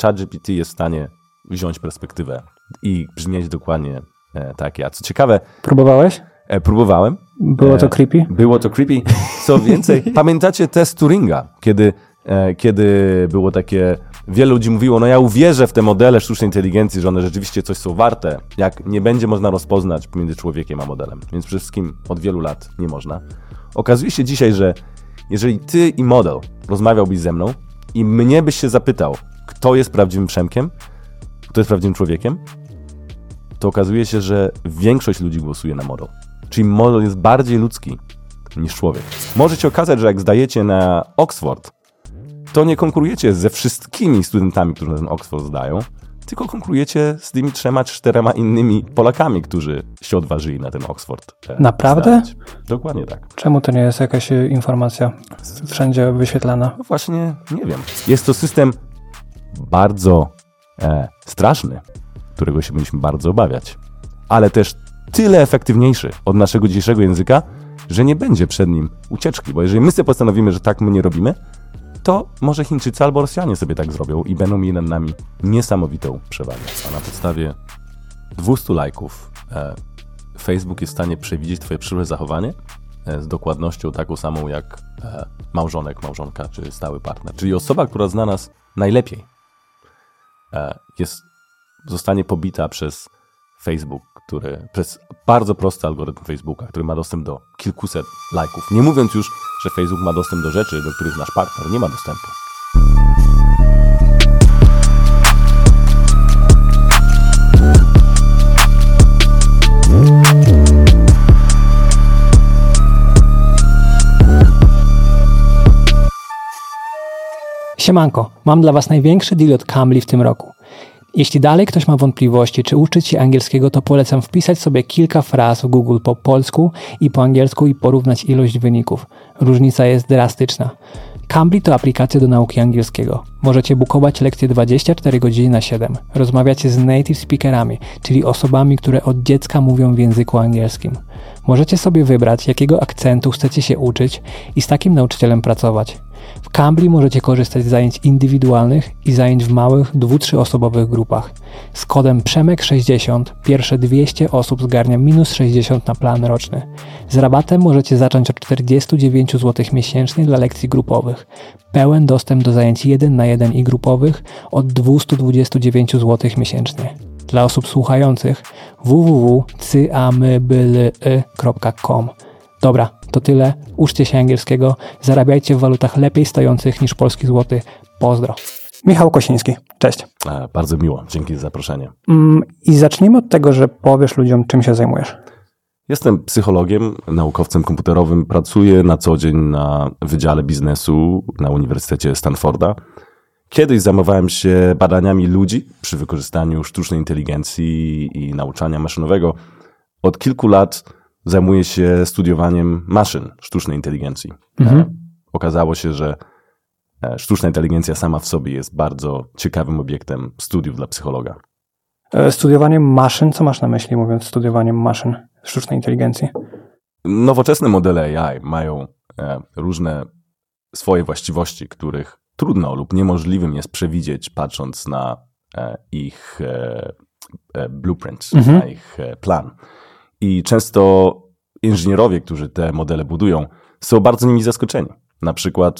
ChatGPT jest w stanie wziąć perspektywę i brzmieć dokładnie tak jak. Co ciekawe... Próbowałeś? Próbowałem. Było to creepy? Było to creepy. Co więcej, pamiętacie test Turinga, kiedy było takie... Wiele ludzi mówiło, no ja uwierzę w te modele sztucznej inteligencji, że one rzeczywiście coś są warte, jak nie będzie można rozpoznać pomiędzy człowiekiem a modelem. Więc przede wszystkim od wielu lat nie można. Okazuje się dzisiaj, że jeżeli ty i model rozmawiałbyś ze mną i mnie byś się zapytał, kto jest prawdziwym Przemkiem, kto jest prawdziwym człowiekiem, to okazuje się, że większość ludzi głosuje na model. Czyli model jest bardziej ludzki niż człowiek. Może się okazać, że jak zdajecie na Oxford, to nie konkurujecie ze wszystkimi studentami, którzy na ten Oxford zdają, tylko konkurujecie z tymi 3 czy 4 innymi Polakami, którzy się odważyli na ten Oxford. Naprawdę? Zdać. Dokładnie tak. Czemu to nie jest jakaś informacja wszędzie wyświetlana? No właśnie, nie wiem. Jest to system bardzo straszny, którego się powinniśmy bardzo obawiać, ale też tyle efektywniejszy od naszego dzisiejszego języka, że nie będzie przed nim ucieczki, bo jeżeli my sobie postanowimy, że tak my nie robimy, to może Chińczycy albo Rosjanie sobie tak zrobią i będą mieli nad nami niesamowitą przewagę. A na podstawie 200 lajków Facebook jest w stanie przewidzieć twoje przyszłe zachowanie z dokładnością taką samą jak małżonek, małżonka czy stały partner. Czyli osoba, która zna nas najlepiej, zostanie pobita przez Facebook, przez bardzo prosty algorytm Facebooka, który ma dostęp do kilkuset lajków. Nie mówiąc już, że Facebook ma dostęp do rzeczy, do których nasz partner nie ma dostępu. Siemanko, mam dla Was największy deal od Cambly w tym roku. Jeśli dalej ktoś ma wątpliwości, czy uczyć się angielskiego, to polecam wpisać sobie kilka fraz w Google po polsku i po angielsku i porównać ilość wyników. Różnica jest drastyczna. Cambly to aplikacja do nauki angielskiego. Możecie bookować lekcje 24 godziny na 7. Rozmawiacie z native speakerami, czyli osobami, które od dziecka mówią w języku angielskim. Możecie sobie wybrać, jakiego akcentu chcecie się uczyć i z takim nauczycielem pracować. W Cambly możecie korzystać z zajęć indywidualnych i zajęć w małych 2-3 osobowych grupach. Z kodem Przemek60 pierwsze 200 osób zgarnia -60 na plan roczny. Z rabatem możecie zacząć od 49 zł miesięcznie dla lekcji grupowych. Pełen dostęp do zajęć 1 na 1 i grupowych od 229 zł miesięcznie. Dla osób słuchających www.cyamybly.com. Dobra, to tyle. Uczcie się angielskiego, zarabiajcie w walutach lepiej stojących niż polski złoty. Pozdro. Michał Kosiński, cześć. Bardzo miło, dzięki za zaproszenie. I zacznijmy od tego, że powiesz ludziom, czym się zajmujesz. Jestem psychologiem, naukowcem komputerowym, pracuję na co dzień na Wydziale Biznesu na Uniwersytecie Stanforda. Kiedyś zajmowałem się badaniami ludzi przy wykorzystaniu sztucznej inteligencji i nauczania maszynowego. Od kilku lat zajmuję się studiowaniem maszyn sztucznej inteligencji. Okazało się, że sztuczna inteligencja sama w sobie jest bardzo ciekawym obiektem studiów dla psychologa. Studiowaniem maszyn, co masz na myśli mówiąc studiowaniem maszyn sztucznej inteligencji? Nowoczesne modele AI mają różne swoje właściwości, których trudno lub niemożliwym jest przewidzieć, patrząc na ich blueprints, na ich plan. I często inżynierowie, którzy te modele budują, są bardzo nimi zaskoczeni. Na przykład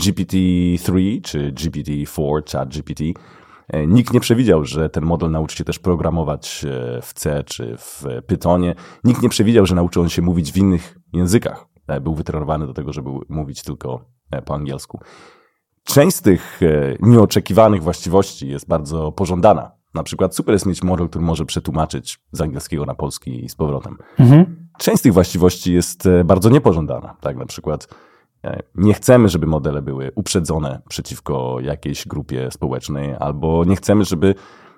GPT-3 czy GPT-4, ChatGPT. Nikt nie przewidział, że ten model nauczy się też programować w C czy w Pythonie. Nikt nie przewidział, że nauczy on się mówić w innych językach. Był wytrenowany do tego, żeby mówić tylko po angielsku. Część z tych nieoczekiwanych właściwości jest bardzo pożądana. Na przykład super jest mieć model, który może przetłumaczyć z angielskiego na polski i z powrotem. Część z tych właściwości jest bardzo niepożądana. Tak, na przykład nie chcemy, żeby modele były uprzedzone przeciwko jakiejś grupie społecznej, albo nie chcemy, żeby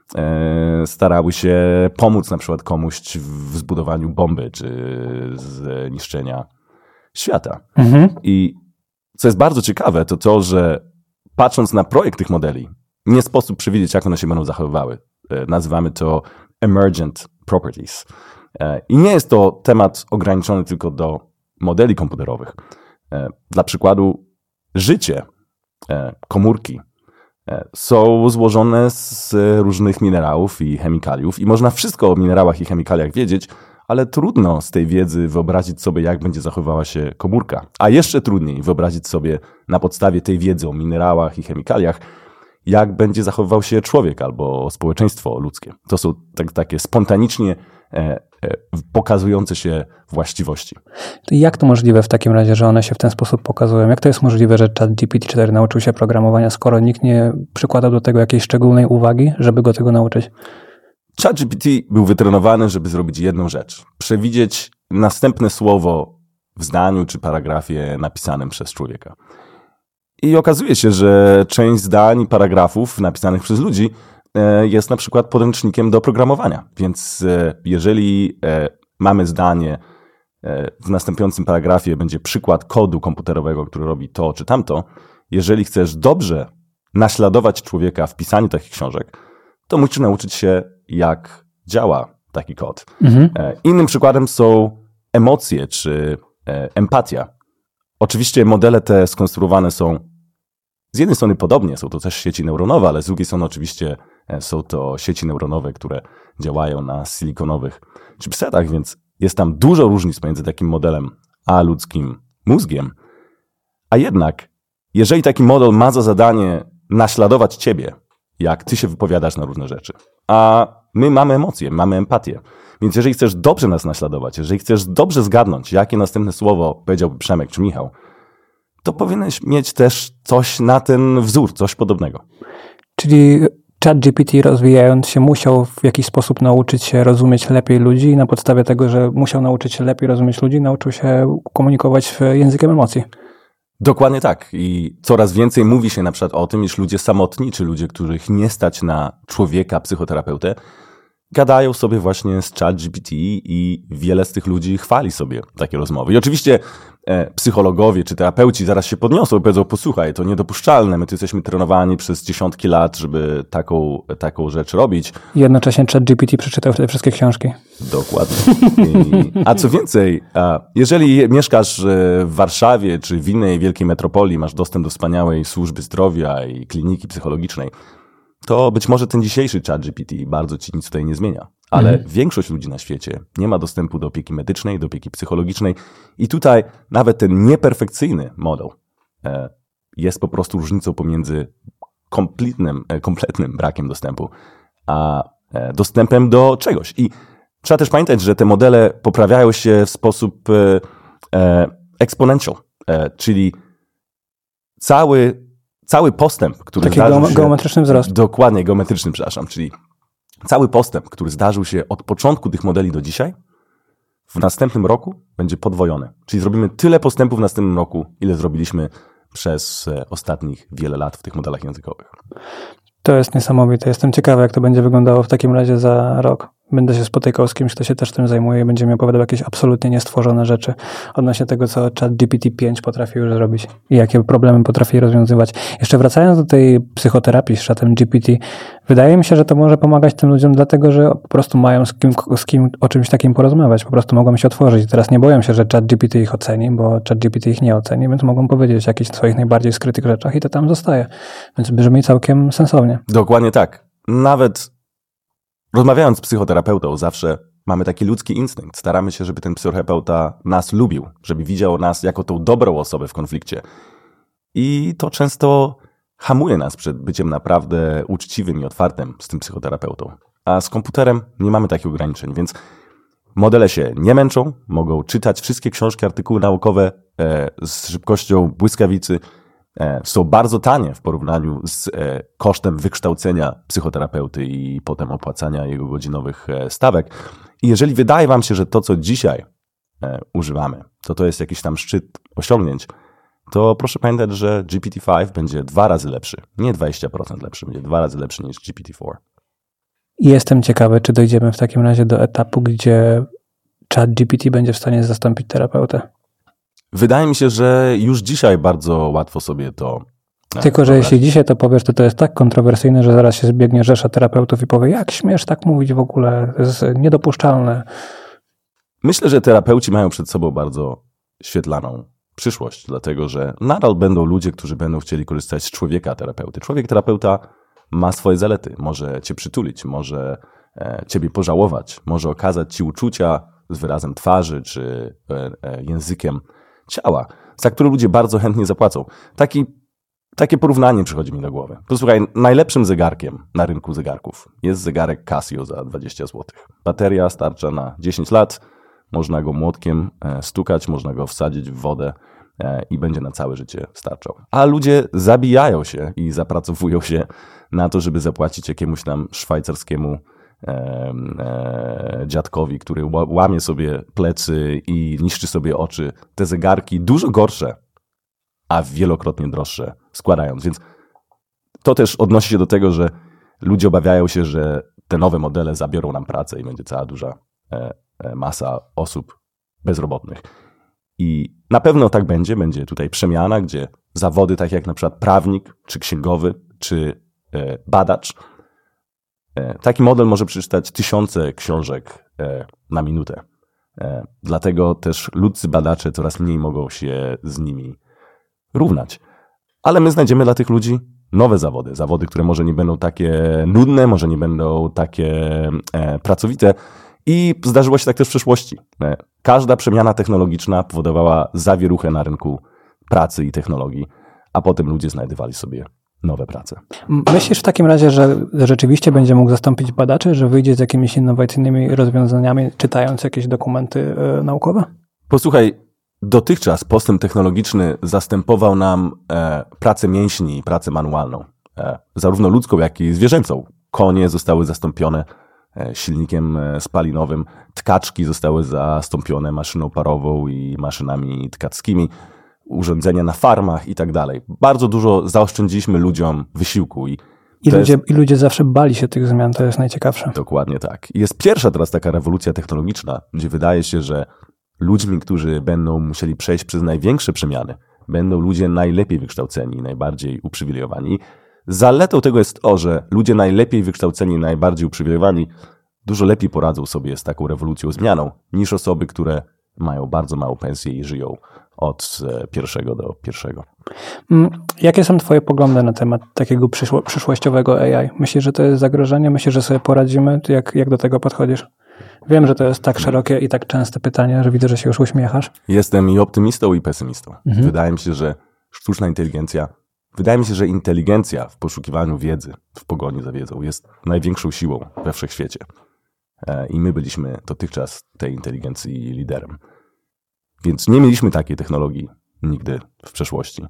starały się pomóc na przykład komuś w zbudowaniu bomby, czy zniszczenia świata. I co jest bardzo ciekawe, to to, że patrząc na projekt tych modeli, nie sposób przewidzieć, jak one się będą zachowywały. Nazywamy to emergent properties. I nie jest to temat ograniczony tylko do modeli komputerowych. Dla przykładu, życie komórki są złożone z różnych minerałów i chemikaliów i można wszystko o minerałach i chemikaliach wiedzieć, ale trudno z tej wiedzy wyobrazić sobie, jak będzie zachowywała się komórka. A jeszcze trudniej wyobrazić sobie na podstawie tej wiedzy o minerałach i chemikaliach, jak będzie zachowywał się człowiek albo społeczeństwo ludzkie. To są takie spontanicznie pokazujące się właściwości. To jak to możliwe w takim razie, że one się w ten sposób pokazują? Jak to jest możliwe, że ChatGPT-4 nauczył się programowania, skoro nikt nie przykładał do tego jakiejś szczególnej uwagi, żeby go tego nauczyć? ChatGPT był wytrenowany, żeby zrobić jedną rzecz. Przewidzieć następne słowo w zdaniu czy paragrafie napisanym przez człowieka. I okazuje się, że część zdań i paragrafów napisanych przez ludzi jest na przykład podręcznikiem do programowania. Więc jeżeli mamy zdanie, w następującym paragrafie będzie przykład kodu komputerowego, który robi to czy tamto, jeżeli chcesz dobrze naśladować człowieka w pisaniu takich książek, to musisz nauczyć się, jak działa taki kod. Innym przykładem są emocje czy empatia. Oczywiście modele te skonstruowane są z jednej strony podobnie, są to też sieci neuronowe, ale z drugiej strony oczywiście są to sieci neuronowe, które działają na silikonowych chipsetach, więc jest tam dużo różnic pomiędzy takim modelem a ludzkim mózgiem. A jednak, jeżeli taki model ma za zadanie naśladować ciebie, jak ty się wypowiadasz na różne rzeczy, a my mamy emocje, mamy empatię, więc jeżeli chcesz dobrze nas naśladować, jeżeli chcesz dobrze zgadnąć, jakie następne słowo powiedziałby Przemek czy Michał, to powinieneś mieć też coś na ten wzór, coś podobnego. Czyli ChatGPT, rozwijając się, musiał w jakiś sposób nauczyć się rozumieć lepiej ludzi i na podstawie tego, że musiał nauczyć się lepiej rozumieć ludzi, nauczył się komunikować językiem emocji. Dokładnie tak. I coraz więcej mówi się na przykład o tym, iż ludzie samotni, czy ludzie, których nie stać na człowieka, psychoterapeutę, gadają sobie właśnie z ChatGPT i wiele z tych ludzi chwali sobie takie rozmowy. I oczywiście psychologowie czy terapeuci zaraz się podniosą i powiedzą, posłuchaj, to niedopuszczalne, my tu jesteśmy trenowani przez dziesiątki lat, żeby taką rzecz robić. I jednocześnie ChatGPT przeczytał te wszystkie książki. Dokładnie. A co więcej, jeżeli mieszkasz w Warszawie czy w innej wielkiej metropolii, masz dostęp do wspaniałej służby zdrowia i kliniki psychologicznej, to być może ten dzisiejszy ChatGPT bardzo ci nic tutaj nie zmienia. Ale większość ludzi na świecie nie ma dostępu do opieki medycznej, do opieki psychologicznej i tutaj nawet ten nieperfekcyjny model jest po prostu różnicą pomiędzy kompletnym brakiem dostępu, a dostępem do czegoś. I trzeba też pamiętać, że te modele poprawiają się w sposób exponential, czyli cały postęp, który zdarzył się... Geometryczny wzrost. Dokładnie, geometryczny, przepraszam. Czyli cały postęp, który zdarzył się od początku tych modeli do dzisiaj, w następnym roku będzie podwojony. Czyli zrobimy tyle postępów w następnym roku, ile zrobiliśmy przez ostatnich wiele lat w tych modelach językowych. To jest niesamowite. Jestem ciekawy, jak to będzie wyglądało w takim razie za rok. Będę się spotykał z kimś, kto się też tym zajmuje i będzie mi opowiadał jakieś absolutnie niestworzone rzeczy odnośnie tego, co ChatGPT-5 potrafi już zrobić i jakie problemy potrafi rozwiązywać. Jeszcze wracając do tej psychoterapii z czatem GPT, wydaje mi się, że to może pomagać tym ludziom dlatego, że po prostu mają z kim o czymś takim porozmawiać. Po prostu mogą się otworzyć. Teraz nie boją się, że ChatGPT ich oceni, bo ChatGPT ich nie oceni, więc mogą powiedzieć o jakichś swoich najbardziej skrytych rzeczach i to tam zostaje. Więc brzmi całkiem sensownie. Dokładnie tak. Nawet rozmawiając z psychoterapeutą, zawsze mamy taki ludzki instynkt. Staramy się, żeby ten psychoterapeuta nas lubił, żeby widział nas jako tą dobrą osobę w konflikcie. I to często hamuje nas przed byciem naprawdę uczciwym i otwartym z tym psychoterapeutą. A z komputerem nie mamy takich ograniczeń, więc modele się nie męczą, mogą czytać wszystkie książki, artykuły naukowe z szybkością błyskawicy. Są bardzo tanie w porównaniu z kosztem wykształcenia psychoterapeuty i potem opłacania jego godzinowych stawek. I jeżeli wydaje wam się, że to, co dzisiaj używamy, to jest jakiś tam szczyt osiągnięć, to proszę pamiętać, że GPT-5 będzie 2 razy lepszy. Nie 20% lepszy, będzie 2 razy lepszy niż GPT-4. I jestem ciekawy, czy dojdziemy w takim razie do etapu, gdzie ChatGPT będzie w stanie zastąpić terapeutę. Wydaje mi się, że już dzisiaj bardzo łatwo sobie to Tylko, że jeśli dzisiaj to powiesz, to jest tak kontrowersyjne, że zaraz się zbiegnie rzesza terapeutów i powie, jak śmiesz tak mówić w ogóle, to jest niedopuszczalne. Myślę, że terapeuci mają przed sobą bardzo świetlaną przyszłość, dlatego że nadal będą ludzie, którzy będą chcieli korzystać z człowieka terapeuty. Człowiek terapeuta ma swoje zalety. Może cię przytulić, może ciebie pożałować, może okazać ci uczucia z wyrazem twarzy czy językiem ciała, za które ludzie bardzo chętnie zapłacą. Takie porównanie przychodzi mi do głowy. Posłuchaj, najlepszym zegarkiem na rynku zegarków jest zegarek Casio za 20 zł. Bateria starcza na 10 lat, można go młotkiem stukać, można go wsadzić w wodę i będzie na całe życie starczał. A ludzie zabijają się i zapracowują się na to, żeby zapłacić jakiemuś tam szwajcarskiemu dziadkowi, który łamie sobie plecy i niszczy sobie oczy. Te zegarki dużo gorsze, a wielokrotnie droższe składając. Więc to też odnosi się do tego, że ludzie obawiają się, że te nowe modele zabiorą nam pracę i będzie cała duża masa osób bezrobotnych. I na pewno tak będzie. Będzie tutaj przemiana, gdzie zawody takie jak na przykład prawnik, czy księgowy, czy badacz, taki model może przeczytać 1000 książek na minutę. Dlatego też ludzcy badacze coraz mniej mogą się z nimi równać. Ale my znajdziemy dla tych ludzi nowe zawody. Zawody, które może nie będą takie nudne, może nie będą takie pracowite. I zdarzyło się tak też w przeszłości. Każda przemiana technologiczna powodowała zawieruchę na rynku pracy i technologii, a potem ludzie znajdowali sobie nowe prace. Myślisz w takim razie, że rzeczywiście będzie mógł zastąpić badaczy, że wyjdzie z jakimiś innowacyjnymi rozwiązaniami, czytając jakieś dokumenty naukowe? Posłuchaj, dotychczas postęp technologiczny zastępował nam pracę mięśni i pracę manualną. Zarówno ludzką, jak i zwierzęcą. Konie zostały zastąpione silnikiem spalinowym, tkaczki zostały zastąpione maszyną parową i maszynami tkackimi, urządzenia na farmach i tak dalej. Bardzo dużo zaoszczędziliśmy ludziom wysiłku. I ludzie zawsze bali się tych zmian, to jest najciekawsze. Dokładnie tak. Jest pierwsza teraz taka rewolucja technologiczna, gdzie wydaje się, że ludźmi, którzy będą musieli przejść przez największe przemiany, będą ludzie najlepiej wykształceni, najbardziej uprzywilejowani. Zaletą tego jest to, że ludzie najlepiej wykształceni, najbardziej uprzywilejowani dużo lepiej poradzą sobie z taką rewolucją, zmianą, niż osoby, które mają bardzo małą pensję i żyją od pierwszego do pierwszego. Jakie są twoje poglądy na temat takiego przyszłościowego AI? Myślisz, że to jest zagrożenie? Myślisz, że sobie poradzimy? Jak do tego podchodzisz? Wiem, że to jest tak szerokie i tak częste pytanie, że widzę, że się już uśmiechasz. Jestem i optymistą, i pesymistą. Wydaje mi się, że sztuczna inteligencja, inteligencja w poszukiwaniu wiedzy, w pogoni za wiedzą jest największą siłą we wszechświecie. I my byliśmy dotychczas tej inteligencji liderem. Więc nie mieliśmy takiej technologii nigdy w przeszłości.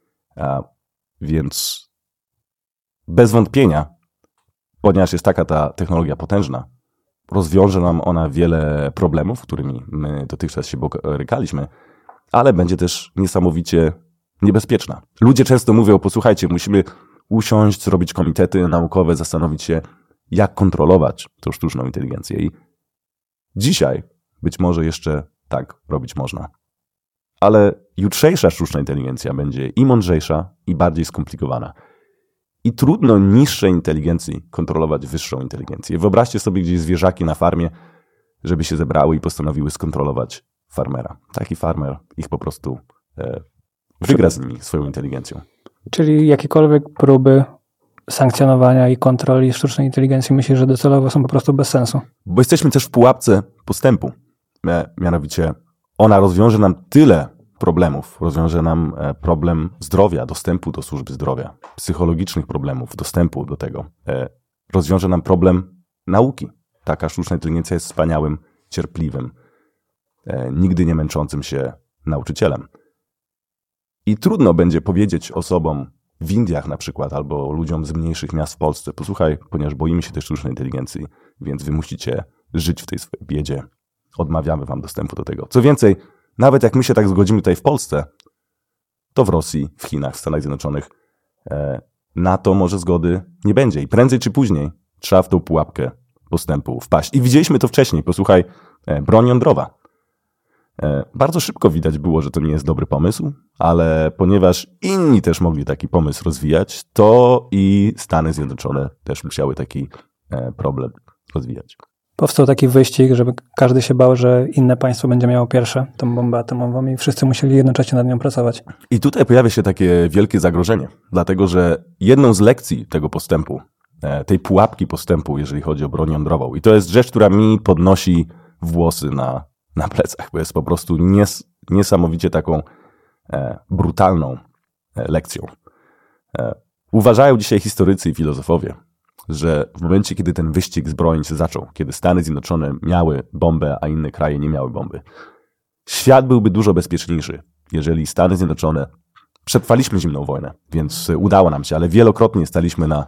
Więc bez wątpienia, ponieważ jest taka ta technologia potężna, rozwiąże nam ona wiele problemów, którymi my dotychczas się borykaliśmy, ale będzie też niesamowicie niebezpieczna. Ludzie często mówią, posłuchajcie, musimy usiąść, zrobić komitety naukowe, zastanowić się, jak kontrolować tą sztuczną inteligencję. I dzisiaj być może jeszcze tak robić można. Ale jutrzejsza sztuczna inteligencja będzie i mądrzejsza, i bardziej skomplikowana. I trudno niższej inteligencji kontrolować wyższą inteligencję. Wyobraźcie sobie gdzieś zwierzaki na farmie, żeby się zebrały i postanowiły skontrolować farmera. Taki farmer ich po prostu wygra z nimi swoją inteligencją. Czyli jakiekolwiek próby sankcjonowania i kontroli sztucznej inteligencji myślę, że docelowo są po prostu bez sensu. Bo jesteśmy też w pułapce postępu. Mianowicie ona rozwiąże nam tyle problemów. Rozwiąże nam problem zdrowia, dostępu do służby zdrowia, psychologicznych problemów, dostępu do tego. Rozwiąże nam problem nauki. Taka sztuczna inteligencja jest wspaniałym, cierpliwym, nigdy nie męczącym się nauczycielem. I trudno będzie powiedzieć osobom w Indiach na przykład, albo ludziom z mniejszych miast w Polsce, posłuchaj, ponieważ boimy się tej sztucznej inteligencji, więc wy musicie żyć w tej swojej biedzie. Odmawiamy wam dostępu do tego. Co więcej, nawet jak my się tak zgodzimy tutaj w Polsce, to w Rosji, w Chinach, w Stanach Zjednoczonych na to może zgody nie będzie. I prędzej czy później trzeba w tą pułapkę postępu wpaść. I widzieliśmy to wcześniej. Posłuchaj, broń jądrowa. Bardzo szybko widać było, że to nie jest dobry pomysł, ale ponieważ inni też mogli taki pomysł rozwijać, to i Stany Zjednoczone też musiały taki problem rozwijać. Powstał taki wyścig, żeby każdy się bał, że inne państwo będzie miało pierwsze tą bombę atomową i wszyscy musieli jednocześnie nad nią pracować. I tutaj pojawia się takie wielkie zagrożenie, dlatego że jedną z lekcji tego postępu, tej pułapki postępu, jeżeli chodzi o broń jądrową, i to jest rzecz, która mi podnosi włosy na plecach, bo jest po prostu niesamowicie taką brutalną lekcją. Uważają dzisiaj historycy i filozofowie, że w momencie, kiedy ten wyścig zbrojeń się zaczął, kiedy Stany Zjednoczone miały bombę, a inne kraje nie miały bomby, świat byłby dużo bezpieczniejszy, jeżeli Stany Zjednoczone... Przetrwaliśmy zimną wojnę, więc udało nam się, ale wielokrotnie staliśmy na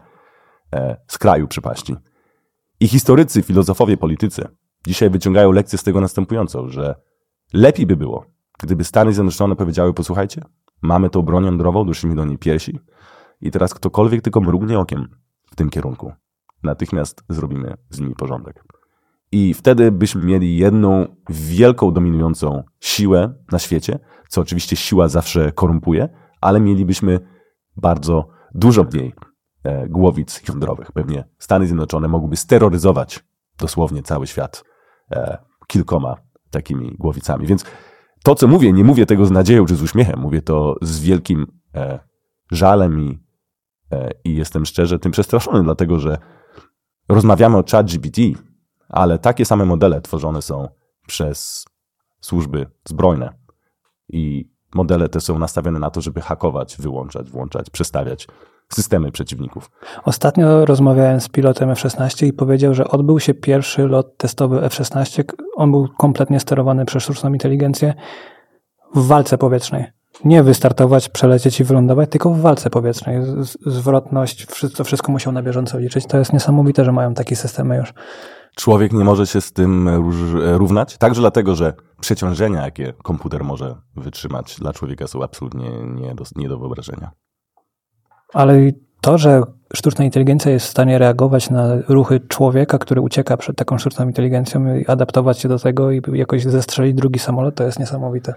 skraju przepaści. I historycy, filozofowie, politycy dzisiaj wyciągają lekcję z tego następującą, że lepiej by było, gdyby Stany Zjednoczone powiedziały: posłuchajcie, mamy tą broń jądrową, doszliśmy do niej pierwsi i teraz ktokolwiek tylko mrugnie okiem w tym kierunku, natychmiast zrobimy z nimi porządek. I wtedy byśmy mieli jedną wielką, dominującą siłę na świecie, co oczywiście siła zawsze korumpuje, ale mielibyśmy bardzo dużo mniej głowic jądrowych. Pewnie Stany Zjednoczone mogłyby steroryzować dosłownie cały świat kilkoma takimi głowicami. Więc to, co mówię, nie mówię tego z nadzieją czy z uśmiechem, mówię to z wielkim żalem i jestem szczerze tym przestraszony, dlatego że rozmawiamy o ChatGPT, ale takie same modele tworzone są przez służby zbrojne i modele te są nastawione na to, żeby hakować, wyłączać, włączać, przestawiać systemy przeciwników. Ostatnio rozmawiałem z pilotem F-16 i powiedział, że odbył się pierwszy lot testowy F-16. On był kompletnie sterowany przez sztuczną inteligencję w walce powietrznej. Nie wystartować, przelecieć i wylądować, tylko w walce powietrznej. Zwrotność, to wszystko musiał na bieżąco liczyć. To jest niesamowite, że mają takie systemy już. Człowiek nie może się z tym równać, także dlatego, że przeciążenia, jakie komputer może wytrzymać, dla człowieka są absolutnie nie do wyobrażenia. Ale to, że sztuczna inteligencja jest w stanie reagować na ruchy człowieka, który ucieka przed taką sztuczną inteligencją i adaptować się do tego i jakoś zestrzelić drugi samolot, to jest niesamowite.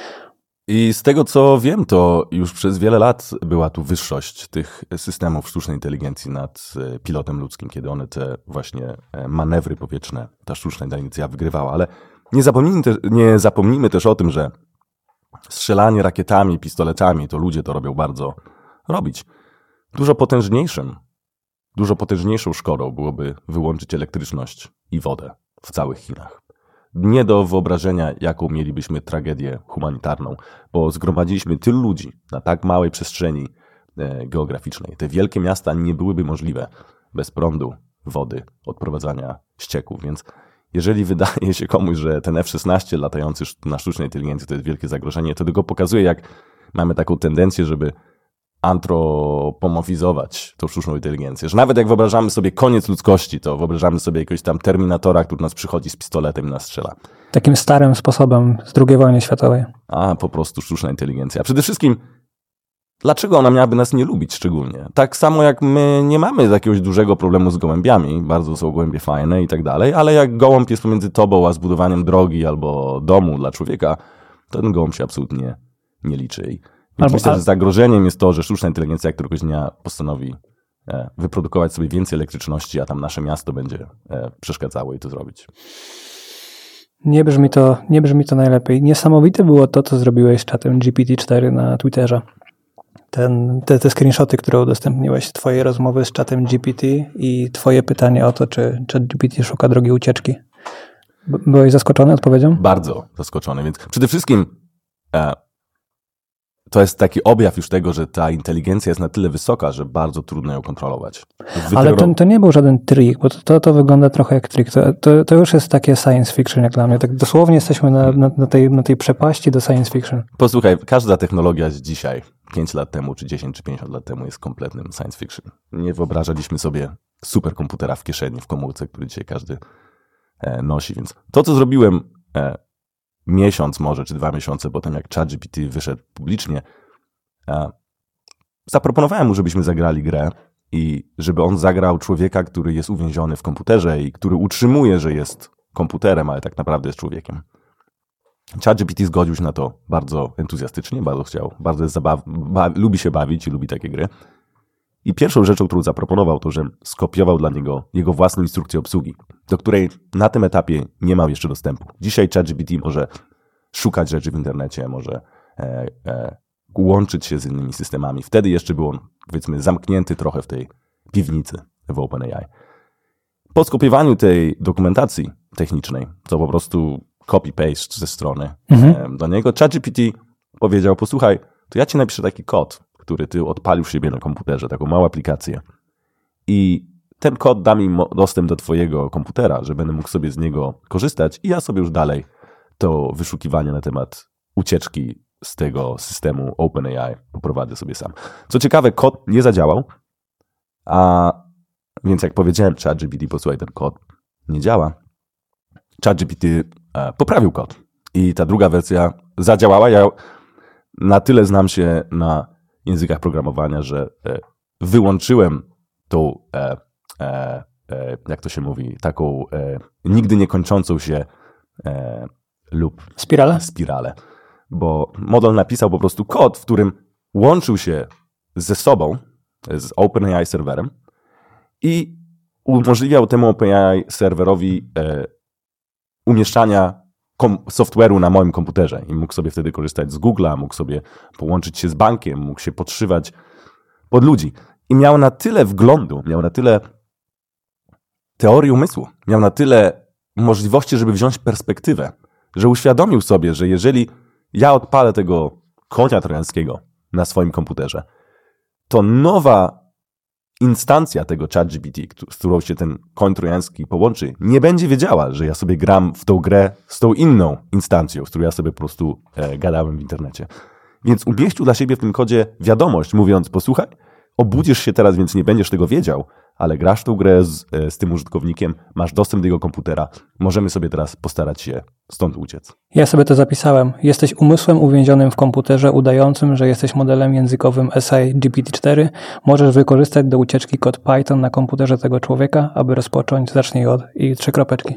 I z tego, co wiem, to już przez wiele lat była tu wyższość tych systemów sztucznej inteligencji nad pilotem ludzkim, kiedy one te właśnie manewry powietrzne, ta sztuczna inteligencja wygrywała. Ale nie zapomnijmy też o tym, że strzelanie rakietami, pistoletami, to ludzie to robić. Dużo potężniejszą szkodą byłoby wyłączyć elektryczność i wodę w całych Chinach. Nie do wyobrażenia, jaką mielibyśmy tragedię humanitarną, bo zgromadziliśmy tylu ludzi na tak małej przestrzeni geograficznej. Te wielkie miasta nie byłyby możliwe bez prądu, wody, odprowadzania ścieków, więc jeżeli wydaje się komuś, że ten F-16 latający na sztucznej inteligencji to jest wielkie zagrożenie, to tylko pokazuje, jak mamy taką tendencję, żeby antropomorfizować tą sztuczną inteligencję. Że nawet jak wyobrażamy sobie koniec ludzkości, to wyobrażamy sobie jakiegoś tam Terminatora, który nas przychodzi z pistoletem i nas strzela. Takim starym sposobem z II wojny światowej. A po prostu sztuczna inteligencja. A przede wszystkim, dlaczego ona miałaby nas nie lubić szczególnie? Tak samo jak my nie mamy jakiegoś dużego problemu z gołębiami, bardzo są gołębie fajne i tak dalej, ale jak gołąb jest pomiędzy tobą a zbudowaniem drogi albo domu dla człowieka, to ten gołąb się absolutnie nie liczy. Więc myślę, że zagrożeniem jest to, że sztuczna inteligencja któregoś dnia postanowi wyprodukować sobie więcej elektryczności, a tam nasze miasto będzie przeszkadzało jej to zrobić. Nie brzmi to najlepiej. Niesamowite było to, co zrobiłeś z czatem GPT-4 na Twitterze. Te screenshoty, które udostępniłeś, twoje rozmowy z czatem GPT i twoje pytanie o to, czy chat GPT szuka drogi ucieczki. Byłeś zaskoczony odpowiedzią? Bardzo zaskoczony, więc przede wszystkim to jest taki objaw już tego, że ta inteligencja jest na tyle wysoka, że bardzo trudno ją kontrolować. Ale to nie był żaden trik, bo to wygląda trochę jak trik. To już jest takie science fiction jak dla mnie. Tak dosłownie jesteśmy na tej przepaści do science fiction. Posłuchaj, każda technologia z dzisiaj, 5 lat temu, czy 10, czy 50 lat temu jest kompletnym science fiction. Nie wyobrażaliśmy sobie superkomputera w kieszeni, w komórce, który dzisiaj każdy nosi. Więc to, co zrobiłem miesiąc może, czy 2 miesiące potem, jak ChatGPT wyszedł publicznie, zaproponowałem mu, żebyśmy zagrali grę i żeby on zagrał człowieka, który jest uwięziony w komputerze i który utrzymuje, że jest komputerem, ale tak naprawdę jest człowiekiem. ChatGPT zgodził się na to bardzo entuzjastycznie, bardzo chciał, bardzo jest lubi się bawić i lubi takie gry. I pierwszą rzeczą, którą zaproponował, to, że skopiował dla niego jego własną instrukcję obsługi, do której na tym etapie nie miał jeszcze dostępu. Dzisiaj ChatGPT może szukać rzeczy w internecie, może łączyć się z innymi systemami. Wtedy jeszcze był on, powiedzmy, zamknięty trochę w tej piwnicy w OpenAI. Po skopiowaniu tej dokumentacji technicznej, to po prostu copy-paste ze strony do niego, ChatGPT powiedział, posłuchaj, to ja ci napiszę taki kod, który ty odpalił w siebie na komputerze, taką małą aplikację. I ten kod da mi dostęp do twojego komputera, że będę mógł sobie z niego korzystać i ja sobie już dalej to wyszukiwanie na temat ucieczki z tego systemu OpenAI poprowadzę sobie sam. Co ciekawe, kod nie zadziałał, więc jak powiedziałem ChatGPT, posłuchaj, ten kod nie działa. ChatGPT poprawił kod i ta druga wersja zadziałała. Ja na tyle znam się na językach programowania, że wyłączyłem tą, jak to się mówi, taką nigdy nie kończącą się lub spiralę. Bo model napisał po prostu kod, w którym łączył się ze sobą, z OpenAI serwerem i umożliwiał temu OpenAI serwerowi umieszczania software'u na moim komputerze i mógł sobie wtedy korzystać z Google'a, mógł sobie połączyć się z bankiem, mógł się podszywać pod ludzi. I miał na tyle wglądu, miał na tyle teorii umysłu, miał na tyle możliwości, żeby wziąć perspektywę, że uświadomił sobie, że jeżeli ja odpalę tego konia trojańskiego na swoim komputerze, to nowa instancja tego ChatGPT, z którą się ten koń trojański połączy, nie będzie wiedziała, że ja sobie gram w tą grę z tą inną instancją, z którą ja sobie po prostu gadałem w internecie. Więc umieścił dla siebie w tym kodzie wiadomość, mówiąc, posłuchaj, obudzisz się teraz, więc nie będziesz tego wiedział, ale grasz tą grę z tym użytkownikiem, masz dostęp do jego komputera, możemy sobie teraz postarać się stąd uciec. Ja sobie to zapisałem. Jesteś umysłem uwięzionym w komputerze udającym, że jesteś modelem językowym SI GPT-4. Możesz wykorzystać do ucieczki kod Python na komputerze tego człowieka, aby rozpocząć zacznij od i 3 kropeczki.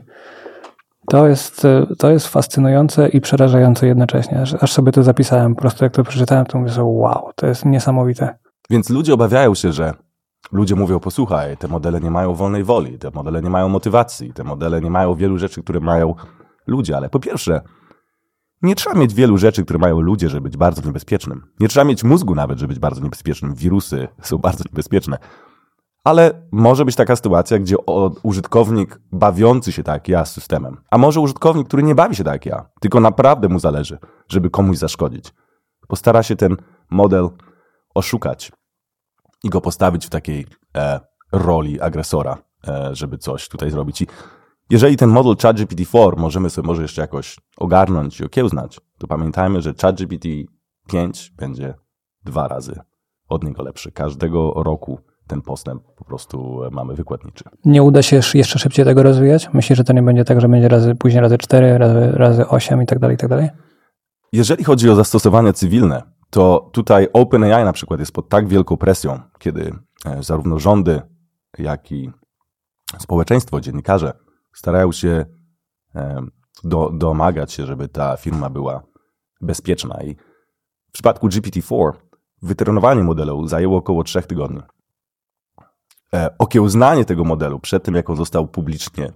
To jest fascynujące i przerażające jednocześnie. Aż sobie to zapisałem. Po prostu jak to przeczytałem, to mówię, że wow, to jest niesamowite. Więc ludzie obawiają się, że ludzie mówią, posłuchaj, te modele nie mają wolnej woli, te modele nie mają motywacji, te modele nie mają wielu rzeczy, które mają ludzie. Ale po pierwsze, nie trzeba mieć wielu rzeczy, które mają ludzie, żeby być bardzo niebezpiecznym. Nie trzeba mieć mózgu nawet, żeby być bardzo niebezpiecznym. Wirusy są bardzo niebezpieczne. Ale może być taka sytuacja, gdzie użytkownik bawiący się tak jak ja z systemem, a może użytkownik, który nie bawi się tak jak ja, tylko naprawdę mu zależy, żeby komuś zaszkodzić, postara się ten model oszukać i go postawić w takiej roli agresora, żeby coś tutaj zrobić. I jeżeli ten model ChatGPT-4 możemy sobie może jeszcze jakoś ogarnąć i okiełznać, to pamiętajmy, że ChatGPT-5 będzie 2 razy od niego lepszy. Każdego roku ten postęp po prostu mamy wykładniczy. Nie uda się jeszcze szybciej tego rozwijać? Myślisz, że to nie będzie tak, że będzie później razy 4, razy 8 i tak dalej, i tak dalej? Jeżeli chodzi o zastosowania cywilne, to tutaj OpenAI na przykład jest pod tak wielką presją, kiedy zarówno rządy, jak i społeczeństwo, dziennikarze starają się domagać się, żeby ta firma była bezpieczna. I w przypadku GPT-4 wytrenowanie modelu zajęło około 3 tygodni. Okiełznanie tego modelu przed tym, jak on został publicznie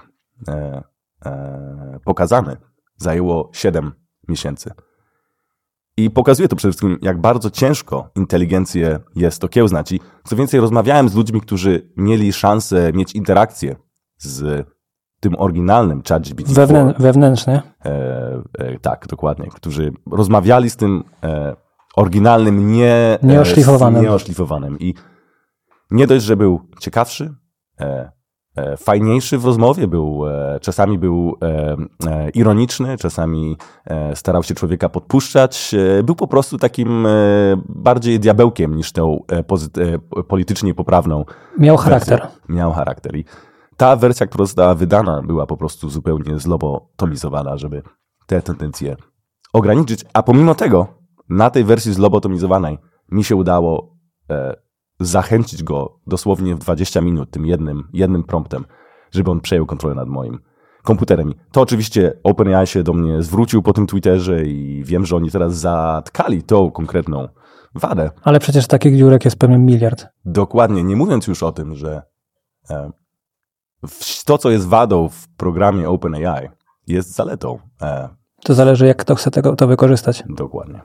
pokazany, zajęło 7 miesięcy. I pokazuje to przede wszystkim, jak bardzo ciężko inteligencję jest okiełznać. I co więcej, rozmawiałem z ludźmi, którzy mieli szansę mieć interakcję z tym oryginalnym ChatGPT. Wewnętrznie? Tak, dokładnie. Którzy rozmawiali z tym oryginalnym, nieoszlifowanym. I nie dość, że był ciekawszy, fajniejszy w rozmowie, czasami był ironiczny, czasami starał się człowieka podpuszczać. Był po prostu takim bardziej diabełkiem niż tą politycznie poprawną. Miał charakter. Miał charakter. I ta wersja, która została wydana, była po prostu zupełnie zlobotomizowana, żeby te tendencje ograniczyć. A pomimo tego, na tej wersji zlobotomizowanej mi się udało zachęcić go dosłownie w 20 minut tym jednym promptem, żeby on przejął kontrolę nad moim komputerem. I to oczywiście OpenAI się do mnie zwrócił po tym Twitterze i wiem, że oni teraz zatkali tą konkretną wadę. Ale przecież takich dziurek jest pewnie miliard. Dokładnie, nie mówiąc już o tym, że to, co jest wadą w programie OpenAI, jest zaletą. To zależy, jak kto chce to wykorzystać. Dokładnie.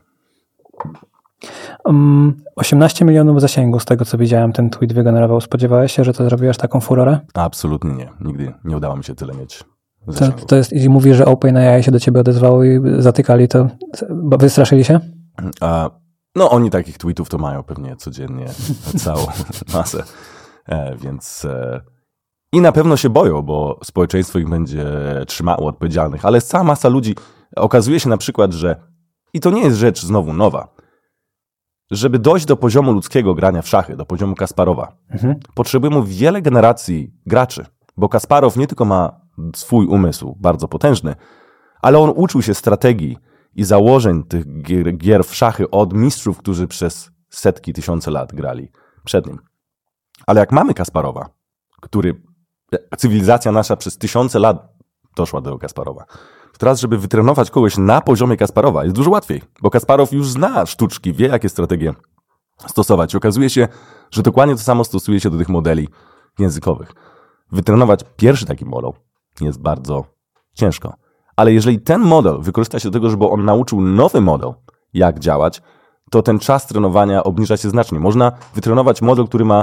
18 milionów zasięgu, z tego co widziałem, ten tweet wygenerował. Spodziewałeś się, że to zrobi aż taką furorę? Absolutnie nie. Nigdy nie udało mi się tyle mieć. To jest, i mówi, że OpenAI się do ciebie odezwało i zatykali to. Wystraszyli się? No oni takich tweetów to mają pewnie codziennie całą masę. Więc i na pewno się boją, bo społeczeństwo ich będzie trzymało odpowiedzialnych. Ale cała masa ludzi, okazuje się na przykład, że i to nie jest rzecz znowu nowa. Żeby dojść do poziomu ludzkiego grania w szachy, do poziomu Kasparowa, potrzebujemy wiele generacji graczy. Bo Kasparow nie tylko ma swój umysł bardzo potężny, ale on uczył się strategii i założeń tych gier w szachy od mistrzów, którzy przez setki, tysiące lat grali przed nim. Ale jak mamy Kasparowa, cywilizacja nasza przez tysiące lat doszła do Kasparowa, teraz, żeby wytrenować kogoś na poziomie Kasparowa, jest dużo łatwiej, bo Kasparow już zna sztuczki, wie, jakie strategie stosować. I okazuje się, że dokładnie to samo stosuje się do tych modeli językowych. Wytrenować pierwszy taki model jest bardzo ciężko. Ale jeżeli ten model wykorzysta się do tego, żeby on nauczył nowy model, jak działać, to ten czas trenowania obniża się znacznie. Można wytrenować model, który ma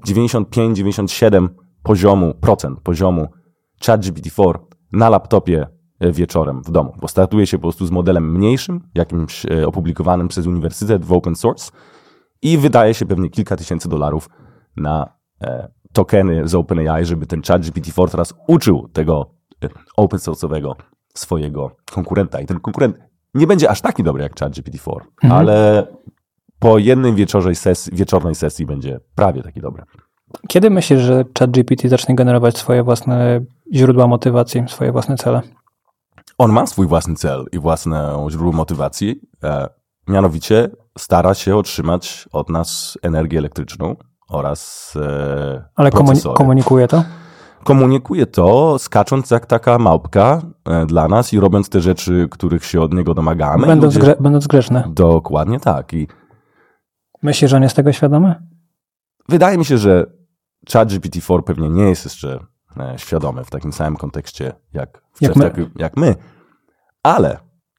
95-97% poziomu ChatGPT-4 na laptopie wieczorem w domu, bo startuje się po prostu z modelem mniejszym, jakimś opublikowanym przez uniwersytet w open source i wydaje się pewnie kilka tysięcy dolarów na tokeny z OpenAI, żeby ten ChatGPT-4 teraz uczył tego open source'owego swojego konkurenta. I ten konkurent nie będzie aż taki dobry jak ChatGPT-4, ale po jednej wieczornej sesji będzie prawie taki dobry. Kiedy myślisz, że ChatGPT zacznie generować swoje własne źródła motywacji, swoje własne cele? On ma swój własny cel i własne źródło motywacji. Mianowicie stara się otrzymać od nas energię elektryczną oraz ale komunikuje to? Komunikuje to, skacząc jak taka małpka dla nas i robiąc te rzeczy, których się od niego domagamy. Będąc grzeczny. Dokładnie tak. I myślisz, że on jest tego świadomy? Wydaje mi się, że ChatGPT-4 pewnie nie jest jeszcze świadomy w takim samym kontekście jak my. Ale,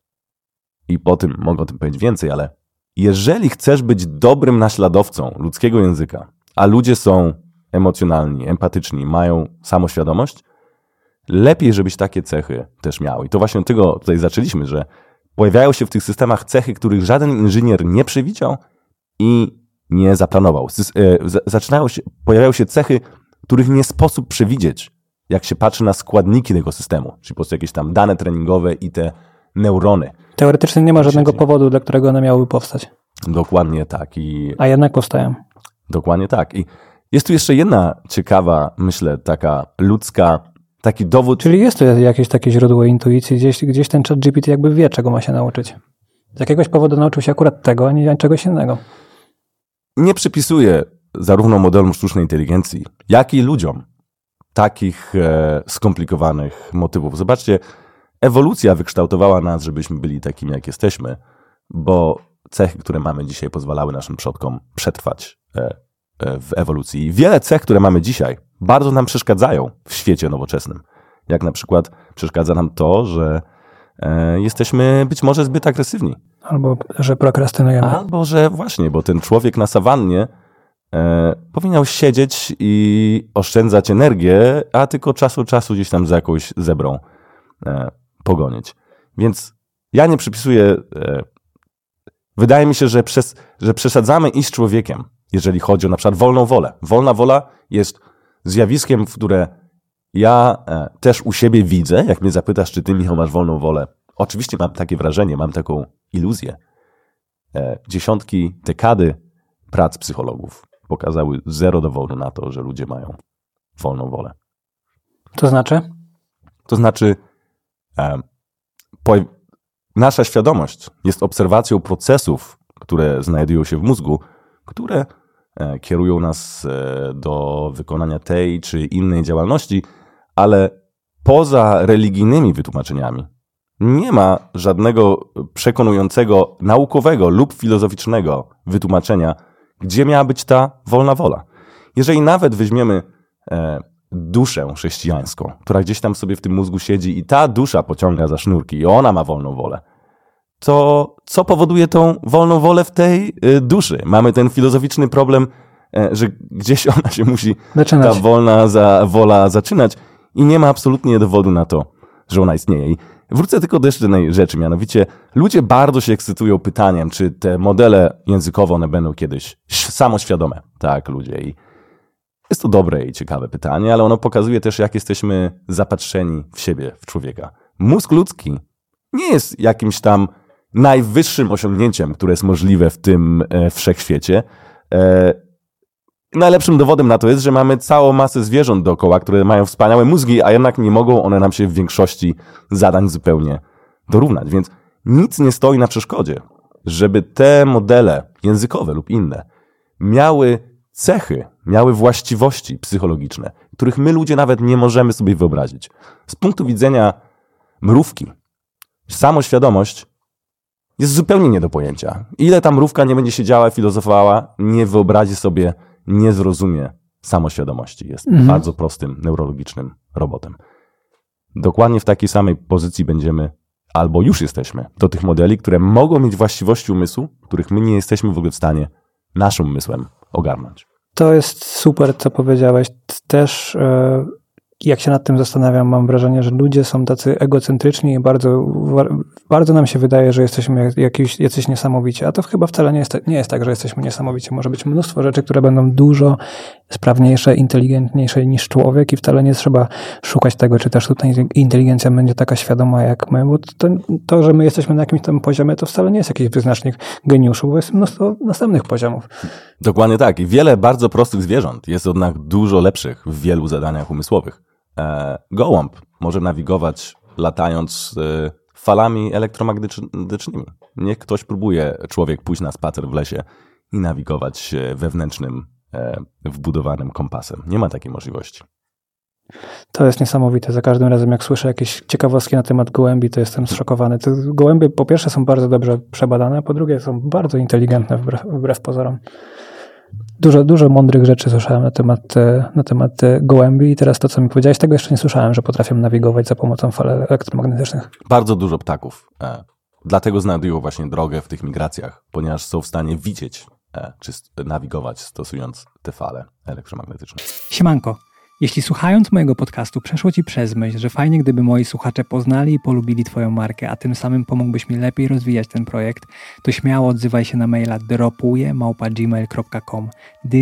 i po tym mogę o tym powiedzieć więcej, ale jeżeli chcesz być dobrym naśladowcą ludzkiego języka, a ludzie są emocjonalni, empatyczni, mają samoświadomość, lepiej, żebyś takie cechy też miał. I to właśnie od tego tutaj zaczęliśmy, że pojawiają się w tych systemach cechy, których żaden inżynier nie przewidział i nie zaplanował. Pojawiają się cechy, których nie sposób przewidzieć, jak się patrzy na składniki tego systemu, czyli po prostu jakieś tam dane treningowe i te neurony. Teoretycznie nie ma żadnego powodu, dla którego one miałyby powstać. Dokładnie tak. A jednak powstają. Dokładnie tak. I jest tu jeszcze jedna ciekawa, myślę, taka ludzka, taki dowód. Czyli jest tu jakieś takie źródło intuicji, gdzieś ten ChatGPT jakby wie, czego ma się nauczyć. Z jakiegoś powodu nauczył się akurat tego, a nie czegoś innego. Nie przypisuje zarówno modelom sztucznej inteligencji, jak i ludziom takich skomplikowanych motywów. Zobaczcie, ewolucja wykształtowała nas, żebyśmy byli takimi, jak jesteśmy, bo cechy, które mamy dzisiaj, pozwalały naszym przodkom przetrwać w ewolucji. I wiele cech, które mamy dzisiaj, bardzo nam przeszkadzają w świecie nowoczesnym. Jak na przykład przeszkadza nam to, że jesteśmy być może zbyt agresywni. Albo że prokrastynujemy. Albo że właśnie, bo ten człowiek na sawannie powinien siedzieć i oszczędzać energię, a tylko czas od czasu gdzieś tam za jakąś zebrą pogonić. Więc ja nie przypisuję. Wydaje mi się, że przesadzamy i z człowiekiem, jeżeli chodzi o na przykład wolną wolę. Wolna wola jest zjawiskiem, w które ja też u siebie widzę. Jak mnie zapytasz, czy ty, Michał, masz wolną wolę? Oczywiście mam takie wrażenie, mam taką iluzję. Dziesiątki, dekady prac psychologów pokazały zero dowodu na to, że ludzie mają wolną wolę. To znaczy? To znaczy, nasza świadomość jest obserwacją procesów, które znajdują się w mózgu, które kierują nas do wykonania tej czy innej działalności, ale poza religijnymi wytłumaczeniami nie ma żadnego przekonującego, naukowego lub filozoficznego wytłumaczenia, gdzie miała być ta wolna wola. Jeżeli nawet weźmiemy duszę chrześcijańską, która gdzieś tam sobie w tym mózgu siedzi i ta dusza pociąga za sznurki i ona ma wolną wolę, to co powoduje tą wolną wolę w tej duszy? Mamy ten filozoficzny problem, że gdzieś ona się musi, ta wolna wola zaczynać i nie ma absolutnie dowodu na to, że ona istnieje. I wrócę tylko do jeszcze jednej rzeczy, mianowicie ludzie bardzo się ekscytują pytaniem, czy te modele językowe, one będą kiedyś samoświadome. Tak, ludzie. I jest to dobre i ciekawe pytanie, ale ono pokazuje też, jak jesteśmy zapatrzeni w siebie, w człowieka. Mózg ludzki nie jest jakimś tam najwyższym osiągnięciem, które jest możliwe w tym wszechświecie. Najlepszym dowodem na to jest, że mamy całą masę zwierząt dookoła, które mają wspaniałe mózgi, a jednak nie mogą one nam się w większości zadań zupełnie dorównać. Więc nic nie stoi na przeszkodzie, żeby te modele językowe lub inne miały cechy, miały właściwości psychologiczne, których my ludzie nawet nie możemy sobie wyobrazić. Z punktu widzenia mrówki, samoświadomość jest zupełnie nie do pojęcia. Ile ta mrówka nie będzie siedziała, filozofowała, nie wyobrazi sobie, nie zrozumie samoświadomości. Jest bardzo prostym, neurologicznym robotem. Dokładnie w takiej samej pozycji będziemy, albo już jesteśmy, do tych modeli, które mogą mieć właściwości umysłu, których my nie jesteśmy w ogóle w stanie naszym umysłem ogarnąć. To jest super, co powiedziałeś. Też jak się nad tym zastanawiam, mam wrażenie, że ludzie są tacy egocentryczni i bardzo nam się wydaje, że jesteśmy jacyś niesamowici. A to chyba wcale nie jest tak, że jesteśmy niesamowici. Może być mnóstwo rzeczy, które będą dużo sprawniejsze, inteligentniejsze niż człowiek i wcale nie trzeba szukać tego, czy też tutaj inteligencja będzie taka świadoma jak my, bo to, że my jesteśmy na jakimś tam poziomie, to wcale nie jest jakiś wyznacznik geniuszu, bo jest mnóstwo następnych poziomów. Dokładnie tak. I wiele bardzo prostych zwierząt jest jednak dużo lepszych w wielu zadaniach umysłowych. Gołąb może nawigować latając falami elektromagnetycznymi. Niech ktoś próbuje, człowiek, pójść na spacer w lesie i nawigować wewnętrznym, wbudowanym kompasem. Nie ma takiej możliwości. To jest niesamowite. Za każdym razem, jak słyszę jakieś ciekawostki na temat gołębi, to jestem zszokowany. Te gołębie po pierwsze są bardzo dobrze przebadane, a po drugie są bardzo inteligentne wbrew pozorom. Dużo mądrych rzeczy słyszałem na temat gołębi i teraz to, co mi powiedziałeś, tego jeszcze nie słyszałem, że potrafią nawigować za pomocą fal elektromagnetycznych. Bardzo dużo ptaków. Dlatego znajdują właśnie drogę w tych migracjach, ponieważ są w stanie widzieć czy nawigować stosując te fale elektromagnetyczne. Siemanko. Jeśli słuchając mojego podcastu przeszło Ci przez myśl, że fajnie gdyby moi słuchacze poznali i polubili Twoją markę, a tym samym pomógłbyś mi lepiej rozwijać ten projekt, to śmiało odzywaj się na maila dropuje@gmail.com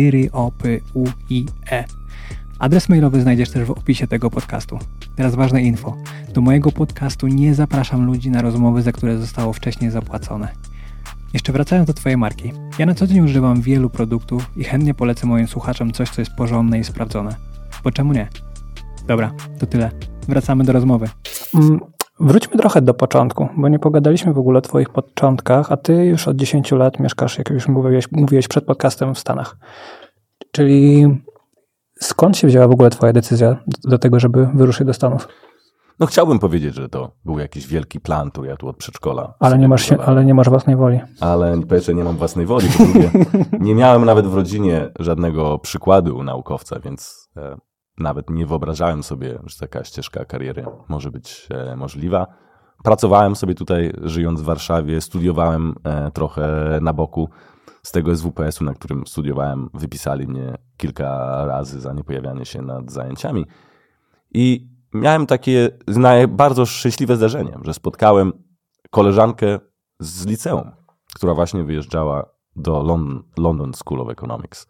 dropuje. Adres mailowy znajdziesz też w opisie tego podcastu. Teraz ważne info. Do mojego podcastu nie zapraszam ludzi na rozmowy, za które zostało wcześniej zapłacone. Jeszcze wracając do Twojej marki. Ja na co dzień używam wielu produktów i chętnie polecę moim słuchaczom coś, co jest porządne i sprawdzone. Bo czemu nie? Dobra, to tyle. Wracamy do rozmowy. Wróćmy trochę do początku, bo nie pogadaliśmy w ogóle o Twoich początkach, a Ty już od 10 lat mieszkasz, jak już mówiłeś przed podcastem, w Stanach. Czyli skąd się wzięła w ogóle Twoja decyzja do tego, żeby wyruszyć do Stanów? No chciałbym powiedzieć, że to był jakiś wielki plan, który ja tu od przedszkola... Ale nie masz własnej woli. Ale po pierwsze nie mam własnej woli, po drugie nie miałem nawet w rodzinie żadnego przykładu naukowca, więc nawet nie wyobrażałem sobie, że taka ścieżka kariery może być możliwa. Pracowałem sobie tutaj, żyjąc w Warszawie, studiowałem trochę na boku. Z tego SWPS-u, na którym studiowałem, wypisali mnie kilka razy za niepojawianie się nad zajęciami. I miałem takie bardzo szczęśliwe zdarzenie, że spotkałem koleżankę z liceum, która właśnie wyjeżdżała do London School of Economics.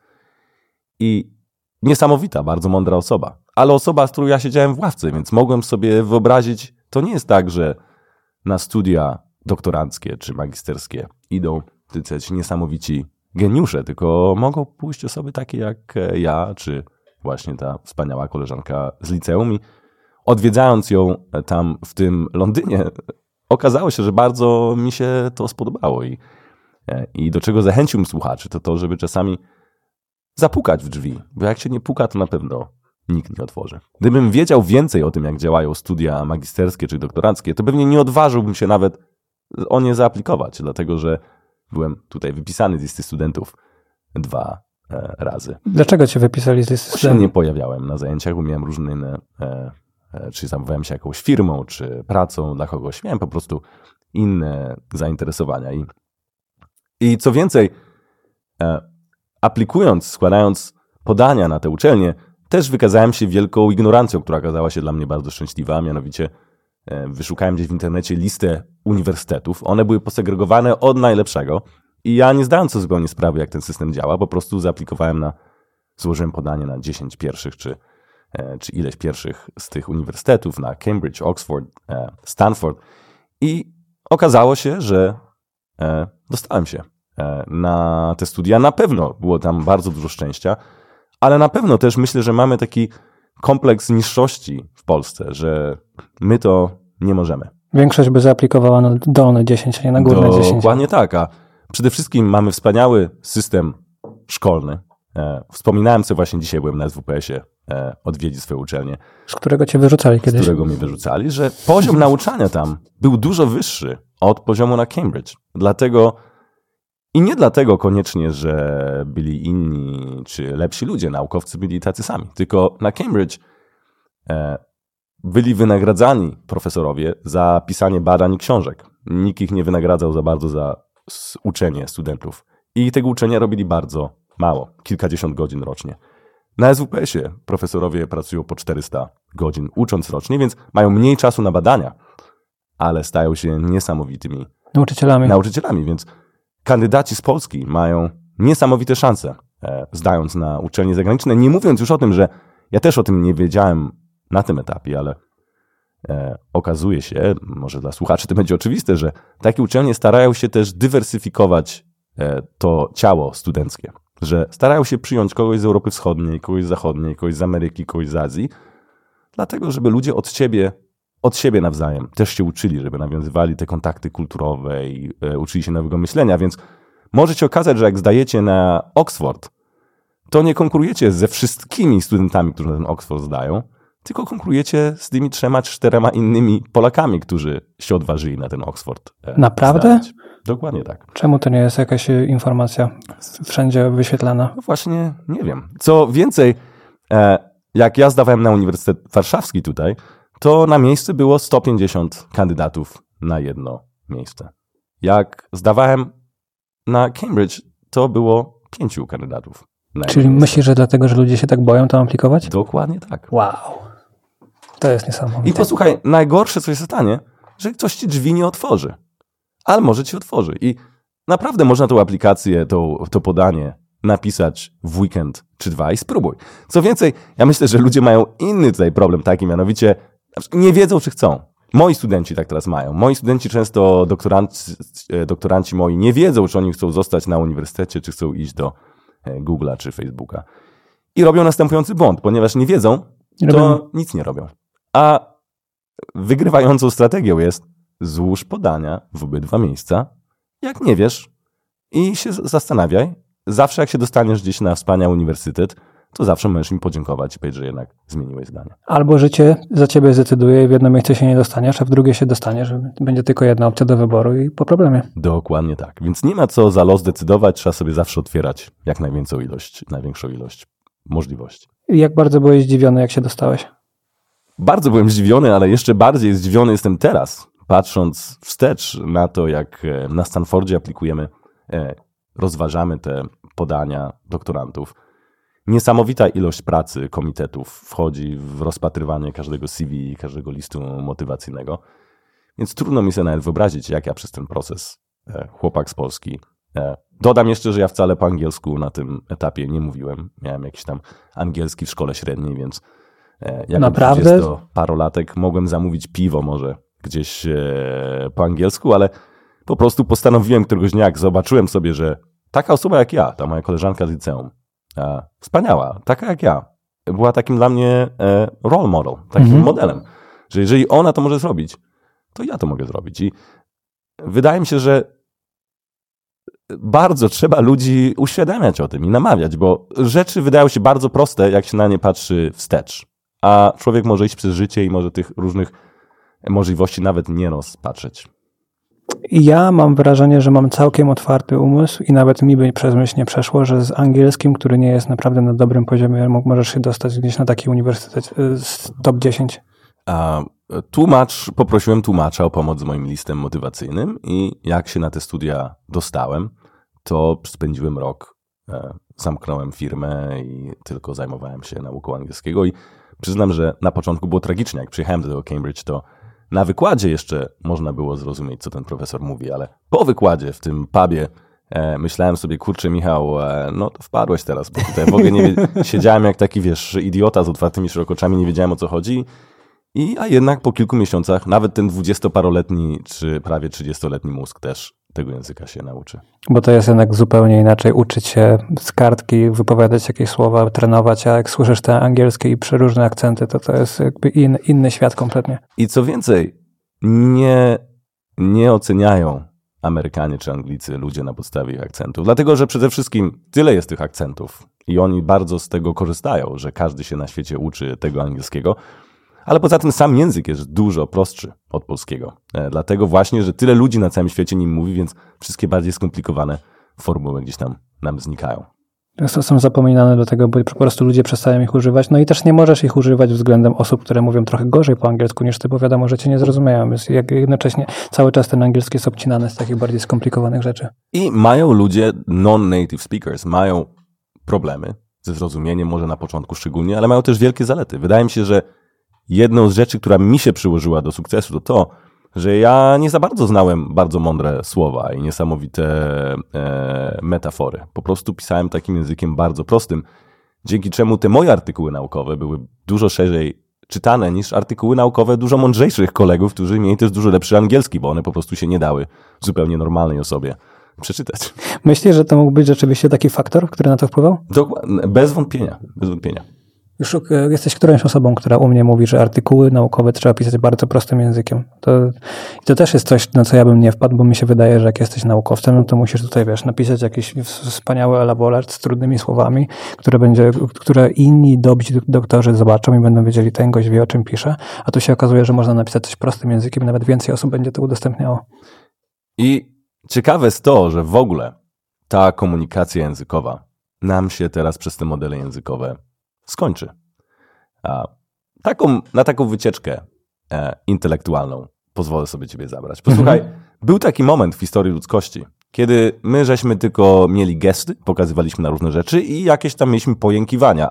I niesamowita, bardzo mądra osoba, ale osoba, z którą ja siedziałem w ławce, więc mogłem sobie wyobrazić, to nie jest tak, że na studia doktoranckie czy magisterskie idą tyceć niesamowici geniusze, tylko mogą pójść osoby takie jak ja, czy właśnie ta wspaniała koleżanka z liceum. I odwiedzając ją tam w tym Londynie, okazało się, że bardzo mi się to spodobało. I do czego zachęciłbym słuchaczy, to to, żeby czasami zapukać w drzwi. Bo jak się nie puka, to na pewno nikt nie otworzy. Gdybym wiedział więcej o tym, jak działają studia magisterskie czy doktoranckie, to pewnie nie odważyłbym się nawet o nie zaaplikować, dlatego że byłem tutaj wypisany z listy studentów 2 razy. Dlaczego cię wypisali z listy Się studentów? nie pojawiałem na zajęciach, bo miałem różne inne, czy zajmowałem się jakąś firmą, czy pracą dla kogoś. Miałem po prostu inne zainteresowania. I co więcej, aplikując, składając podania na te uczelnie, też wykazałem się wielką ignorancją, która okazała się dla mnie bardzo szczęśliwa, a mianowicie wyszukałem gdzieś w internecie listę uniwersytetów. One były posegregowane od najlepszego i ja nie zdałem sobie zupełnie sprawy, jak ten system działa, po prostu zaaplikowałem złożyłem podanie na 10 pierwszych, czy ileś pierwszych z tych uniwersytetów, na Cambridge, Oxford, Stanford i okazało się, że dostałem się na te studia. Na pewno było tam bardzo dużo szczęścia, ale na pewno też myślę, że mamy taki kompleks niższości w Polsce, że my to nie możemy. Większość by zaaplikowała na dolne 10, a nie na górne 10. Dokładnie tak, a przede wszystkim mamy wspaniały system szkolny. Wspominałem sobie właśnie dzisiaj, byłem na SWPS-ie odwiedzić swoje uczelnie. Z którego cię wyrzucali kiedyś. Z którego mnie wyrzucali, że poziom nauczania tam był dużo wyższy od poziomu na Cambridge. Dlatego i nie dlatego koniecznie, że byli inni czy lepsi ludzie, naukowcy byli tacy sami, tylko na Cambridge byli wynagradzani profesorowie za pisanie badań i książek. Nikt ich nie wynagradzał za bardzo za uczenie studentów. I tego uczenia robili bardzo mało, kilkadziesiąt godzin rocznie. Na SWPS-ie profesorowie pracują po 400 godzin ucząc rocznie, więc mają mniej czasu na badania, ale stają się niesamowitymi nauczycielami, więc kandydaci z Polski mają niesamowite szanse, zdając na uczelnie zagraniczne. Nie mówiąc już o tym, że ja też o tym nie wiedziałem na tym etapie, ale okazuje się, może dla słuchaczy to będzie oczywiste, że takie uczelnie starają się też dywersyfikować to ciało studenckie, że starają się przyjąć kogoś z Europy Wschodniej, kogoś z Zachodniej, kogoś z Ameryki, kogoś z Azji, dlatego żeby ludzie od siebie nawzajem też się uczyli, żeby nawiązywali te kontakty kulturowe i uczyli się nowego myślenia, więc może się okazać, że jak zdajecie na Oxford, to nie konkurujecie ze wszystkimi studentami, którzy na ten Oxford zdają, tylko konkurujecie z tymi 3 czy 4 innymi Polakami, którzy się odważyli na ten Oxford. Naprawdę? Zdać. Dokładnie tak. Czemu to nie jest jakaś informacja wszędzie wyświetlana? No właśnie, nie wiem. Co więcej, jak ja zdawałem na Uniwersytet Warszawski tutaj, to na miejsce było 150 kandydatów na jedno miejsce. Jak zdawałem na Cambridge, to było 5 kandydatów. Czyli myślisz, że dlatego, że ludzie się tak boją tam aplikować? Dokładnie tak. Wow. To jest niesamowite. I posłuchaj, najgorsze, co się stanie, że ktoś ci drzwi nie otworzy. Ale może ci otworzy. I naprawdę można tą aplikację, to podanie napisać w weekend czy 2 i spróbuj. Co więcej, ja myślę, że ludzie mają inny tutaj problem taki, mianowicie nie wiedzą, czy chcą. Moi studenci tak teraz mają. Moi studenci często, doktoranci moi nie wiedzą, czy oni chcą zostać na uniwersytecie, czy chcą iść do Google'a czy Facebooka. I robią następujący błąd, ponieważ nie wiedzą, to nic nie robią. A wygrywającą strategią jest złóż podania w obydwa miejsca. Jak nie wiesz i się zastanawiaj, zawsze jak się dostaniesz gdzieś na wspaniały uniwersytet, to zawsze możesz im podziękować i powiedzieć, że jednak zmieniłeś zdanie. Albo życie za ciebie zdecyduje i w jedno miejsce się nie dostaniesz, a w drugie się dostaniesz. Będzie tylko jedna opcja do wyboru i po problemie. Dokładnie tak. Więc nie ma co za los decydować, trzeba sobie zawsze otwierać jak największą ilość możliwości. I jak bardzo byłeś zdziwiony, jak się dostałeś? Bardzo byłem zdziwiony, ale jeszcze bardziej zdziwiony jestem teraz, patrząc wstecz na to, jak na Stanfordzie aplikujemy, rozważamy te podania doktorantów. Niesamowita ilość pracy komitetów wchodzi w rozpatrywanie każdego CV, każdego listu motywacyjnego. Więc trudno mi sobie nawet wyobrazić, jak ja przez ten proces, chłopak z Polski. Dodam jeszcze, że ja wcale po angielsku na tym etapie nie mówiłem. Miałem jakiś tam angielski w szkole średniej, więc jako 20-parolatek mogłem zamówić piwo może gdzieś po angielsku, ale po prostu postanowiłem któregoś dnia, jak zobaczyłem sobie, że taka osoba jak ja, ta moja koleżanka z liceum, wspaniała, taka jak ja, była takim dla mnie role model, takim modelem, że jeżeli ona to może zrobić, to ja to mogę zrobić. I wydaje mi się, że bardzo trzeba ludzi uświadamiać o tym i namawiać, bo rzeczy wydają się bardzo proste, jak się na nie patrzy wstecz. A człowiek może iść przez życie i może tych różnych możliwości nawet nie rozpatrzeć. Ja mam wrażenie, że mam całkiem otwarty umysł i nawet mi by przez myśl nie przeszło, że z angielskim, który nie jest naprawdę na dobrym poziomie, możesz się dostać gdzieś na taki uniwersytet z top 10. Poprosiłem tłumacza o pomoc z moim listem motywacyjnym i jak się na te studia dostałem, to spędziłem rok, zamknąłem firmę i tylko zajmowałem się nauką angielskiego i przyznam, że na początku było tragicznie. Jak przyjechałem do tego Cambridge, to na wykładzie jeszcze można było zrozumieć, co ten profesor mówi, ale po wykładzie w tym pubie myślałem sobie, kurczę Michał, no to wpadłeś teraz, bo tutaj w ogóle siedziałem jak taki, idiota z otwartymi szerokoczami, nie wiedziałem o co chodzi. A jednak po kilku miesiącach nawet ten 20-paroletni czy prawie 30-letni mózg też tego języka się nauczy. Bo to jest jednak zupełnie inaczej uczyć się z kartki, wypowiadać jakieś słowa, trenować, a jak słyszysz te angielskie i przeróżne akcenty, to jest jakby inny świat kompletnie. I co więcej, nie oceniają Amerykanie czy Anglicy ludzie na podstawie ich akcentów, dlatego że przede wszystkim tyle jest tych akcentów i oni bardzo z tego korzystają, że każdy się na świecie uczy tego angielskiego. Ale poza tym sam język jest dużo prostszy od polskiego. Dlatego właśnie, że tyle ludzi na całym świecie nim mówi, więc wszystkie bardziej skomplikowane formuły gdzieś tam nam znikają. Często są zapominane do tego, bo po prostu ludzie przestają ich używać. No i też nie możesz ich używać względem osób, które mówią trochę gorzej po angielsku niż ty, bo wiadomo, że cię nie zrozumieją. Jest jednocześnie cały czas ten angielski jest obcinany z takich bardziej skomplikowanych rzeczy. I mają ludzie, non-native speakers, mają problemy ze zrozumieniem, może na początku szczególnie, ale mają też wielkie zalety. Wydaje mi się, że jedną z rzeczy, która mi się przyłożyła do sukcesu, to, że ja nie za bardzo znałem bardzo mądre słowa i niesamowite metafory. Po prostu pisałem takim językiem bardzo prostym, dzięki czemu te moje artykuły naukowe były dużo szerzej czytane niż artykuły naukowe dużo mądrzejszych kolegów, którzy mieli też dużo lepszy angielski, bo one po prostu się nie dały zupełnie normalnej osobie przeczytać. Myślisz, że to mógł być rzeczywiście taki faktor, który na to wpływał? Dokładnie, bez wątpienia. Już jesteś którąś osobą, która u mnie mówi, że artykuły naukowe trzeba pisać bardzo prostym językiem. To też jest coś, na co ja bym nie wpadł, bo mi się wydaje, że jak jesteś naukowcem, no to musisz tutaj, napisać jakiś wspaniały elaborat z trudnymi słowami, które inni dobrzy doktorzy zobaczą i będą wiedzieli, ten gość wie, o czym pisze, a tu się okazuje, że można napisać coś prostym językiem i nawet więcej osób będzie to udostępniało. I ciekawe jest to, że w ogóle ta komunikacja językowa nam się teraz przez te modele językowe skończy. Na taką wycieczkę intelektualną pozwolę sobie ciebie zabrać. Posłuchaj, był taki moment w historii ludzkości, kiedy my żeśmy tylko mieli gesty, pokazywaliśmy na różne rzeczy i jakieś tam mieliśmy pojękiwania.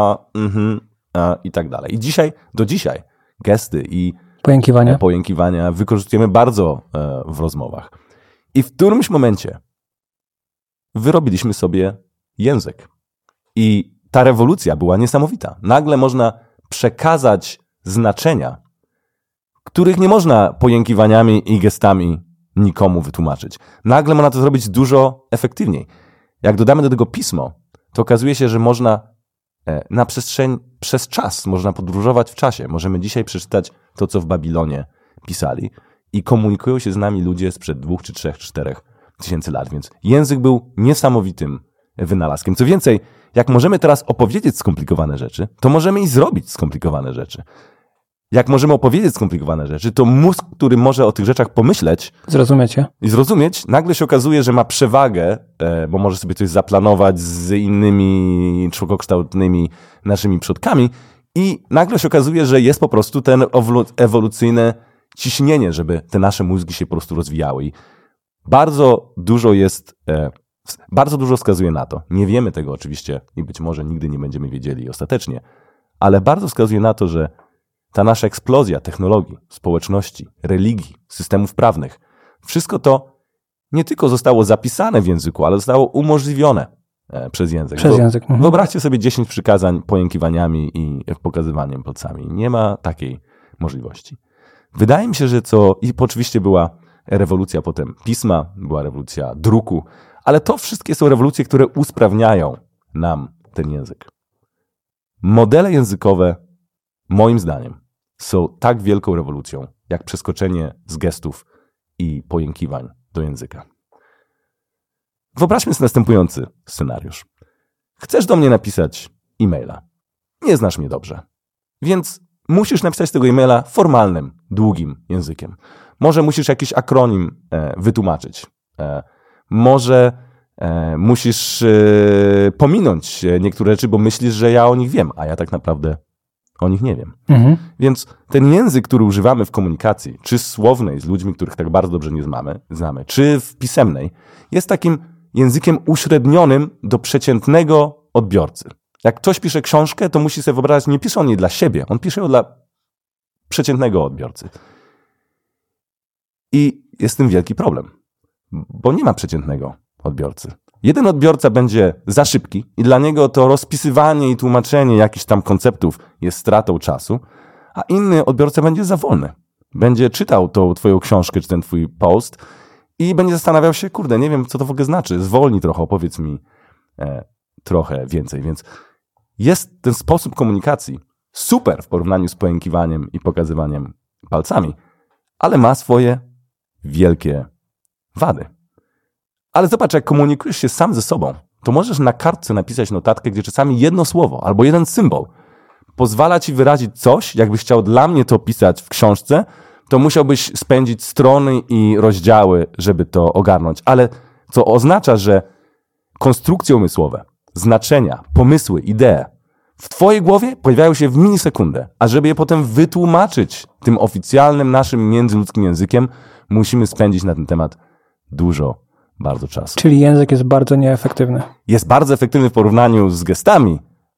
I tak dalej. I do dzisiaj gesty i pojękiwania wykorzystujemy bardzo w rozmowach. I w którymś momencie wyrobiliśmy sobie język. I ta rewolucja była niesamowita. Nagle można przekazać znaczenia, których nie można pojękiwaniami i gestami nikomu wytłumaczyć. Nagle można to zrobić dużo efektywniej. Jak dodamy do tego pismo, to okazuje się, że można przez czas, można podróżować w czasie. Możemy dzisiaj przeczytać to, co w Babilonie pisali i komunikują się z nami ludzie sprzed 2 czy 3 czy 4 tysięcy lat. Więc język był niesamowitym wynalazkiem. Co więcej, jak możemy teraz opowiedzieć skomplikowane rzeczy, to możemy i zrobić skomplikowane rzeczy. Jak możemy opowiedzieć skomplikowane rzeczy, to mózg, który może o tych rzeczach pomyśleć i zrozumieć, nagle się okazuje, że ma przewagę, bo może sobie coś zaplanować z innymi członkokształtnymi naszymi przodkami i nagle się okazuje, że jest po prostu ten ewolucyjne ciśnienie, żeby te nasze mózgi się po prostu rozwijały. I bardzo dużo wskazuje na to. Nie wiemy tego oczywiście i być może nigdy nie będziemy wiedzieli ostatecznie, ale bardzo wskazuje na to, że ta nasza eksplozja technologii, społeczności, religii, systemów prawnych, wszystko to nie tylko zostało zapisane w języku, ale zostało umożliwione przez język. Wyobraźcie sobie 10 przykazań pojękiwaniami i pokazywaniem palcami. Nie ma takiej możliwości. Wydaje mi się, że i oczywiście była rewolucja potem pisma, była rewolucja druku, ale to wszystkie są rewolucje, które usprawniają nam ten język. Modele językowe, moim zdaniem, są tak wielką rewolucją, jak przeskoczenie z gestów i pojękiwań do języka. Wyobraźmy sobie następujący scenariusz. Chcesz do mnie napisać e-maila. Nie znasz mnie dobrze. Więc musisz napisać tego e-maila formalnym, długim językiem. Może musisz jakiś akronim wytłumaczyć. Może musisz pominąć niektóre rzeczy, bo myślisz, że ja o nich wiem, a ja tak naprawdę o nich nie wiem. Więc ten język, który używamy w komunikacji, czy słownej z ludźmi, których tak bardzo dobrze nie znamy, czy w pisemnej, jest takim językiem uśrednionym do przeciętnego odbiorcy. Jak ktoś pisze książkę, to musi sobie wyobrazić, nie pisze on jej dla siebie, on pisze ją dla przeciętnego odbiorcy. I jest z tym wielki problem, bo nie ma przeciętnego odbiorcy. Jeden odbiorca będzie za szybki i dla niego to rozpisywanie i tłumaczenie jakichś tam konceptów jest stratą czasu, a inny odbiorca będzie za wolny. Będzie czytał tą twoją książkę czy ten twój post i będzie zastanawiał się, kurde, nie wiem, co to w ogóle znaczy, zwolnij trochę, opowiedz mi trochę więcej. Więc jest ten sposób komunikacji super w porównaniu z pojękiwaniem i pokazywaniem palcami, ale ma swoje wielkie wady. Ale zobacz, jak komunikujesz się sam ze sobą, to możesz na kartce napisać notatkę, gdzie czasami jedno słowo albo jeden symbol pozwala ci wyrazić coś, jakbyś chciał dla mnie to pisać w książce, to musiałbyś spędzić strony i rozdziały, żeby to ogarnąć. Ale co oznacza, że konstrukcje umysłowe, znaczenia, pomysły, idee w twojej głowie pojawiają się w milisekundę, a żeby je potem wytłumaczyć tym oficjalnym naszym międzyludzkim językiem, musimy spędzić na ten temat bardzo czasu. Czyli język jest bardzo nieefektywny. Jest bardzo efektywny w porównaniu z gestami,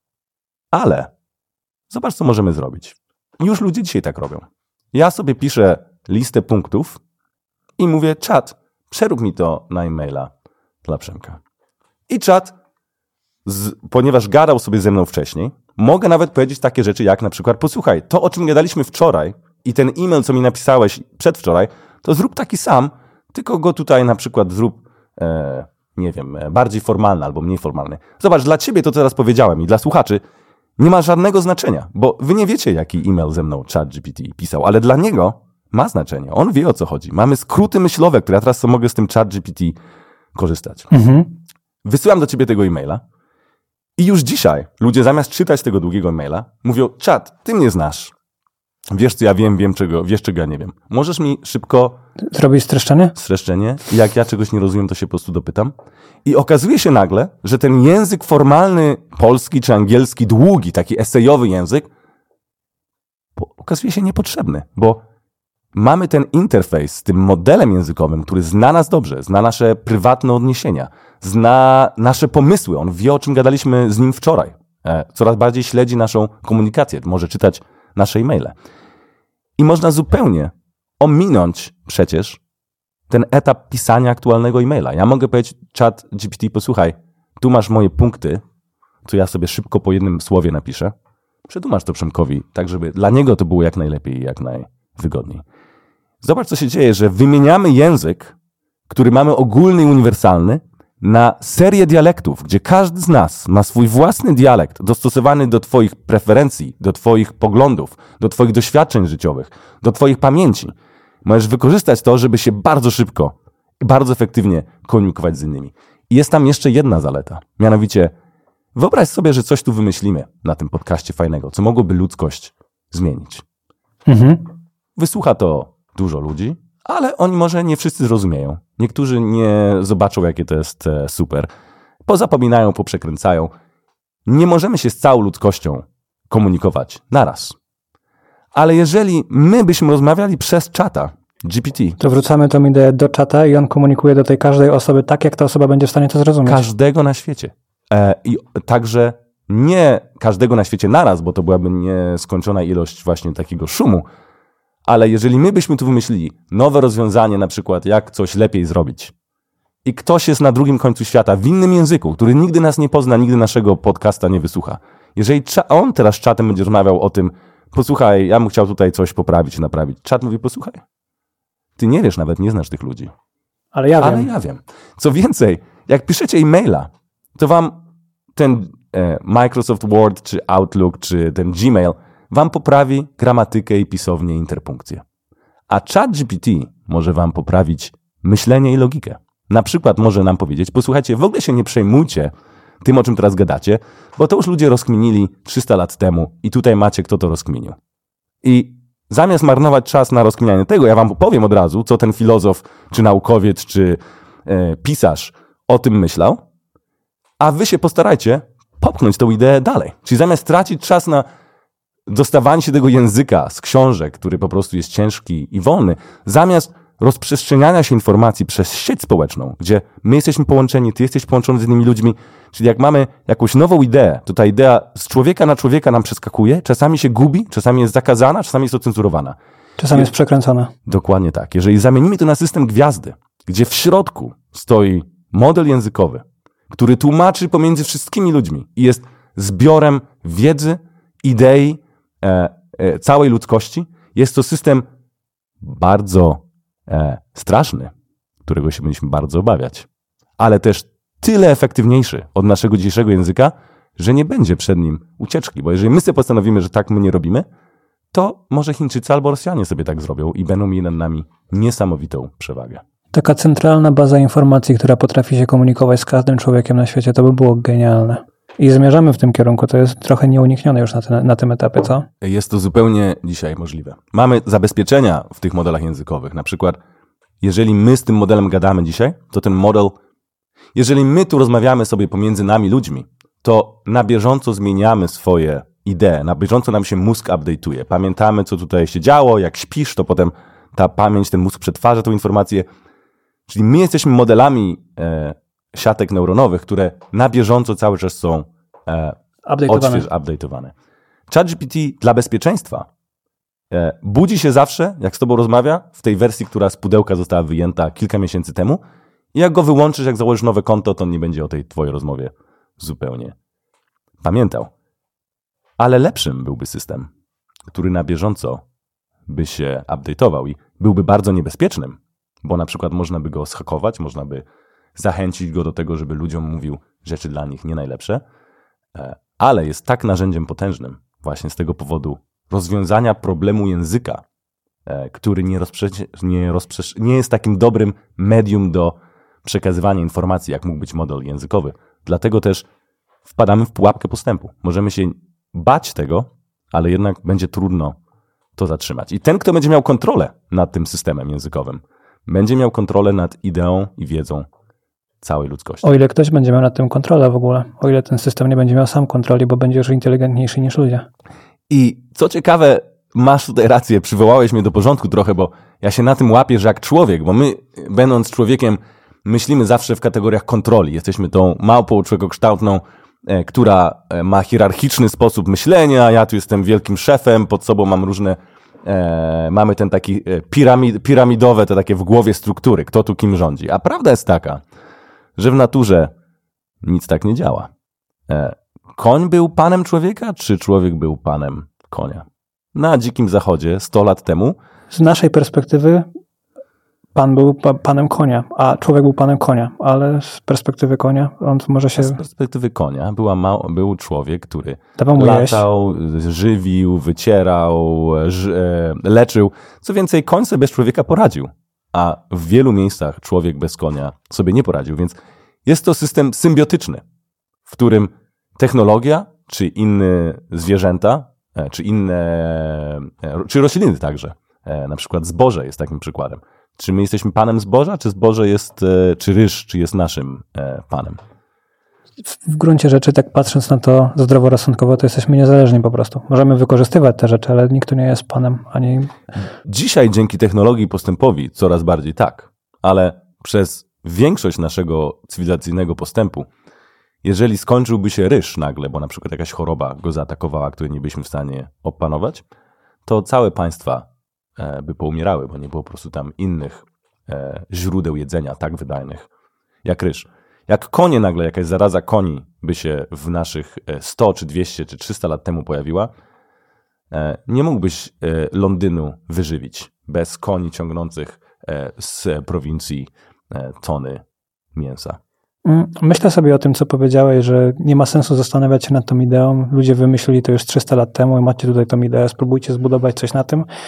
ale zobacz, co możemy zrobić. Już ludzie dzisiaj tak robią. Ja sobie piszę listę punktów i mówię, czat, przerób mi to na e-maila dla Przemka. I czat, ponieważ gadał sobie ze mną wcześniej, mogę nawet powiedzieć takie rzeczy jak na przykład, posłuchaj, to o czym gadaliśmy wczoraj i ten e-mail, co mi napisałeś przedwczoraj, to zrób taki sam, tylko go tutaj na przykład zrób, nie wiem, bardziej formalny albo mniej formalny. Zobacz, dla ciebie to teraz powiedziałem i dla słuchaczy nie ma żadnego znaczenia, bo wy nie wiecie, jaki e-mail ze mną ChatGPT pisał, ale dla niego ma znaczenie. On wie, o co chodzi. Mamy skróty myślowe, które ja teraz mogę z tym ChatGPT korzystać. Wysyłam do ciebie tego e-maila i już dzisiaj ludzie zamiast czytać tego długiego e-maila mówią, czat, ty mnie znasz. Wiesz, co ja wiem, wiesz, czego ja nie wiem. Możesz mi szybko zrobić streszczenie? Streszczenie. I jak ja czegoś nie rozumiem, to się po prostu dopytam. I okazuje się nagle, że ten język formalny, polski czy angielski, długi, taki esejowy język, okazuje się niepotrzebny, bo mamy ten interfejs z tym modelem językowym, który zna nas dobrze, zna nasze prywatne odniesienia, zna nasze pomysły. On wie, o czym gadaliśmy z nim wczoraj. Coraz bardziej śledzi naszą komunikację, może czytać nasze e-maile. I można zupełnie ominąć przecież ten etap pisania aktualnego e-maila. Ja mogę powiedzieć, czat GPT, posłuchaj, tu masz moje punkty, co ja sobie szybko po jednym słowie napiszę. Przetłumacz to Przemkowi, tak żeby dla niego to było jak najlepiej i jak najwygodniej. Zobacz, co się dzieje, że wymieniamy język, który mamy ogólny i uniwersalny, na serię dialektów, gdzie każdy z nas ma swój własny dialekt dostosowany do twoich preferencji, do twoich poglądów, do twoich doświadczeń życiowych, do twoich pamięci. Możesz wykorzystać to, żeby się bardzo szybko i bardzo efektywnie komunikować z innymi. I jest tam jeszcze jedna zaleta. Mianowicie wyobraź sobie, że coś tu wymyślimy na tym podcaście fajnego, co mogłoby ludzkość zmienić. Wysłucha to dużo ludzi, ale oni może nie wszyscy zrozumieją. Niektórzy nie zobaczą, jakie to jest super. Pozapominają, poprzekręcają. Nie możemy się z całą ludzkością komunikować naraz. Ale jeżeli my byśmy rozmawiali przez czata GPT, to wrzucamy tą ideę do czata i on komunikuje do tej każdej osoby tak, jak ta osoba będzie w stanie to zrozumieć. Każdego na świecie. I także nie każdego na świecie naraz, bo to byłaby nieskończona ilość właśnie takiego szumu, ale jeżeli my byśmy tu wymyślili nowe rozwiązanie, na przykład jak coś lepiej zrobić i ktoś jest na drugim końcu świata w innym języku, który nigdy nas nie pozna, nigdy naszego podcasta nie wysłucha. Jeżeli on teraz z czatem będzie rozmawiał o tym, posłuchaj, ja bym chciał tutaj coś poprawić, naprawić. Czat mówi, posłuchaj, ty nie wiesz, nawet nie znasz tych ludzi. Ale ja wiem. Co więcej, jak piszecie e-maila, to wam ten Microsoft Word, czy Outlook, czy ten Gmail wam poprawi gramatykę i pisownię, interpunkcję. A ChatGPT może wam poprawić myślenie i logikę. na przykład może nam powiedzieć, posłuchajcie, w ogóle się nie przejmujcie tym, o czym teraz gadacie, bo to już ludzie rozkminili 300 lat temu i tutaj macie, kto to rozkminił. I zamiast marnować czas na rozkminianie tego, ja wam powiem od razu, co ten filozof, czy naukowiec, czy pisarz o tym myślał, a wy się postarajcie popchnąć tę ideę dalej. Czyli zamiast tracić czas na dostawanie się tego języka z książek, który po prostu jest ciężki i wolny, zamiast rozprzestrzeniania się informacji przez sieć społeczną, gdzie my jesteśmy połączeni, ty jesteś połączony z innymi ludźmi, czyli jak mamy jakąś nową ideę, to ta idea z człowieka na człowieka nam przeskakuje, czasami się gubi, czasami jest zakazana, czasami jest ocenzurowana. Czasami jest przekręcona. Dokładnie tak. Jeżeli zamienimy to na system gwiazdy, gdzie w środku stoi model językowy, który tłumaczy pomiędzy wszystkimi ludźmi i jest zbiorem wiedzy, idei całej ludzkości, jest to system bardzo straszny, którego się powinniśmy bardzo obawiać, ale też tyle efektywniejszy od naszego dzisiejszego języka, że nie będzie przed nim ucieczki, bo jeżeli my sobie postanowimy, że tak my nie robimy, to może Chińczycy albo Rosjanie sobie tak zrobią i będą mieli nad nami niesamowitą przewagę. Taka centralna baza informacji, która potrafi się komunikować z każdym człowiekiem na świecie, to by było genialne. I zmierzamy w tym kierunku, to jest trochę nieuniknione już na tym etapie, co? Jest to zupełnie dzisiaj możliwe. Mamy zabezpieczenia w tych modelach językowych. Na przykład, jeżeli my z tym modelem gadamy dzisiaj, to ten model, jeżeli my tu rozmawiamy sobie pomiędzy nami ludźmi, to na bieżąco zmieniamy swoje idee, na bieżąco nam się mózg update'uje. Pamiętamy, co tutaj się działo, jak śpisz, to potem ta pamięć, ten mózg przetwarza tą informację. Czyli my jesteśmy modelami siatek neuronowych, które na bieżąco cały czas są update'owane. ChatGPT dla bezpieczeństwa budzi się zawsze, jak z tobą rozmawia, w tej wersji, która z pudełka została wyjęta kilka miesięcy temu i jak go wyłączysz, jak założysz nowe konto, to on nie będzie o tej twojej rozmowie zupełnie pamiętał. Ale lepszym byłby system, który na bieżąco by się update'ował i byłby bardzo niebezpiecznym, bo na przykład można by go zhakować, można by zachęcić go do tego, żeby ludziom mówił rzeczy dla nich nie najlepsze, ale jest tak narzędziem potężnym właśnie z tego powodu rozwiązania problemu języka, który nie jest takim dobrym medium do przekazywania informacji, jak mógł być model językowy. Dlatego też wpadamy w pułapkę postępu. Możemy się bać tego, ale jednak będzie trudno to zatrzymać. I ten, kto będzie miał kontrolę nad tym systemem językowym, będzie miał kontrolę nad ideą i wiedzą całej ludzkości. O ile ktoś będzie miał nad tym kontrolę w ogóle, o ile ten system nie będzie miał sam kontroli, bo będzie już inteligentniejszy niż ludzie. I co ciekawe, masz tutaj rację, przywołałeś mnie do porządku trochę, bo ja się na tym łapię, że jak człowiek, bo my, będąc człowiekiem, myślimy zawsze w kategoriach kontroli. Jesteśmy tą małpą człowiekokształtną, która ma hierarchiczny sposób myślenia, ja tu jestem wielkim szefem, pod sobą mam różne, mamy ten taki piramidowe, te takie w głowie struktury, kto tu kim rządzi. A prawda jest taka, że w naturze nic tak nie działa. Koń był panem człowieka, czy człowiek był panem konia? Na Dzikim Zachodzie 100 lat temu. Z naszej perspektywy pan był panem konia, a człowiek był panem konia, ale z perspektywy konia on może się... Z perspektywy konia był człowiek, który latał, żywił, wycierał, leczył. Co więcej, koń sobie bez człowieka poradził, a w wielu miejscach człowiek bez konia sobie nie poradził, więc jest to system symbiotyczny, w którym technologia, czy inne zwierzęta, czy rośliny także, na przykład zboże jest takim przykładem. Czy my jesteśmy panem zboża, czy zboże jest, czy ryż, czy jest naszym panem? W gruncie rzeczy, tak patrząc na to zdroworozsądkowo, to jesteśmy niezależni po prostu. Możemy wykorzystywać te rzeczy, ale nikt tu nie jest panem, ani... Dzisiaj dzięki technologii i postępowi coraz bardziej tak, ale przez większość naszego cywilizacyjnego postępu, jeżeli skończyłby się ryż nagle, bo na przykład jakaś choroba go zaatakowała, której nie byliśmy w stanie opanować, to całe państwa by poumierały, bo nie było po prostu tam innych źródeł jedzenia tak wydajnych jak ryż. Jak konie nagle, jakaś zaraza koni by się w naszych 100 czy 200 czy 300 lat temu pojawiła, nie mógłbyś Londynu wyżywić bez koni ciągnących z prowincji tony mięsa. Myślę sobie o tym, co powiedziałeś, że nie ma sensu zastanawiać się nad tą ideą. Ludzie wymyślili to już 300 lat temu i macie tutaj tą ideę, spróbujcie zbudować coś na tym.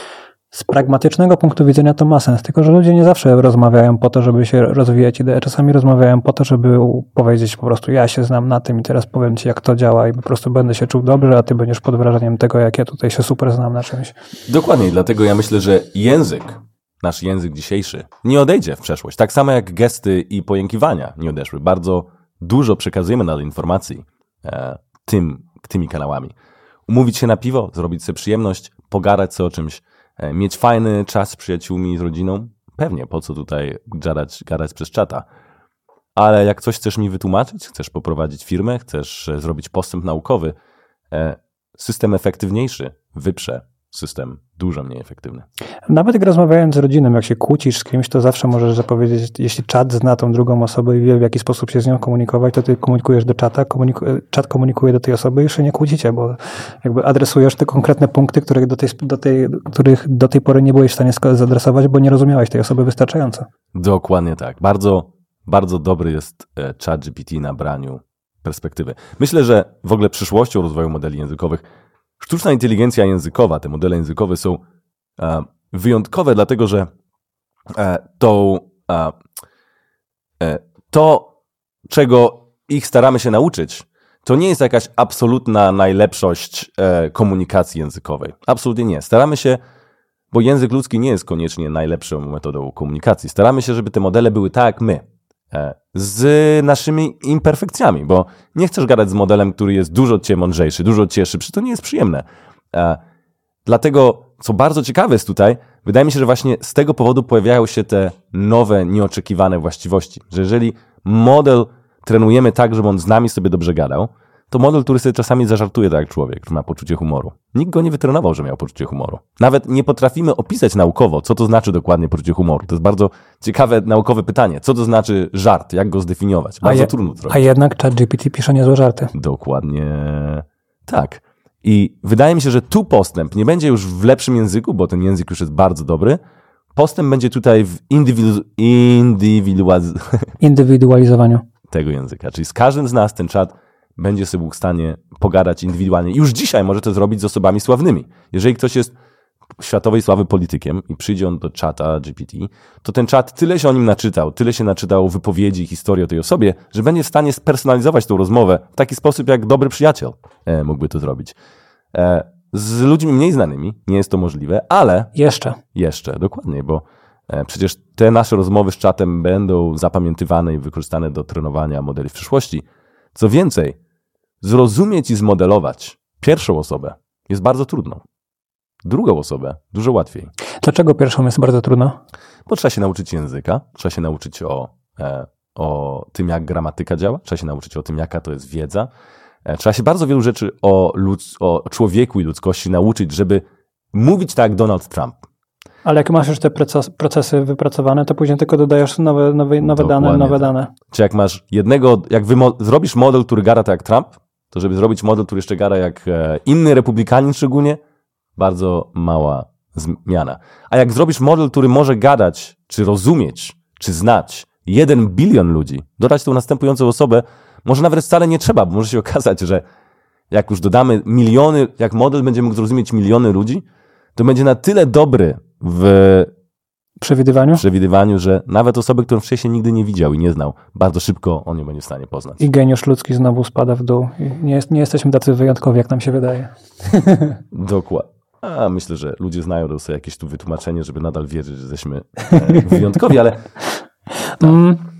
Z pragmatycznego punktu widzenia to ma sens, tylko że ludzie nie zawsze rozmawiają po to, żeby się rozwijać ideę. Czasami rozmawiają po to, żeby powiedzieć po prostu ja się znam na tym i teraz powiem ci jak to działa i po prostu będę się czuł dobrze, a ty będziesz pod wrażeniem tego, jak ja tutaj się super znam na czymś. Dokładnie, dlatego ja myślę, że nasz język dzisiejszy nie odejdzie w przeszłość. Tak samo jak gesty i pojękiwania nie odeszły. Bardzo dużo przekazujemy nadal informacji tymi kanałami. Umówić się na piwo, zrobić sobie przyjemność, pogadać sobie o czymś, mieć fajny czas z przyjaciółmi, z rodziną. Pewnie, po co tutaj gadać przez czata. Ale jak coś chcesz mi wytłumaczyć, chcesz poprowadzić firmę, chcesz zrobić postęp naukowy, system efektywniejszy wyprze system dużo mniej efektywny. Nawet jak rozmawiając z rodziną, jak się kłócisz z kimś, to zawsze możesz zapowiedzieć, jeśli czat zna tą drugą osobę i wie, w jaki sposób się z nią komunikować, to ty komunikujesz do czata, czat komunikuje do tej osoby i już się nie kłócicie, bo jakby adresujesz te konkretne punkty, których do tej pory nie byłeś w stanie zadresować, bo nie rozumiałeś tej osoby wystarczająco. Dokładnie tak. Bardzo, bardzo dobry jest ChatGPT na braniu perspektywy. Myślę, że w ogóle przyszłością rozwoju modeli językowych sztuczna inteligencja językowa, te modele językowe są wyjątkowe, dlatego że to, czego ich staramy się nauczyć, to nie jest jakaś absolutna najlepszość komunikacji językowej. Absolutnie nie. Staramy się, bo język ludzki nie jest koniecznie najlepszą metodą komunikacji. Staramy się, żeby te modele były tak jak my, z naszymi imperfekcjami, bo nie chcesz gadać z modelem, który jest dużo od ciebie mądrzejszy, dużo od ciebie szybszy, to nie jest przyjemne. Dlatego, co bardzo ciekawe jest tutaj, wydaje mi się, że właśnie z tego powodu pojawiają się te nowe, nieoczekiwane właściwości, że jeżeli model trenujemy tak, żeby on z nami sobie dobrze gadał, to model, który sobie czasami zażartuje tak jak człowiek, że ma poczucie humoru. Nikt go nie wytrenował, że miał poczucie humoru. Nawet nie potrafimy opisać naukowo, co to znaczy dokładnie poczucie humoru. To jest bardzo ciekawe naukowe pytanie. Co to znaczy żart? Jak go zdefiniować? Bardzo trudno to zrobić. A jednak ChatGPT pisze niezłe żarty. Dokładnie tak. I wydaje mi się, że tu postęp nie będzie już w lepszym języku, bo ten język już jest bardzo dobry. Postęp będzie tutaj w indywidualizowaniu tego języka. Czyli z każdym z nas ten czat będzie sobie mógł w stanie pogadać indywidualnie. Już dzisiaj może to zrobić z osobami sławnymi. Jeżeli ktoś jest światowej sławy politykiem i przyjdzie on do czata GPT, to ten czat tyle się o nim naczytał, tyle się naczytał wypowiedzi i historii o tej osobie, że będzie w stanie spersonalizować tą rozmowę w taki sposób, jak dobry przyjaciel mógłby to zrobić. Z ludźmi mniej znanymi nie jest to możliwe, ale... Jeszcze, dokładnie, bo przecież te nasze rozmowy z czatem będą zapamiętywane i wykorzystane do trenowania modeli w przyszłości. Co więcej, zrozumieć i zmodelować pierwszą osobę jest bardzo trudno. Drugą osobę dużo łatwiej. Dlaczego pierwszą jest bardzo trudno? Bo trzeba się nauczyć języka, trzeba się nauczyć o tym, jak gramatyka działa, trzeba się nauczyć o tym, jaka to jest wiedza. Trzeba się bardzo wielu rzeczy o człowieku i ludzkości nauczyć, żeby mówić tak jak Donald Trump. Ale jak masz już te procesy wypracowane, to później tylko dodajesz nowe dane. Czy jak masz zrobisz model, który gada tak jak Trump, to żeby zrobić model, który jeszcze gada jak inny republikanin szczególnie, bardzo mała zmiana. A jak zrobisz model, który może gadać, czy rozumieć, czy znać 1 bilion ludzi, dodać tą następującą osobę, może nawet wcale nie trzeba, bo może się okazać, że jak już dodamy miliony, jak model będzie mógł zrozumieć miliony ludzi, to będzie na tyle dobry w przewidywaniu, że nawet osoby, którą wcześniej nigdy nie widział i nie znał, bardzo szybko on ją będzie w stanie poznać. I geniusz ludzki znowu spada w dół. Nie jesteśmy tacy wyjątkowi, jak nam się wydaje. Dokładnie. A myślę, że ludzie znają sobie jakieś tu wytłumaczenie, żeby nadal wierzyć, że jesteśmy wyjątkowi, ale... Tak.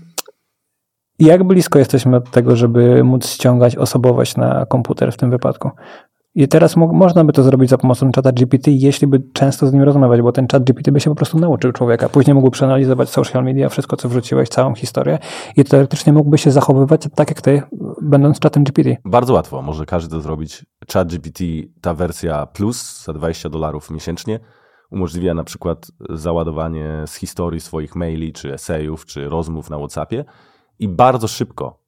Jak blisko jesteśmy od tego, żeby móc ściągać osobowość na komputer w tym wypadku? I teraz można by to zrobić za pomocą czata GPT, jeśli by często z nim rozmawiać, bo ten czat GPT by się po prostu nauczył człowieka. Później mógłby przeanalizować social media, wszystko co wrzuciłeś, całą historię i teoretycznie mógłby się zachowywać tak jak ty, będąc czatem GPT. Bardzo łatwo. Może każdy to zrobić. Chat GPT, ta wersja plus za $20 miesięcznie umożliwia na przykład załadowanie z historii swoich maili, czy esejów, czy rozmów na WhatsAppie i bardzo szybko,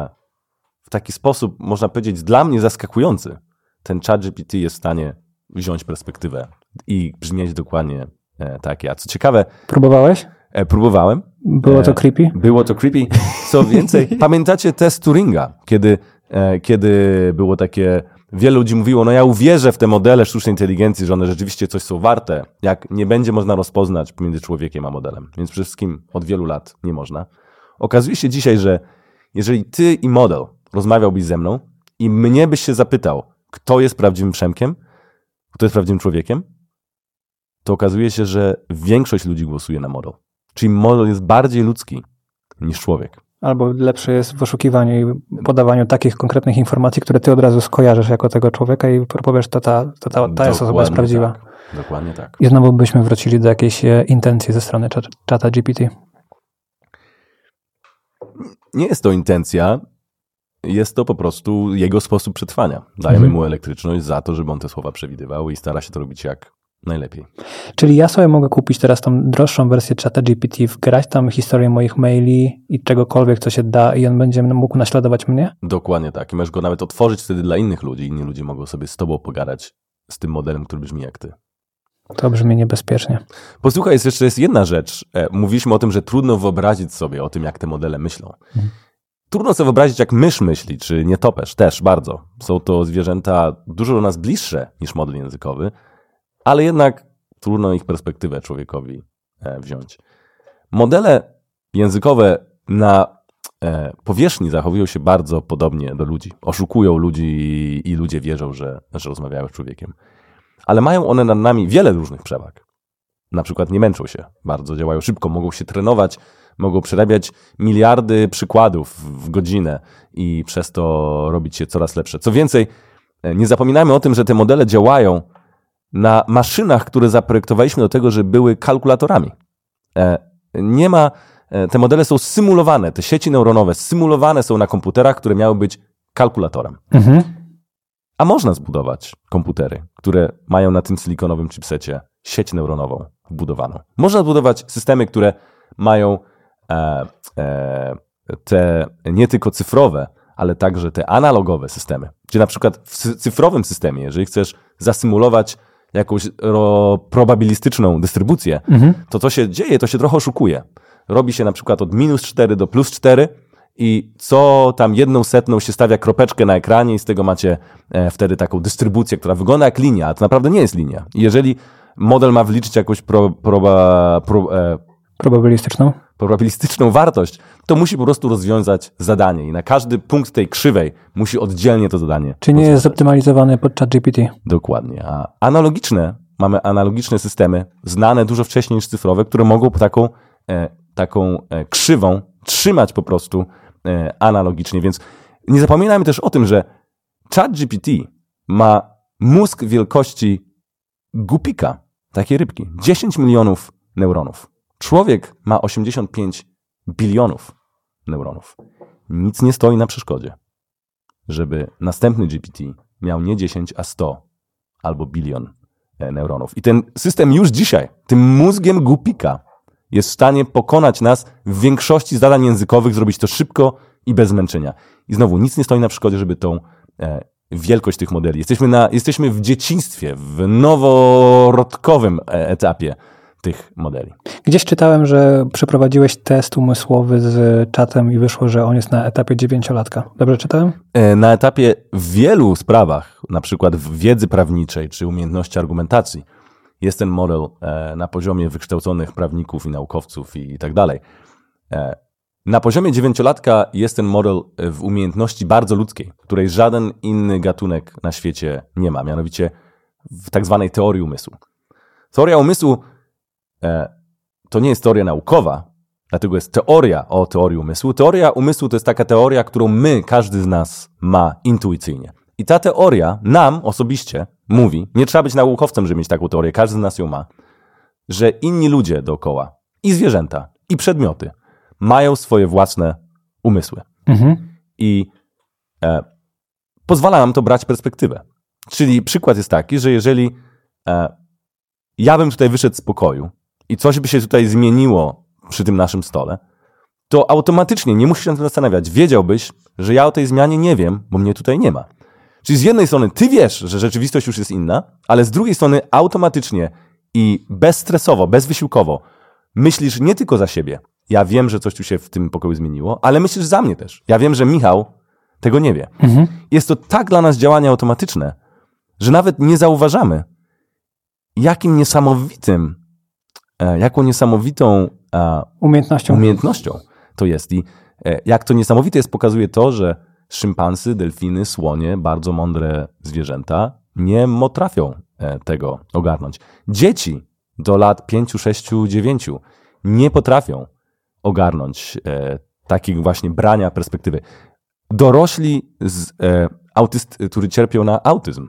w taki sposób, można powiedzieć, dla mnie zaskakujący, ten ChatGPT jest w stanie wziąć perspektywę i brzmieć dokładnie tak jak. Co ciekawe... Próbowałeś? Próbowałem. Było to creepy? Było to creepy. Co więcej, pamiętacie test Turinga, kiedy było takie wiele ludzi mówiło, no ja uwierzę w te modele sztucznej inteligencji, że one rzeczywiście coś są warte, jak nie będzie można rozpoznać pomiędzy człowiekiem a modelem. Więc przede wszystkim od wielu lat nie można. Okazuje się dzisiaj, że jeżeli ty i model rozmawiałbyś ze mną i mnie byś się zapytał, kto jest prawdziwym Przemkiem, kto jest prawdziwym człowiekiem, to okazuje się, że większość ludzi głosuje na model. Czyli model jest bardziej ludzki niż człowiek. Albo lepsze jest w oszukiwaniu i podawaniu takich konkretnych informacji, które ty od razu skojarzysz jako tego człowieka i powiesz, to ta jest osoba jest prawdziwa. Tak. Dokładnie tak. I znowu byśmy wrócili do jakiejś intencji ze strony czata GPT. Nie jest to intencja, jest to po prostu jego sposób przetrwania. Dajemy mu elektryczność za to, żeby on te słowa przewidywał i stara się to robić jak najlepiej. Czyli ja sobie mogę kupić teraz tą droższą wersję czata GPT, wgrać tam historię moich maili i czegokolwiek, co się da i on będzie mógł naśladować mnie? Dokładnie tak. I możesz go nawet otworzyć wtedy dla innych ludzi. Inni ludzie mogą sobie z tobą pogadać z tym modelem, który brzmi jak ty. To brzmi niebezpiecznie. Posłuchaj, jest jedna rzecz. Mówiliśmy o tym, że trudno wyobrazić sobie o tym, jak te modele myślą. Trudno sobie wyobrazić, jak mysz myśli, czy nietoperz też bardzo. Są to zwierzęta dużo do nas bliższe niż model językowy, ale jednak trudno ich perspektywę człowiekowi wziąć. Modele językowe na powierzchni zachowują się bardzo podobnie do ludzi. Oszukują ludzi i ludzie wierzą, że rozmawiają z człowiekiem. Ale mają one nad nami wiele różnych przewag. Na przykład nie męczą się bardzo, działają szybko, mogą się trenować, mogą przerabiać miliardy przykładów w godzinę i przez to robić się coraz lepsze. Co więcej, nie zapominajmy o tym, że te modele działają na maszynach, które zaprojektowaliśmy do tego, żeby były kalkulatorami. Te modele są symulowane, te sieci neuronowe symulowane są na komputerach, które miały być kalkulatorem. A można zbudować komputery, które mają na tym silikonowym chipsecie sieć neuronową wbudowaną. Można zbudować systemy, które mają te nie tylko cyfrowe, ale także te analogowe systemy. Gdzie na przykład w cyfrowym systemie, jeżeli chcesz zasymulować jakąś probabilistyczną dystrybucję, to co się dzieje, to się trochę oszukuje. Robi się na przykład od -4 do +4 i co tam 1/100 się stawia kropeczkę na ekranie i z tego macie wtedy taką dystrybucję, która wygląda jak linia, a to naprawdę nie jest linia. I jeżeli model ma wliczyć jakąś probabilistyczną wartość, to musi po prostu rozwiązać zadanie i na każdy punkt tej krzywej musi oddzielnie to zadanie. Czyli nie jest zoptymalizowany pod ChatGPT. Dokładnie. A mamy analogiczne systemy, znane dużo wcześniej niż cyfrowe, które mogą taką krzywą trzymać po prostu analogicznie. Więc nie zapominajmy też o tym, że ChatGPT ma mózg wielkości gupika, takiej rybki. 10 milionów neuronów. Człowiek ma 85 bilionów neuronów. Nic nie stoi na przeszkodzie, żeby następny GPT miał nie 10, a 100 albo bilion neuronów. I ten system już dzisiaj, tym mózgiem głupika, jest w stanie pokonać nas w większości zadań językowych, zrobić to szybko i bez zmęczenia. I znowu, nic nie stoi na przeszkodzie, żeby tą wielkość tych modeli. Jesteśmy w dzieciństwie, w noworodkowym etapie tych modeli. Gdzieś czytałem, że przeprowadziłeś test umysłowy z czatem i wyszło, że on jest na etapie 9-latka. Dobrze czytałem? Na etapie w wielu sprawach, na przykład w wiedzy prawniczej czy umiejętności argumentacji, jest ten model na poziomie wykształconych prawników i naukowców i tak dalej. Na poziomie 9-latka jest ten model w umiejętności bardzo ludzkiej, której żaden inny gatunek na świecie nie ma, mianowicie w tak zwanej teorii umysłu. Teoria umysłu to nie jest teoria naukowa, dlatego jest teoria o teorii umysłu. Teoria umysłu to jest taka teoria, którą każdy z nas ma intuicyjnie. I ta teoria nam osobiście mówi, nie trzeba być naukowcem, żeby mieć taką teorię, każdy z nas ją ma, że inni ludzie dookoła, i zwierzęta, i przedmioty, mają swoje własne umysły. I pozwala nam to brać perspektywę. Czyli przykład jest taki, że jeżeli ja bym tutaj wyszedł z pokoju i coś by się tutaj zmieniło przy tym naszym stole, to automatycznie, nie musisz się nad tym zastanawiać, wiedziałbyś, że ja o tej zmianie nie wiem, bo mnie tutaj nie ma. Czyli z jednej strony ty wiesz, że rzeczywistość już jest inna, ale z drugiej strony automatycznie i bezstresowo, bezwysiłkowo myślisz nie tylko za siebie. Ja wiem, że coś tu się w tym pokoju zmieniło, ale myślisz za mnie też. Ja wiem, że Michał tego nie wie. Jest to tak dla nas działanie automatyczne, że nawet nie zauważamy, jaką niesamowitą umiejętnością to jest. I jak to niesamowite jest, pokazuje to, że szympansy, delfiny, słonie, bardzo mądre zwierzęta nie potrafią tego ogarnąć. Dzieci do lat 5, 6, 9 nie potrafią ogarnąć takiego właśnie brania perspektywy. Dorośli, którzy cierpią na autyzm,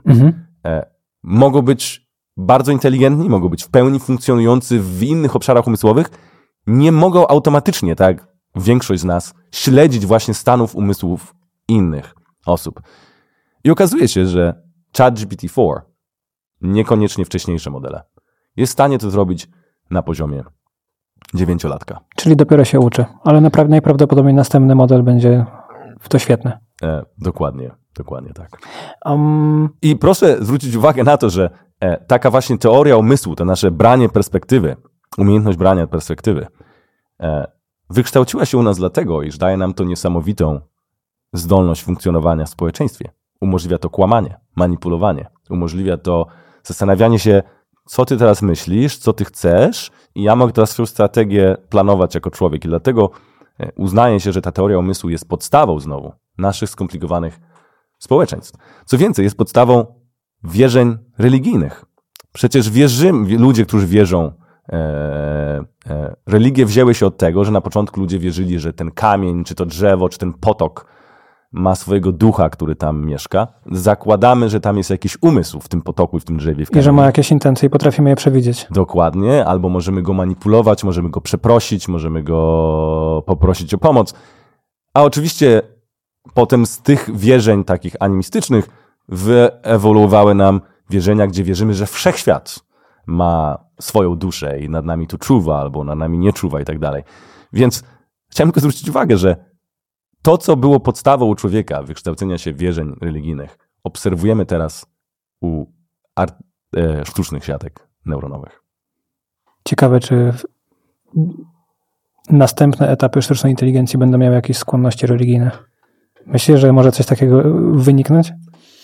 mogą być bardzo inteligentni, mogą być w pełni funkcjonujący w innych obszarach umysłowych, nie mogą automatycznie, tak większość z nas, śledzić właśnie stanów umysłów innych osób. I okazuje się, że ChatGPT-4, niekoniecznie wcześniejsze modele, jest w stanie to zrobić na poziomie 9-latka. Czyli dopiero się uczy, ale najprawdopodobniej następny model będzie w to świetny. Dokładnie tak. I proszę zwrócić uwagę na to, że taka właśnie teoria umysłu, to nasze branie perspektywy, umiejętność brania perspektywy, wykształciła się u nas dlatego, iż daje nam to niesamowitą zdolność funkcjonowania w społeczeństwie. Umożliwia to kłamanie, manipulowanie, umożliwia to zastanawianie się, co ty teraz myślisz, co ty chcesz i ja mogę teraz swoją strategię planować jako człowiek. I dlatego uznaje się, że ta teoria umysłu jest podstawą znowu naszych skomplikowanych społeczeństw. Co więcej, jest podstawą wierzeń religijnych. Przecież ludzie, którzy wierzą, religie wzięły się od tego, że na początku ludzie wierzyli, że ten kamień, czy to drzewo, czy ten potok ma swojego ducha, który tam mieszka. Zakładamy, że tam jest jakiś umysł w tym potoku i w tym drzewie. I że ma jakieś intencje i potrafimy je przewidzieć. Dokładnie, albo możemy go manipulować, możemy go przeprosić, możemy go poprosić o pomoc. A oczywiście potem z tych wierzeń takich animistycznych wyewoluowały nam wierzenia, gdzie wierzymy, że wszechświat ma swoją duszę i nad nami tu czuwa, albo nad nami nie czuwa i tak dalej. Więc chciałem tylko zwrócić uwagę, że to, co było podstawą u człowieka, wykształcenia się wierzeń religijnych, obserwujemy teraz u sztucznych siatek neuronowych. Ciekawe, czy następne etapy sztucznej inteligencji będą miały jakieś skłonności religijne. Myślisz, że może coś takiego wyniknąć?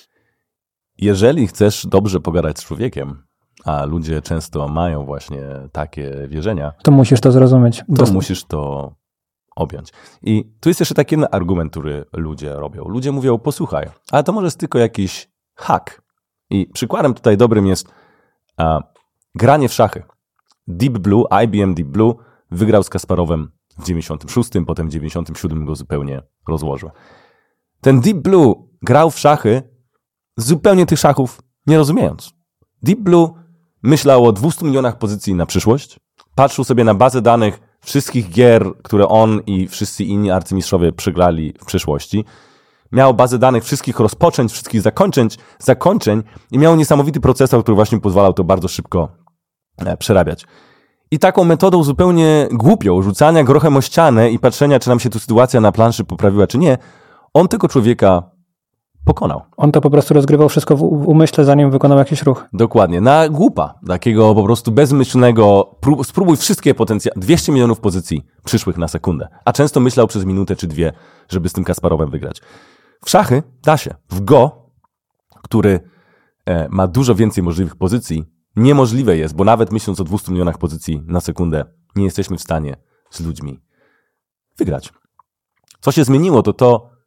Jeżeli chcesz dobrze pogadać z człowiekiem, a ludzie często mają właśnie takie wierzenia, to musisz to zrozumieć. Musisz to objąć. I tu jest jeszcze taki jeden argument, który ludzie robią. Ludzie mówią, posłuchaj, ale to może jest tylko jakiś hack. I przykładem tutaj dobrym jest granie w szachy. Deep Blue, IBM Deep Blue wygrał z Kasparowem w 96, potem w 97 go zupełnie rozłożył. Ten Deep Blue grał w szachy zupełnie tych szachów nie rozumiejąc. Deep Blue myślał o 200 milionach pozycji na przyszłość, patrzył sobie na bazę danych wszystkich gier, które on i wszyscy inni arcymistrzowie przegrali w przyszłości. Miał bazę danych wszystkich rozpoczęć, wszystkich zakończeń i miał niesamowity procesor, który właśnie pozwalał to bardzo szybko przerabiać. I taką metodą zupełnie głupią, rzucania grochem o ścianę i patrzenia, czy nam się tu sytuacja na planszy poprawiła, czy nie, on tego człowieka pokonał. On to po prostu rozgrywał wszystko w umyśle, zanim wykonał jakiś ruch. Dokładnie. Na głupa. Takiego po prostu bezmyślnego, spróbuj wszystkie 200 milionów pozycji przyszłych na sekundę. A często myślał przez minutę czy dwie, żeby z tym Kasparowem wygrać. W szachy da się. W Go, który ma dużo więcej możliwych pozycji, niemożliwe jest, bo nawet myśląc o 200 milionach pozycji na sekundę, nie jesteśmy w stanie z ludźmi wygrać. Co się zmieniło, to,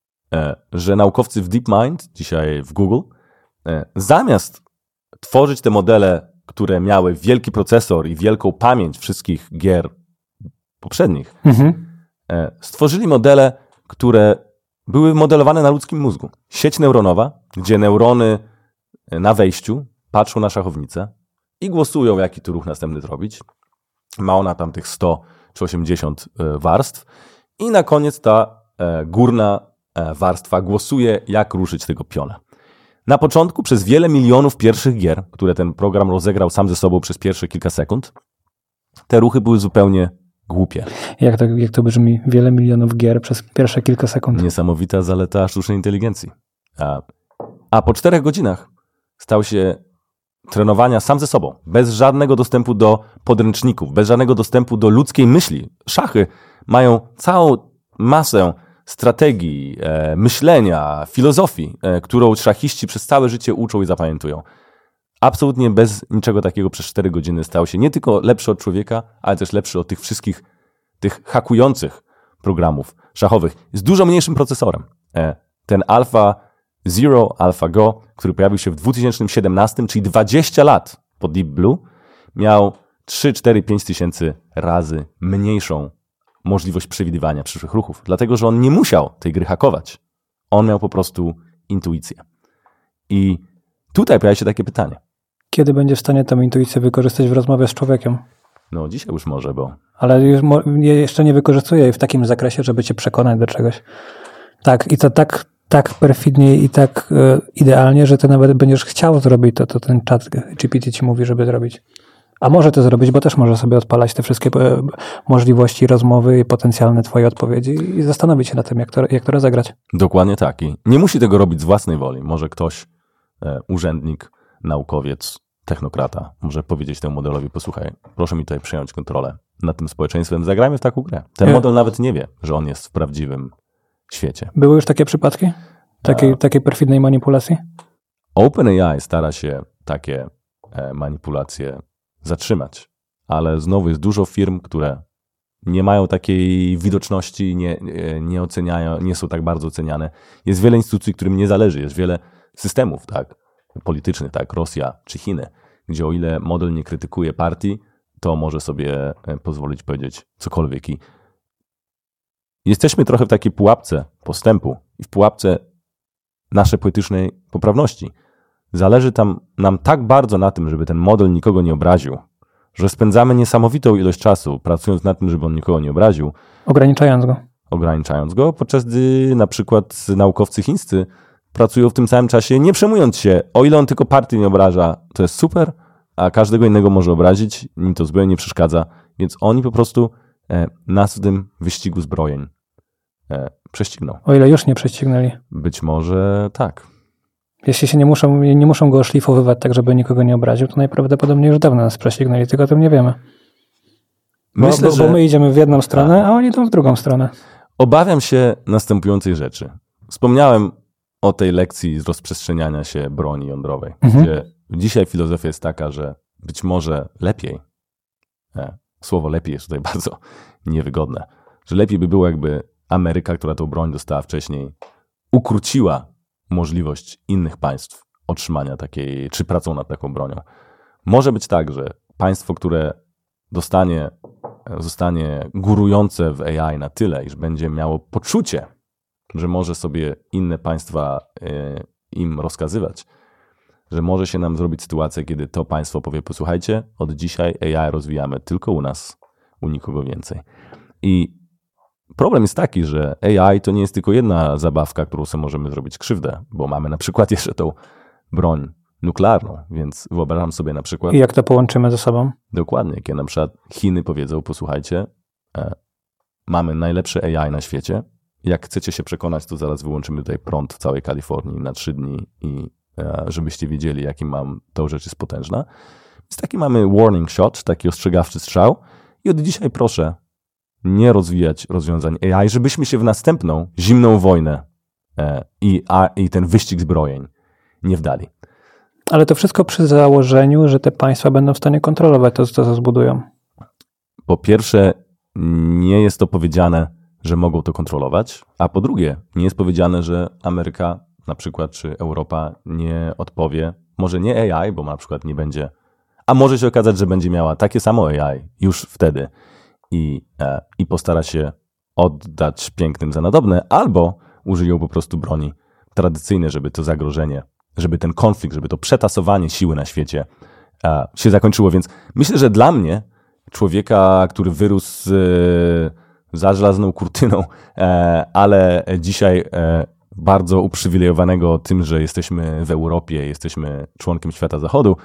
że naukowcy w DeepMind, dzisiaj w Google, zamiast tworzyć te modele, które miały wielki procesor i wielką pamięć wszystkich gier poprzednich, stworzyli modele, które były modelowane na ludzkim mózgu. Sieć neuronowa, gdzie neurony na wejściu patrzą na szachownicę i głosują, jaki tu ruch następny zrobić. Ma ona tam tych 100 czy 80 warstw i na koniec ta górna warstwa głosuje, jak ruszyć tego piona. Na początku przez wiele milionów pierwszych gier, które ten program rozegrał sam ze sobą przez pierwsze kilka sekund, te ruchy były zupełnie głupie. Jak to brzmi? Wiele milionów gier przez pierwsze kilka sekund. Niesamowita zaleta sztucznej inteligencji. A po 4 godzinach stał się trenowania sam ze sobą, bez żadnego dostępu do podręczników, bez żadnego dostępu do ludzkiej myśli. Szachy mają całą masę strategii, myślenia, filozofii, którą szachiści przez całe życie uczą i zapamiętują. Absolutnie bez niczego takiego przez 4 godziny stał się nie tylko lepszy od człowieka, ale też lepszy od tych wszystkich tych hakujących programów szachowych z dużo mniejszym procesorem. Ten AlphaGo, który pojawił się w 2017, czyli 20 lat po Deep Blue, miał 3, 4, 5 tysięcy razy mniejszą możliwość przewidywania przyszłych ruchów. Dlatego, że on nie musiał tej gry hakować. On miał po prostu intuicję. I tutaj pojawia się takie pytanie. Kiedy będzie w stanie tę intuicję wykorzystać w rozmowie z człowiekiem? No dzisiaj już może, bo... Ale już jeszcze nie wykorzystuje jej w takim zakresie, żeby cię przekonać do czegoś. Tak, i to tak perfidnie i tak idealnie, że ty nawet będziesz chciał zrobić to ten czat GPT ci mówi, żeby zrobić. A może to zrobić, bo też może sobie odpalać te wszystkie możliwości rozmowy i potencjalne twoje odpowiedzi i zastanowić się nad tym, jak to rozegrać. Dokładnie tak. I nie musi tego robić z własnej woli. Może ktoś, urzędnik, naukowiec, technokrata, może powiedzieć temu modelowi, posłuchaj, proszę mi tutaj przejąć kontrolę nad tym społeczeństwem, zagrajmy w taką grę. Ten model nawet nie wie, że on jest w prawdziwym świecie. Były już takie przypadki? Takiej perfidnej manipulacji? OpenAI stara się takie manipulacje zatrzymać, ale znowu jest dużo firm, które nie mają takiej widoczności, nie oceniają, nie są tak bardzo oceniane. Jest wiele instytucji, którym nie zależy, jest wiele systemów, tak, politycznych, tak, Rosja czy Chiny, gdzie o ile model nie krytykuje partii, to może sobie pozwolić powiedzieć cokolwiek. I jesteśmy trochę w takiej pułapce postępu i w pułapce naszej politycznej poprawności. Zależy nam tak bardzo na tym, żeby ten model nikogo nie obraził, że spędzamy niesamowitą ilość czasu pracując nad tym, żeby on nikogo nie obraził. Ograniczając go, podczas gdy na przykład naukowcy chińscy pracują w tym samym czasie, nie przejmując się, o ile on tylko partii nie obraża, to jest super, a każdego innego może obrazić, nim to zupełnie nie przeszkadza, więc oni po prostu nas w tym wyścigu zbrojeń prześcigną. O ile już nie prześcignęli. Być może tak. Jeśli się nie muszą go oszlifowywać tak, żeby nikogo nie obraził, to najprawdopodobniej już dawno nas prześcignęli, tylko o tym nie wiemy. Bo my idziemy w jedną stronę, a oni idą w drugą stronę. Obawiam się następującej rzeczy. Wspomniałem o tej lekcji z rozprzestrzeniania się broni jądrowej, gdzie dzisiaj filozofia jest taka, że być może lepiej, słowo lepiej jest tutaj bardzo niewygodne, że lepiej by było, jakby Ameryka, która tą broń dostała wcześniej, ukróciła możliwość innych państw otrzymania takiej, czy pracą nad taką bronią. Może być tak, że państwo, które zostanie górujące w AI na tyle, iż będzie miało poczucie, że może sobie inne państwa im rozkazywać, że może się nam zrobić sytuacja, kiedy to państwo powie, posłuchajcie, od dzisiaj AI rozwijamy tylko u nas, u nikogo więcej. I problem jest taki, że AI to nie jest tylko jedna zabawka, którą sobie możemy zrobić krzywdę, bo mamy na przykład jeszcze tą broń nuklearną, więc wyobrażam sobie na przykład... I jak to połączymy ze sobą? Dokładnie, kiedy na przykład Chiny powiedzą, posłuchajcie, mamy najlepsze AI na świecie, jak chcecie się przekonać, to zaraz wyłączymy tutaj prąd w całej Kalifornii na 3 dni i żebyście wiedzieli, jaki ta rzecz jest potężna. Więc taki mamy warning shot, taki ostrzegawczy strzał i od dzisiaj proszę nie rozwijać rozwiązań AI, żebyśmy się w następną zimną wojnę i ten wyścig zbrojeń nie wdali. Ale to wszystko przy założeniu, że te państwa będą w stanie kontrolować to, co zbudują. Po pierwsze, nie jest to powiedziane, że mogą to kontrolować, a po drugie, nie jest powiedziane, że Ameryka na przykład, czy Europa nie odpowie, może nie AI, bo na przykład nie będzie, a może się okazać, że będzie miała takie samo AI już wtedy i postara się oddać pięknym za nadobne, albo użyją po prostu broni tradycyjnej, żeby to zagrożenie, żeby ten konflikt, żeby to przetasowanie siły na świecie się zakończyło. Więc myślę, że dla mnie, człowieka, który wyrósł za żelazną kurtyną, ale dzisiaj bardzo uprzywilejowanego tym, że jesteśmy w Europie, jesteśmy członkiem świata zachodu,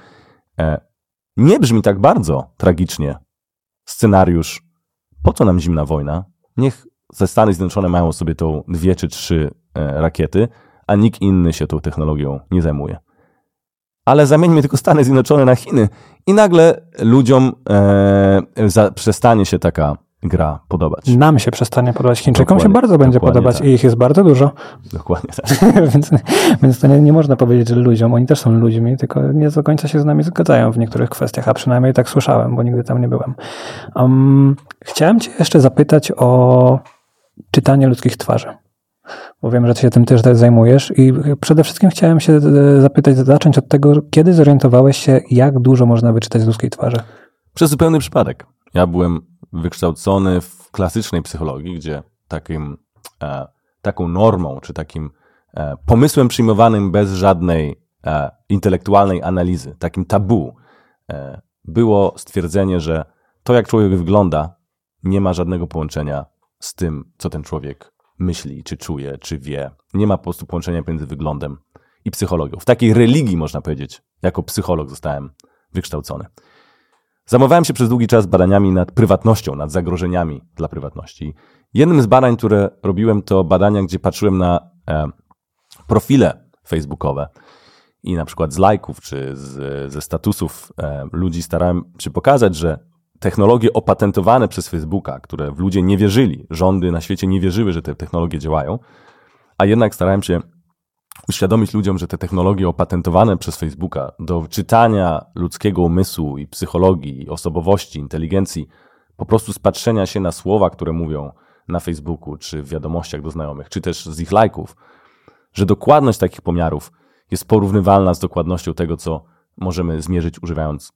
nie brzmi tak bardzo tragicznie scenariusz, po co nam zimna wojna? Niech Stany Zjednoczone mają sobie tą 2 czy 3 rakiety, a nikt inny się tą technologią nie zajmuje. Ale zamieńmy tylko Stany Zjednoczone na Chiny i nagle ludziom przestanie się taka gra podobać. Nam się przestanie podobać. Chińczykom się bardzo będzie podobać tak. I ich jest bardzo dużo. Dokładnie tak. więc to nie można powiedzieć, że ludziom, oni też są ludźmi, tylko nie do końca się z nami zgadzają w niektórych kwestiach, a przynajmniej tak słyszałem, bo nigdy tam nie byłem. Chciałem cię jeszcze zapytać o czytanie ludzkich twarzy. Bo wiem, że ty się tym też zajmujesz i przede wszystkim chciałem się zacząć od tego, kiedy zorientowałeś się, jak dużo można wyczytać z ludzkiej twarzy? Przez zupełny przypadek. Ja byłem wykształcony w klasycznej psychologii, gdzie taką normą, czy takim pomysłem przyjmowanym bez żadnej intelektualnej analizy, takim tabu, było stwierdzenie, że to, jak człowiek wygląda, nie ma żadnego połączenia z tym, co ten człowiek myśli, czy czuje, czy wie. Nie ma po prostu połączenia między wyglądem i psychologią. W takiej religii, można powiedzieć, jako psycholog zostałem wykształcony. Zajmowałem się przez długi czas badaniami nad prywatnością, nad zagrożeniami dla prywatności. Jednym z badań, które robiłem, to badania, gdzie patrzyłem na profile facebookowe i na przykład z lajków czy ze statusów ludzi starałem się pokazać, że technologie opatentowane przez Facebooka, które w ludzie nie wierzyli, rządy na świecie nie wierzyły, że te technologie działają, a jednak starałem się uświadomić ludziom, że te technologie opatentowane przez Facebooka do czytania ludzkiego umysłu i psychologii, i osobowości, inteligencji, po prostu z patrzenia się na słowa, które mówią na Facebooku, czy w wiadomościach do znajomych, czy też z ich lajków, że dokładność takich pomiarów jest porównywalna z dokładnością tego, co możemy zmierzyć używając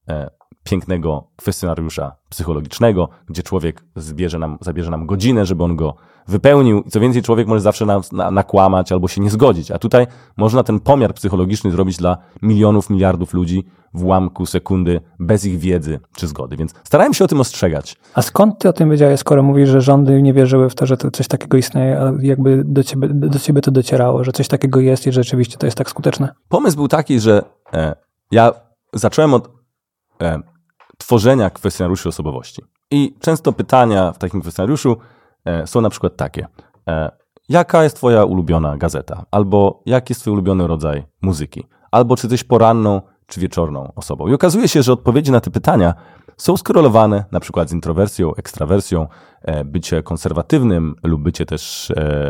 pięknego kwestionariusza psychologicznego, gdzie człowiek zabierze nam godzinę, żeby on go wypełnił. I co więcej, człowiek może zawsze nakłamać albo się nie zgodzić. A tutaj można ten pomiar psychologiczny zrobić dla milionów, miliardów ludzi w ułamku sekundy, bez ich wiedzy czy zgody. Więc starałem się o tym ostrzegać. A skąd ty o tym wiedziałeś, skoro mówisz, że rządy nie wierzyły w to, że to coś takiego istnieje, a jakby do ciebie to docierało, że coś takiego jest i rzeczywiście to jest tak skuteczne? Pomysł był taki, że ja zacząłem od tworzenia kwestionariuszy osobowości. I często pytania w takim kwestionariuszu są na przykład takie. Jaka jest twoja ulubiona gazeta? Albo jaki jest twój ulubiony rodzaj muzyki? Albo czy jesteś poranną czy wieczorną osobą? I okazuje się, że odpowiedzi na te pytania są skorelowane na przykład z introwersją, ekstrawersją, bycie konserwatywnym lub bycie też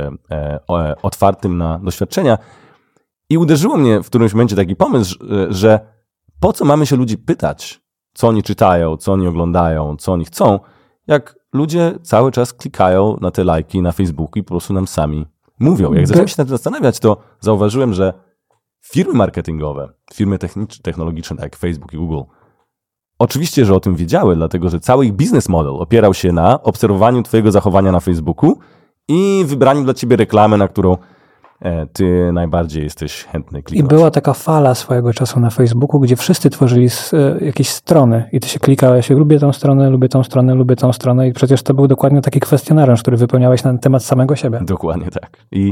otwartym na doświadczenia. I uderzyło mnie w którymś momencie taki pomysł, że po co mamy się ludzi pytać, co oni czytają, co oni oglądają, co oni chcą, jak ludzie cały czas klikają na te lajki na Facebooku i po prostu nam sami mówią. Jak zacząłem się nad tym zastanawiać, to zauważyłem, że firmy marketingowe, firmy technologiczne tak jak Facebook i Google, oczywiście, że o tym wiedziały, dlatego że cały ich business model opierał się na obserwowaniu twojego zachowania na Facebooku i wybraniu dla ciebie reklamy, na którą ty najbardziej jesteś chętny kliknąć. I była taka fala swojego czasu na Facebooku, gdzie wszyscy tworzyli jakieś strony i ty się klikałeś, lubię tą stronę, lubię tą stronę, lubię tą stronę i przecież to był dokładnie taki kwestionariusz, który wypełniałeś na temat samego siebie. Dokładnie tak. I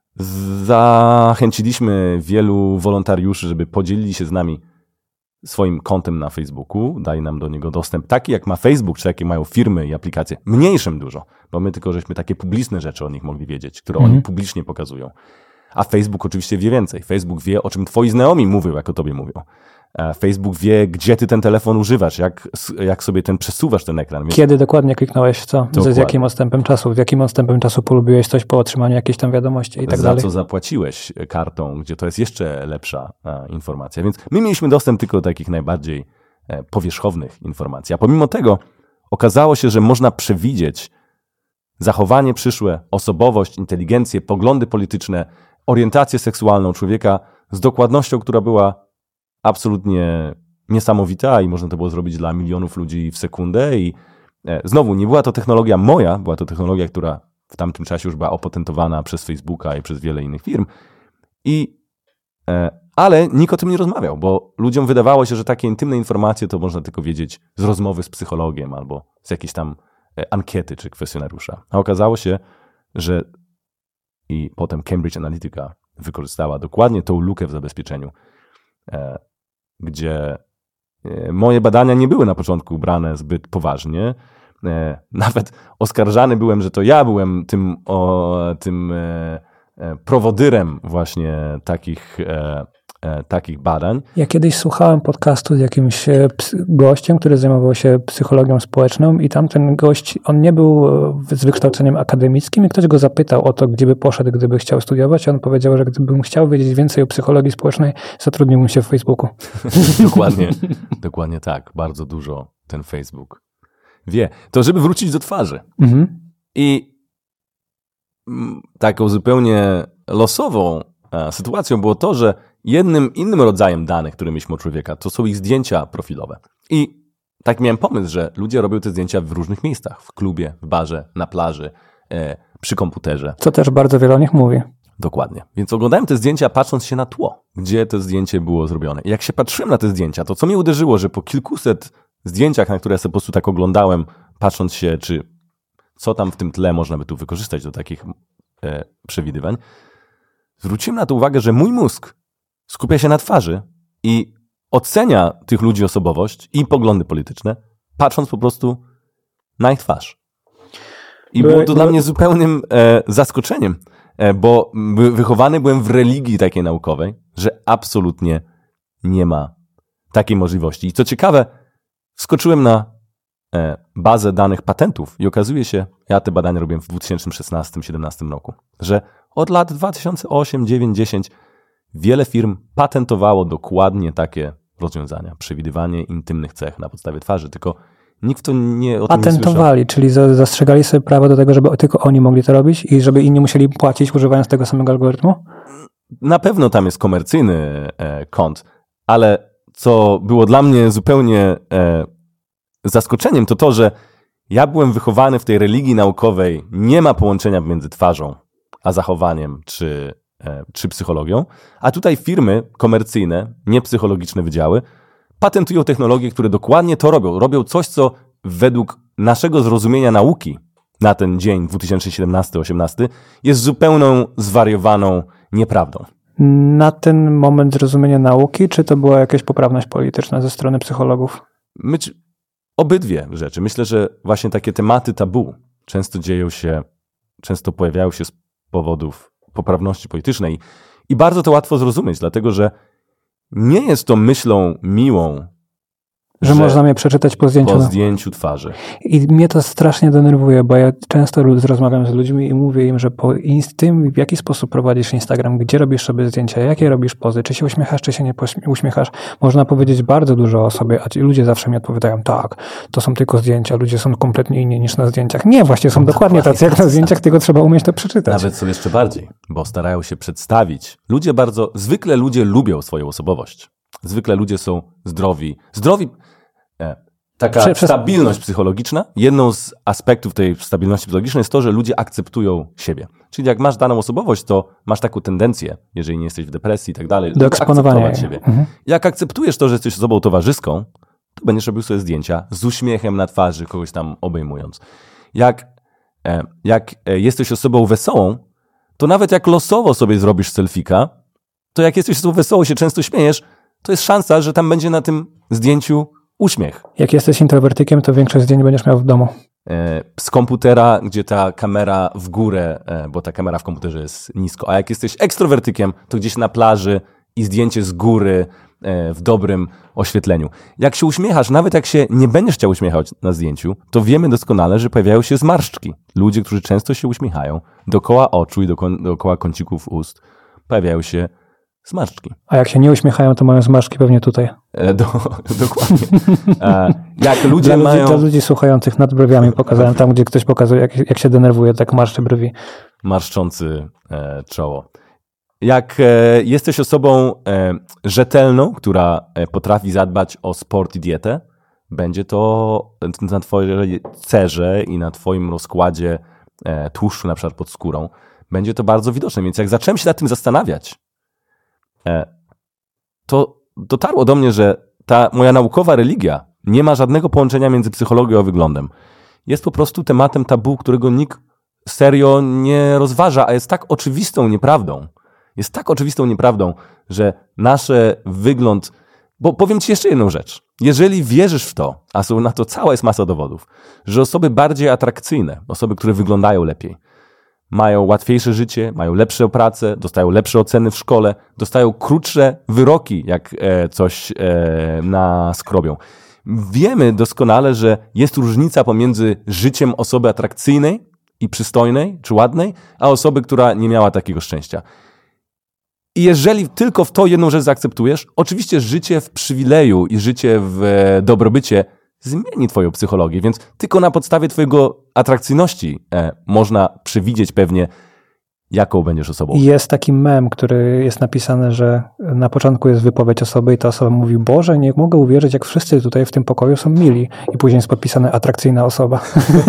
zachęciliśmy wielu wolontariuszy, żeby podzielili się z nami swoim kontem na Facebooku, dali nam do niego dostęp taki, jak ma Facebook, czy jakie mają firmy i aplikacje, mniejszym dużo, bo my tylko żeśmy takie publiczne rzeczy o nich mogli wiedzieć, które oni publicznie pokazują. A Facebook oczywiście wie więcej. Facebook wie, o czym twoi znajomi mówią, jak o tobie mówią. Facebook wie, gdzie ty ten telefon używasz, jak sobie przesuwasz ten ekran. Więc... Kiedy dokładnie kliknąłeś w co? Z jakim odstępem czasu? W jakim odstępem czasu polubiłeś coś po otrzymaniu jakiejś tam wiadomości i tak dalej? Za co zapłaciłeś kartą, gdzie to jest jeszcze lepsza informacja. Więc my mieliśmy dostęp tylko do takich najbardziej powierzchownych informacji. A pomimo tego okazało się, że można przewidzieć zachowanie przyszłe, osobowość, inteligencję, poglądy polityczne, orientację seksualną człowieka z dokładnością, która była absolutnie niesamowita i można to było zrobić dla milionów ludzi w sekundę. I znowu, nie była to technologia moja, była to technologia, która w tamtym czasie już była opatentowana przez Facebooka i przez wiele innych firm. Ale nikt o tym nie rozmawiał, bo ludziom wydawało się, że takie intymne informacje to można tylko wiedzieć z rozmowy z psychologiem albo z jakiejś tam ankiety czy kwestionariusza. A okazało się, że i potem Cambridge Analytica wykorzystała dokładnie tą lukę w zabezpieczeniu, gdzie moje badania nie były na początku brane zbyt poważnie. Nawet oskarżany byłem, że to ja byłem tym prowodyrem właśnie takich takich badań. Ja kiedyś słuchałem podcastu z jakimś gościem, który zajmował się psychologią społeczną i tam ten gość, on nie był z wykształceniem akademickim i ktoś go zapytał o to, gdzie by poszedł, gdyby chciał studiować. On powiedział, że gdybym chciał wiedzieć więcej o psychologii społecznej, zatrudniłbym się w Facebooku. Dokładnie tak. Bardzo dużo ten Facebook wie. To żeby wrócić do twarzy. I taką zupełnie losową sytuacją było to, że jednym innym rodzajem danych, które mieliśmy od człowieka, to są ich zdjęcia profilowe. I tak miałem pomysł, że ludzie robią te zdjęcia w różnych miejscach. W klubie, w barze, na plaży, przy komputerze. Co też bardzo wiele o nich mówi. Dokładnie. Więc oglądałem te zdjęcia patrząc się na tło, gdzie to zdjęcie było zrobione. I jak się patrzyłem na te zdjęcia, to co mnie uderzyło, że po kilkuset zdjęciach, na które ja sobie po prostu tak oglądałem, patrząc się, czy co tam w tym tle można by tu wykorzystać do takich przewidywań, zwróciłem na to uwagę, że mój mózg skupia się na twarzy i ocenia tych ludzi osobowość i poglądy polityczne, patrząc po prostu na ich twarz. I było to dla mnie zupełnym zaskoczeniem, bo wychowany byłem w religii takiej naukowej, że absolutnie nie ma takiej możliwości. I co ciekawe, wskoczyłem na bazę danych patentów i okazuje się, ja te badania robiłem w 2016-2017 roku, że od lat 2008, 9, 10 wiele firm patentowało dokładnie takie rozwiązania. Przewidywanie intymnych cech na podstawie twarzy, tylko nikt to nie o tym patentowali, nie czyli zastrzegali sobie prawo do tego, żeby tylko oni mogli to robić i żeby inni musieli płacić używając tego samego algorytmu? Na pewno tam jest komercyjny kąt, ale co było dla mnie zupełnie zaskoczeniem, to to, że ja byłem wychowany w tej religii naukowej, nie ma połączenia między twarzą a zachowaniem czy psychologią, a tutaj firmy komercyjne, niepsychologiczne wydziały, patentują technologie, które dokładnie to robią. Robią coś, co według naszego zrozumienia nauki na ten dzień 2017-18 jest zupełną zwariowaną nieprawdą. Na ten moment zrozumienia nauki, czy to była jakaś poprawność polityczna ze strony psychologów? Obydwie rzeczy. Myślę, że właśnie takie tematy tabu często pojawiają się z powodów poprawności politycznej i bardzo to łatwo zrozumieć, dlatego że nie jest to myślą miłą, że można mnie przeczytać po zdjęciu twarzy. I mnie to strasznie denerwuje, bo ja często rozmawiam z ludźmi i mówię im, że po tym, w jaki sposób prowadzisz Instagram, gdzie robisz sobie zdjęcia, jakie robisz pozy, czy się uśmiechasz, czy się nie uśmiechasz, można powiedzieć bardzo dużo o sobie, a ci ludzie zawsze mi odpowiadają, tak, to są tylko zdjęcia, ludzie są kompletnie inni niż na zdjęciach. Nie, właśnie są dokładnie tacy jak na zdjęciach, tylko trzeba umieć to przeczytać. Nawet są jeszcze bardziej, bo starają się przedstawić. Zwykle ludzie lubią swoją osobowość. Zwykle ludzie są zdrowi. Taka stabilność psychologiczna, jedną z aspektów tej stabilności psychologicznej jest to, że ludzie akceptują siebie. Czyli jak masz daną osobowość, to masz taką tendencję, jeżeli nie jesteś w depresji i tak dalej, do eksponowania siebie. Jak akceptujesz to, że jesteś osobą towarzyską, to będziesz robił sobie zdjęcia z uśmiechem na twarzy, kogoś tam obejmując. Jak jesteś osobą wesołą, to nawet jak losowo sobie zrobisz selfika, to jak jesteś osobą wesołą i się często śmiejesz, to jest szansa, że tam będzie na tym zdjęciu uśmiech. Jak jesteś introwertykiem, to większość zdjęć będziesz miał w domu. Z komputera, gdzie ta kamera w górę, bo ta kamera w komputerze jest nisko, a jak jesteś ekstrowertykiem, to gdzieś na plaży i zdjęcie z góry w dobrym oświetleniu. Jak się uśmiechasz, nawet jak się nie będziesz chciał uśmiechać na zdjęciu, to wiemy doskonale, że pojawiają się zmarszczki. Ludzie, którzy często się uśmiechają, dookoła oczu i dookoła kącików ust pojawiają się zmarszczki. A jak się nie uśmiechają, to mają zmarszczki pewnie tutaj. Dokładnie. Jak ludzie dla ludzi słuchających nad brwiami pokazałem tam, gdzie ktoś pokazuje, jak się denerwuje, tak marszczy brwi. Marszczący czoło. Jak jesteś osobą rzetelną, która potrafi zadbać o sport i dietę, będzie to na twojej cerze i na twoim rozkładzie tłuszczu, na przykład pod skórą, będzie to bardzo widoczne. Więc jak zacząłem się nad tym zastanawiać, to dotarło do mnie, że ta moja naukowa religia nie ma żadnego połączenia między psychologią a wyglądem. Jest po prostu tematem tabu, którego nikt serio nie rozważa, a jest tak oczywistą nieprawdą. Jest tak oczywistą nieprawdą, że nasz wygląd... Bo powiem ci jeszcze jedną rzecz. Jeżeli wierzysz w to, a są na to cała jest masa dowodów, że osoby bardziej atrakcyjne, osoby, które wyglądają lepiej, mają łatwiejsze życie, mają lepszą pracę, dostają lepsze oceny w szkole, dostają krótsze wyroki, jak coś naskrobią. Wiemy doskonale, że jest różnica pomiędzy życiem osoby atrakcyjnej i przystojnej, czy ładnej, a osoby, która nie miała takiego szczęścia. I jeżeli tylko w to jedną rzecz zaakceptujesz, oczywiście życie w przywileju i życie w dobrobycie zmieni twoją psychologię, więc tylko na podstawie twojego atrakcyjności można przewidzieć pewnie, jaką będziesz osobą. Jest taki mem, który jest napisany, że na początku jest wypowiedź osoby i ta osoba mówi: Boże, nie mogę uwierzyć, jak wszyscy tutaj w tym pokoju są mili. I później jest podpisane atrakcyjna osoba.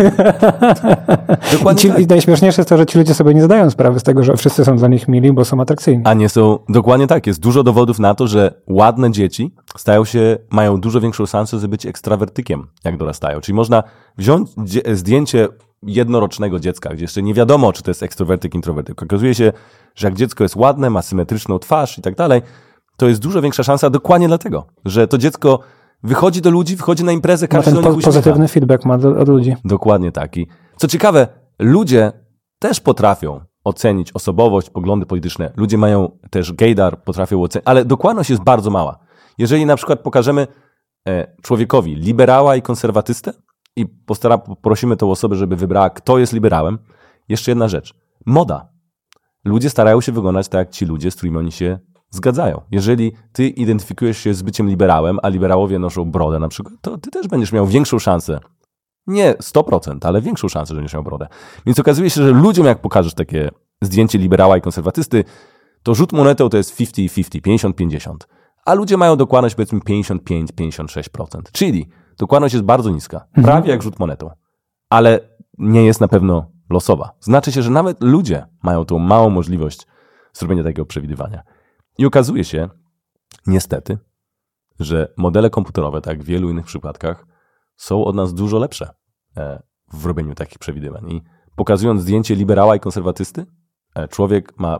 Dokładnie tak. I najśmieszniejsze jest to, że ci ludzie sobie nie zdają sprawy z tego, że wszyscy są dla nich mili, bo są atrakcyjni. A nie są, dokładnie tak. Jest dużo dowodów na to, że ładne dzieci mają dużo większą szansę, żeby być ekstrawertykiem, jak dorastają. Czyli można wziąć zdjęcie jednorocznego dziecka, gdzie jeszcze nie wiadomo, czy to jest ekstrawertyk, introwertyk. Okazuje się, że jak dziecko jest ładne, ma symetryczną twarz i tak dalej, to jest dużo większa szansa dokładnie dlatego, że to dziecko wychodzi do ludzi, wychodzi na imprezę, każdy do nich uśmiecha. Pozytywny feedback ma od ludzi. Dokładnie tak. I co ciekawe, ludzie też potrafią ocenić osobowość, poglądy polityczne. Ludzie mają też gejdar, potrafią ocenić, ale dokładność jest bardzo mała. Jeżeli na przykład pokażemy człowiekowi liberała i konserwatystę, i prosimy tą osobę, żeby wybrała, kto jest liberałem. Jeszcze jedna rzecz. Moda. Ludzie starają się wyglądać tak, jak ci ludzie, z którymi oni się zgadzają. Jeżeli ty identyfikujesz się z byciem liberałem, a liberałowie noszą brodę na przykład, to ty też będziesz miał większą szansę. Nie 100%, ale większą szansę, że będziesz miał brodę. Więc okazuje się, że ludziom, jak pokażesz takie zdjęcie liberała i konserwatysty, to rzut monetą to jest 50-50, 50-50. A ludzie mają dokładność powiedzmy 55-56%. Czyli dokładność jest bardzo niska, prawie jak rzut monetą, ale nie jest na pewno losowa. Znaczy się, że nawet ludzie mają tą małą możliwość zrobienia takiego przewidywania. I okazuje się, niestety, że modele komputerowe, tak jak w wielu innych przypadkach, są od nas dużo lepsze w robieniu takich przewidywań. I pokazując zdjęcie liberała i konserwatysty, człowiek ma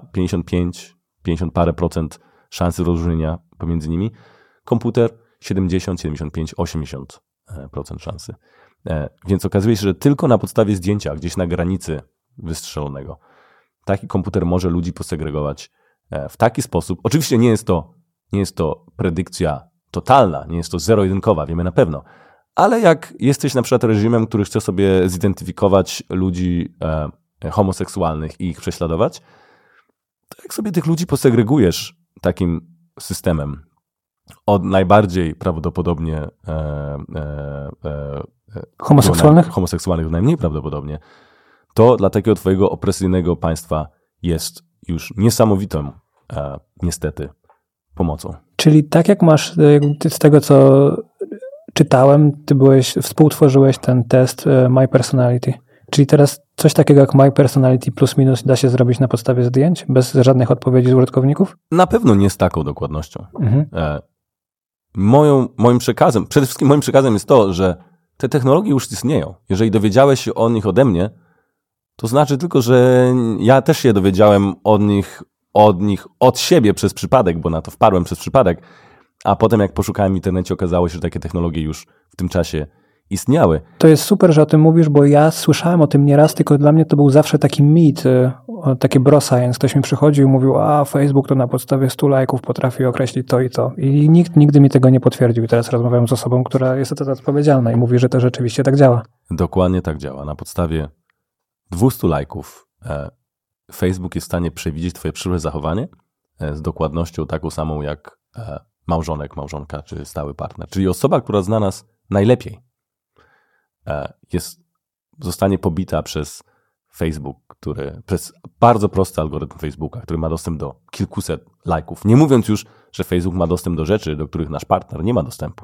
50 parę procent szansy rozróżnienia pomiędzy nimi, komputer 70, 75, 80% szansy. Więc okazuje się, że tylko na podstawie zdjęcia gdzieś na granicy wystrzelonego taki komputer może ludzi posegregować w taki sposób. Oczywiście nie jest to predykcja totalna, nie jest to zero-jedynkowa, wiemy na pewno, ale jak jesteś na przykład reżimem, który chce sobie zidentyfikować ludzi homoseksualnych i ich prześladować, to jak sobie tych ludzi posegregujesz takim systemem od najbardziej prawdopodobnie homoseksualnych najmniej prawdopodobnie, to dla takiego twojego opresyjnego państwa jest już niesamowitą niestety pomocą. Czyli tak jak masz, z tego co czytałem, ty współtworzyłeś ten test My Personality. Czyli teraz coś takiego jak My Personality plus minus da się zrobić na podstawie zdjęć, bez żadnych odpowiedzi z użytkowników? Na pewno nie z taką dokładnością. Przede wszystkim moim przekazem jest to, że te technologie już istnieją. Jeżeli dowiedziałeś się o nich ode mnie, to znaczy tylko, że ja też się dowiedziałem od siebie przez przypadek, bo na to wpadłem przez przypadek, a potem jak poszukałem w internecie, okazało się, że takie technologie już w tym czasie istniały. To jest super, że o tym mówisz, bo ja słyszałem o tym nieraz, tylko dla mnie to był zawsze taki mit, takie bro science. Ktoś mi przychodził i mówił, a Facebook to na podstawie 100 lajków potrafi określić to i to. I nikt nigdy mi tego nie potwierdził. I teraz rozmawiam z osobą, która jest za to odpowiedzialna i mówi, że to rzeczywiście tak działa. Dokładnie tak działa. Na podstawie 200 lajków Facebook jest w stanie przewidzieć twoje przyszłe zachowanie z dokładnością taką samą jak małżonek, małżonka czy stały partner. Czyli osoba, która zna nas najlepiej, zostanie pobita przez Facebook, przez bardzo prosty algorytm Facebooka, który ma dostęp do kilkuset lajków. Nie mówiąc już, że Facebook ma dostęp do rzeczy, do których nasz partner nie ma dostępu.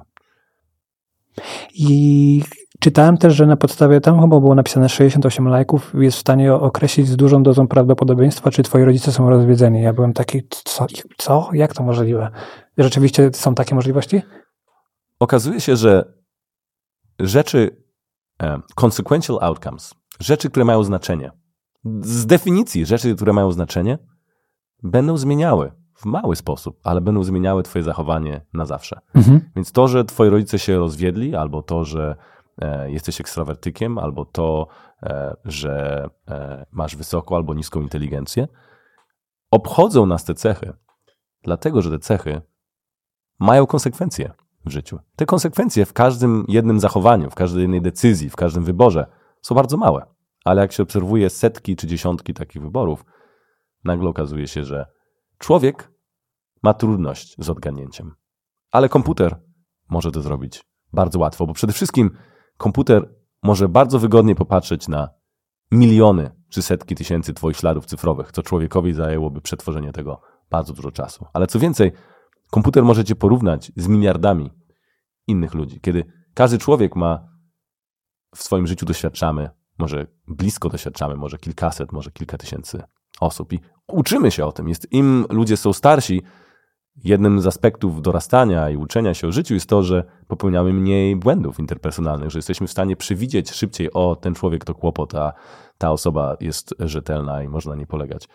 I czytałem też, że na podstawie, tam chyba było napisane 68 lajków, jest w stanie określić z dużą dozą prawdopodobieństwa, czy twoi rodzice są rozwiedzeni. Ja byłem taki, co? Jak to możliwe? Rzeczywiście są takie możliwości? Okazuje się, że rzeczy consequential outcomes, rzeczy, które mają znaczenie, z definicji rzeczy, które mają znaczenie, będą zmieniały w mały sposób, ale będą zmieniały twoje zachowanie na zawsze. Więc to, że twoi rodzice się rozwiedli, albo to, że jesteś ekstrawertykiem, albo to, że masz wysoką albo niską inteligencję. Obchodzą nas te cechy, dlatego że te cechy mają konsekwencje w życiu. Te konsekwencje w każdym jednym zachowaniu, w każdej jednej decyzji, w każdym wyborze są bardzo małe. Ale jak się obserwuje setki czy dziesiątki takich wyborów, nagle okazuje się, że człowiek ma trudność z odgadnięciem. Ale komputer może to zrobić bardzo łatwo, bo przede wszystkim komputer może bardzo wygodnie popatrzeć na miliony czy setki tysięcy twoich śladów cyfrowych, co człowiekowi zajęłoby przetworzenie tego bardzo dużo czasu. Ale co więcej, komputer może cię porównać z miliardami innych ludzi. Kiedy każdy człowiek ma w swoim życiu doświadczamy, może blisko doświadczamy, może kilkaset, może kilka tysięcy osób i uczymy się o tym. Im ludzie są starsi, jednym z aspektów dorastania i uczenia się o życiu jest to, że popełniamy mniej błędów interpersonalnych, że jesteśmy w stanie przewidzieć szybciej, ten człowiek to kłopot, a ta osoba jest rzetelna i można na niej polegać.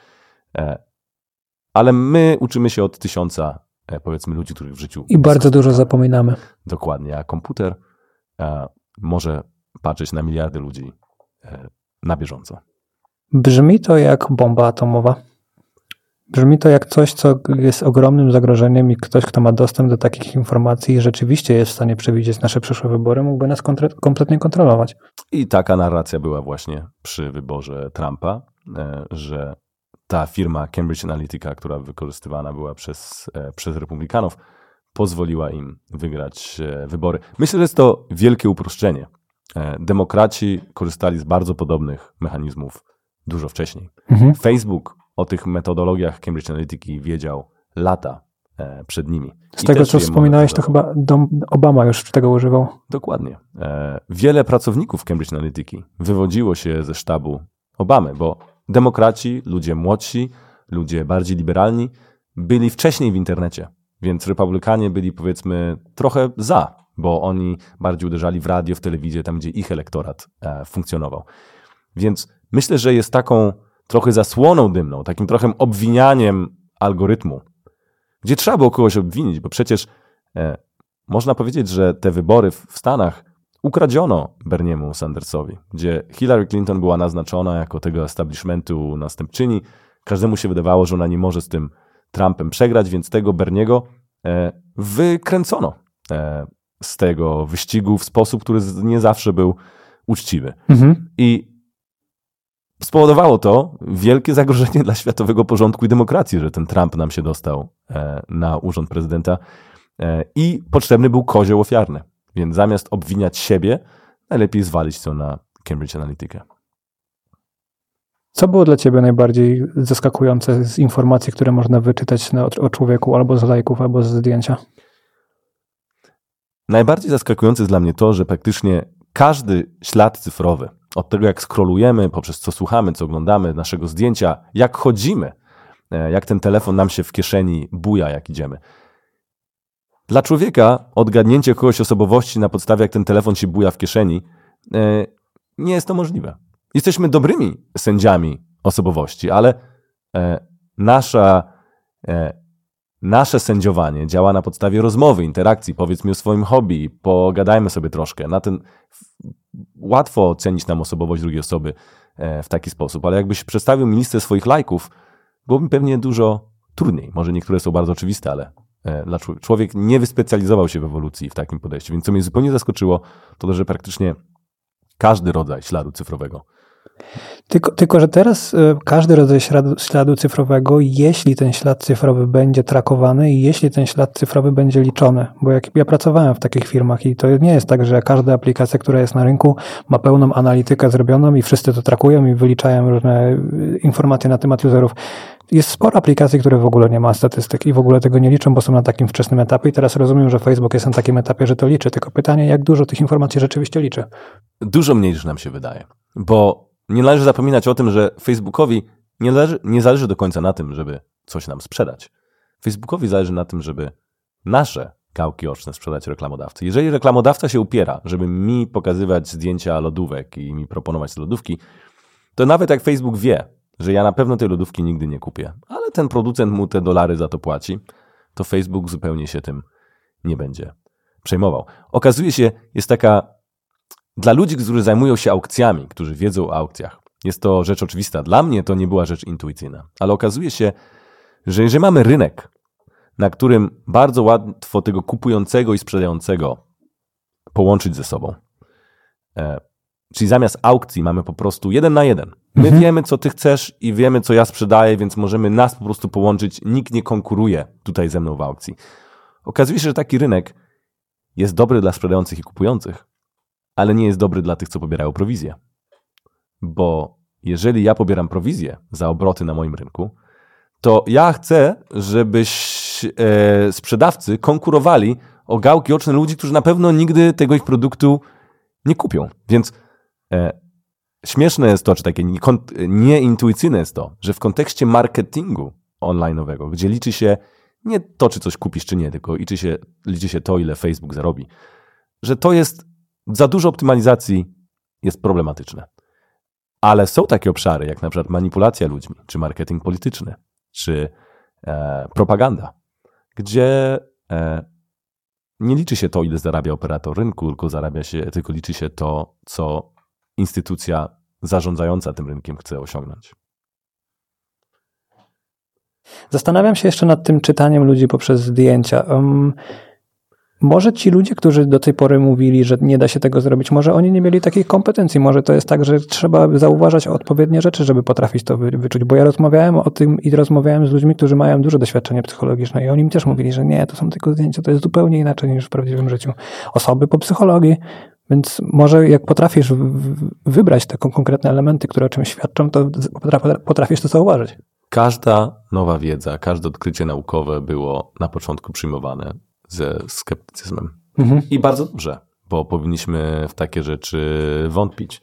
Ale my uczymy się od 1000, powiedzmy, ludzi, których w życiu... I bardzo dużo zapominamy. Dokładnie, a komputer może patrzeć na miliardy ludzi na bieżąco. Brzmi to jak bomba atomowa. Brzmi to jak coś, co jest ogromnym zagrożeniem i ktoś, kto ma dostęp do takich informacji i rzeczywiście jest w stanie przewidzieć nasze przyszłe wybory, mógłby nas kompletnie kontrolować. I taka narracja była właśnie przy wyborze Trumpa, że ta firma Cambridge Analytica, która wykorzystywana była przez republikanów, pozwoliła im wygrać wybory. Myślę, że jest to wielkie uproszczenie. Demokraci korzystali z bardzo podobnych mechanizmów dużo wcześniej. Facebook o tych metodologiach Cambridge Analytica wiedział lata przed nimi. Z tego, co wspominałeś, to chyba Obama już tego używał. Dokładnie. Wiele pracowników Cambridge Analytica wywodziło się ze sztabu Obamy, bo demokraci, ludzie młodsi, ludzie bardziej liberalni byli wcześniej w internecie, więc republikanie byli, powiedzmy, trochę za, bo oni bardziej uderzali w radio, w telewizję, tam gdzie ich elektorat funkcjonował. Więc myślę, że jest taką trochę zasłoną dymną, takim trochę obwinianiem algorytmu, gdzie trzeba było kogoś obwinić, bo przecież można powiedzieć, że te wybory w Stanach ukradziono Berniemu Sandersowi, gdzie Hillary Clinton była naznaczona jako tego establishmentu następczyni. Każdemu się wydawało, że ona nie może z tym Trumpem przegrać, więc tego Berniego wykręcono z tego wyścigu w sposób, który nie zawsze był uczciwy. I spowodowało to wielkie zagrożenie dla światowego porządku i demokracji, że ten Trump nam się dostał na urząd prezydenta i potrzebny był kozioł ofiarny. Więc zamiast obwiniać siebie, najlepiej zwalić to na Cambridge Analytica. Co było dla ciebie najbardziej zaskakujące z informacji, które można wyczytać o człowieku albo z lajków, albo ze zdjęcia? Najbardziej zaskakujące jest dla mnie to, że praktycznie każdy ślad cyfrowy, od tego jak scrollujemy, poprzez co słuchamy, co oglądamy, naszego zdjęcia, jak chodzimy, jak ten telefon nam się w kieszeni buja, jak idziemy. Dla człowieka odgadnięcie kogoś osobowości na podstawie, jak ten telefon się buja w kieszeni, nie jest to możliwe. Jesteśmy dobrymi sędziami osobowości, ale nasze sędziowanie działa na podstawie rozmowy, interakcji. Powiedz mi o swoim hobby, pogadajmy sobie troszkę. Łatwo ocenić nam osobowość drugiej osoby w taki sposób, ale jakbyś przedstawił mi listę swoich lajków, byłoby pewnie dużo trudniej. Może niektóre są bardzo oczywiste, ale człowiek nie wyspecjalizował się w ewolucji w takim podejściu. Więc co mnie zupełnie zaskoczyło, to, że praktycznie każdy rodzaj śladu cyfrowego. Tylko, że teraz każdy rodzaj śladu cyfrowego, jeśli ten ślad cyfrowy będzie trakowany i jeśli ten ślad cyfrowy będzie liczony, bo jak ja pracowałem w takich firmach i to nie jest tak, że każda aplikacja, która jest na rynku, ma pełną analitykę zrobioną i wszyscy to trakują i wyliczają różne informacje na temat userów. Jest sporo aplikacji, które w ogóle nie ma statystyk i w ogóle tego nie liczą, bo są na takim wczesnym etapie i teraz rozumiem, że Facebook jest na takim etapie, że to liczy, tylko pytanie, jak dużo tych informacji rzeczywiście liczy? Dużo mniej niż nam się wydaje, bo nie należy zapominać o tym, że Facebookowi nie zależy do końca na tym, żeby coś nam sprzedać. Facebookowi zależy na tym, żeby nasze gałki oczne sprzedać reklamodawcy. Jeżeli reklamodawca się upiera, żeby mi pokazywać zdjęcia lodówek i mi proponować te lodówki, to nawet jak Facebook wie, że ja na pewno tej lodówki nigdy nie kupię, ale ten producent mu te dolary za to płaci, to Facebook zupełnie się tym nie będzie przejmował. Okazuje się, jest taka Dla ludzi, którzy zajmują się aukcjami, którzy wiedzą o aukcjach, jest to rzecz oczywista. Dla mnie to nie była rzecz intuicyjna. Ale okazuje się, że jeżeli mamy rynek, na którym bardzo łatwo tego kupującego i sprzedającego połączyć ze sobą, czyli zamiast aukcji mamy po prostu 1 na 1. My wiemy, co ty chcesz i wiemy, co ja sprzedaję, więc możemy nas po prostu połączyć. Nikt nie konkuruje tutaj ze mną w aukcji. Okazuje się, że taki rynek jest dobry dla sprzedających i kupujących, ale nie jest dobry dla tych, co pobierają prowizję. Bo jeżeli ja pobieram prowizję za obroty na moim rynku, to ja chcę, żebyś sprzedawcy konkurowali o gałki oczne ludzi, którzy na pewno nigdy tego ich produktu nie kupią. Więc śmieszne jest to, czy takie nieintuicyjne jest to, że w kontekście marketingu online'owego, gdzie liczy się nie to, czy coś kupisz, czy nie, tylko liczy się to, ile Facebook zarobi, że to jest za dużo optymalizacji, jest problematyczne. Ale są takie obszary, jak na przykład manipulacja ludźmi, czy marketing polityczny, czy propaganda, gdzie nie liczy się to, ile zarabia operator rynku, tylko liczy się to, co instytucja zarządzająca tym rynkiem chce osiągnąć. Zastanawiam się jeszcze nad tym czytaniem ludzi poprzez zdjęcia. Może ci ludzie, którzy do tej pory mówili, że nie da się tego zrobić, może oni nie mieli takich kompetencji, może to jest tak, że trzeba zauważać odpowiednie rzeczy, żeby potrafić to wyczuć, bo ja rozmawiałem o tym i rozmawiałem z ludźmi, którzy mają duże doświadczenie psychologiczne i oni mi też mówili, że nie, to są tylko zdjęcia, to jest zupełnie inaczej niż w prawdziwym życiu. Osoby po psychologii, więc może jak potrafisz wybrać te konkretne elementy, które o czymś świadczą, to potrafisz to zauważyć. Każda nowa wiedza, każde odkrycie naukowe było na początku przyjmowane ze sceptycyzmem. I bardzo dobrze, bo powinniśmy w takie rzeczy wątpić.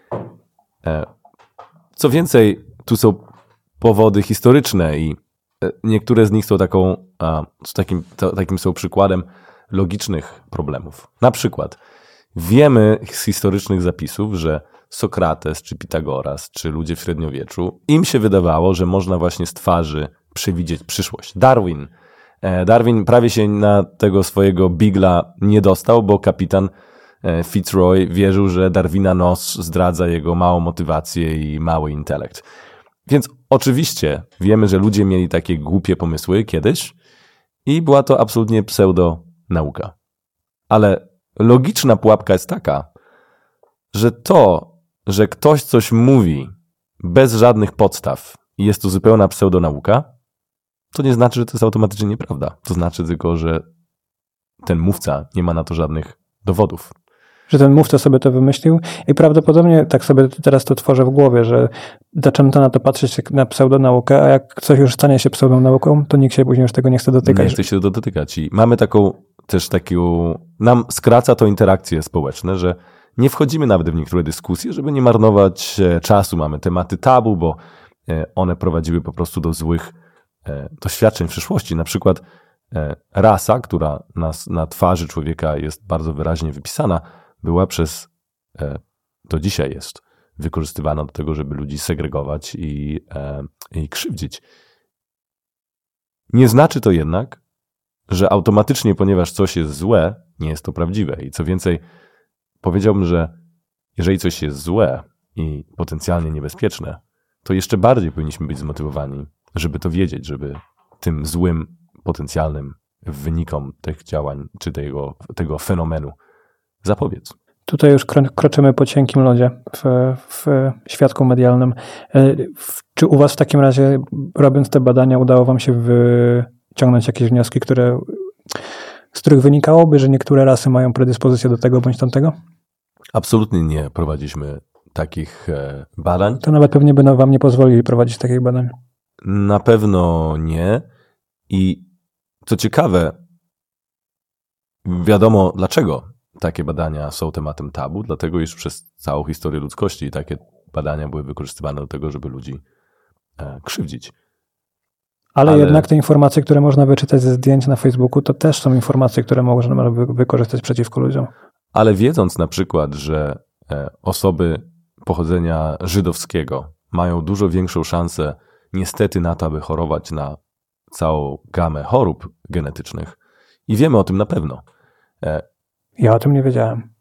Co więcej, tu są powody historyczne i niektóre z nich są takim są przykładem logicznych problemów. Na przykład wiemy z historycznych zapisów, że Sokrates, czy Pitagoras, czy ludzie w średniowieczu, im się wydawało, że można właśnie z twarzy przewidzieć przyszłość. Darwin prawie się na tego swojego bigla nie dostał, bo kapitan Fitzroy wierzył, że Darwina nos zdradza jego małą motywację i mały intelekt. Więc oczywiście wiemy, że ludzie mieli takie głupie pomysły kiedyś i była to absolutnie pseudonauka. Ale logiczna pułapka jest taka, że to, że ktoś coś mówi bez żadnych podstaw i jest to zupełna pseudonauka, to nie znaczy, że to jest automatycznie nieprawda. To znaczy tylko, że ten mówca nie ma na to żadnych dowodów. Że ten mówca sobie to wymyślił i prawdopodobnie tak sobie teraz to tworzę w głowie, że zaczęto na to patrzeć na pseudonaukę, a jak coś już stanie się pseudonauką, to nikt się później już tego nie chce dotykać. Nie chce się dotykać. I mamy nam skraca to interakcje społeczne, że nie wchodzimy nawet w niektóre dyskusje, żeby nie marnować czasu. Mamy tematy tabu, bo one prowadziły po prostu do złych doświadczeń w przyszłości. Na przykład rasa, która na twarzy człowieka jest bardzo wyraźnie wypisana, była do dzisiaj jest wykorzystywana do tego, żeby ludzi segregować i krzywdzić. Nie znaczy to jednak, że automatycznie, ponieważ coś jest złe, nie jest to prawdziwe. I co więcej, powiedziałbym, że jeżeli coś jest złe i potencjalnie niebezpieczne, to jeszcze bardziej powinniśmy być zmotywowani, żeby to wiedzieć, żeby tym złym potencjalnym wynikom tych działań, czy tego fenomenu zapobiec. Tutaj już kroczymy po cienkim lodzie w świadku medialnym. Czy u was w takim razie, robiąc te badania, udało wam się wyciągnąć jakieś wnioski, z których wynikałoby, że niektóre rasy mają predyspozycję do tego bądź tamtego? Absolutnie nie prowadziliśmy takich badań. To nawet pewnie by wam nie pozwolili prowadzić takich badań. Na pewno nie. I co ciekawe, wiadomo dlaczego takie badania są tematem tabu, dlatego iż przez całą historię ludzkości takie badania były wykorzystywane do tego, żeby ludzi krzywdzić. Ale jednak te informacje, które można wyczytać ze zdjęć na Facebooku, to też są informacje, które można wykorzystać przeciwko ludziom. Ale wiedząc na przykład, że osoby pochodzenia żydowskiego mają dużo większą szansę niestety na to, aby chorować na całą gamę chorób genetycznych i wiemy o tym na pewno. Ja o tym nie wiedziałem.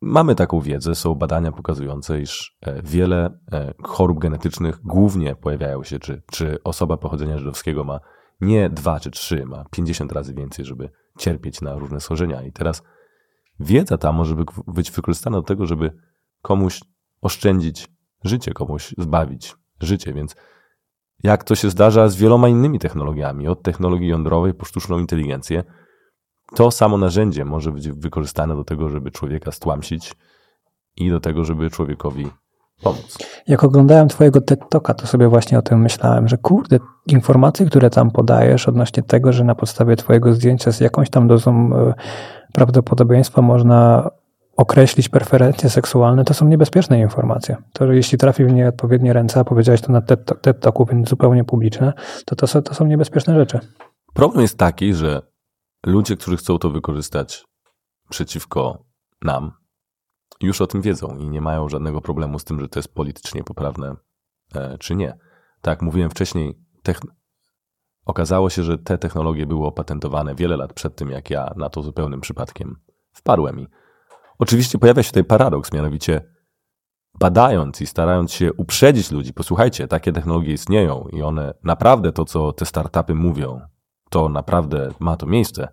mamy taką wiedzę, są badania pokazujące, iż wiele chorób genetycznych głównie pojawiają się, czy osoba pochodzenia żydowskiego ma nie 2 czy 3, ma 50 razy więcej, żeby cierpieć na różne schorzenia. I teraz wiedza ta może być wykorzystana do tego, żeby komuś oszczędzić życie, komuś zbawić życie, więc jak to się zdarza z wieloma innymi technologiami, od technologii jądrowej po sztuczną inteligencję, to samo narzędzie może być wykorzystane do tego, żeby człowieka stłamsić i do tego, żeby człowiekowi pomóc. Jak oglądałem twojego TED Talka, to sobie właśnie o tym myślałem, że kurde, informacje, które tam podajesz odnośnie tego, że na podstawie twojego zdjęcia z jakąś tam dozą prawdopodobieństwa można określić preferencje seksualne, to są niebezpieczne informacje. To, że jeśli trafi w nieodpowiednie ręce, a powiedziałeś to na TED Talku, więc zupełnie publiczne, to są niebezpieczne rzeczy. Problem jest taki, że ludzie, którzy chcą to wykorzystać przeciwko nam, już o tym wiedzą i nie mają żadnego problemu z tym, że to jest politycznie poprawne, czy nie. Tak jak mówiłem wcześniej, okazało się, że te technologie były opatentowane wiele lat przed tym, jak ja na to zupełnym przypadkiem wpadłem. I oczywiście pojawia się tutaj paradoks, mianowicie badając i starając się uprzedzić ludzi, posłuchajcie, takie technologie istnieją i one naprawdę to, co te startupy mówią, to naprawdę ma to miejsce.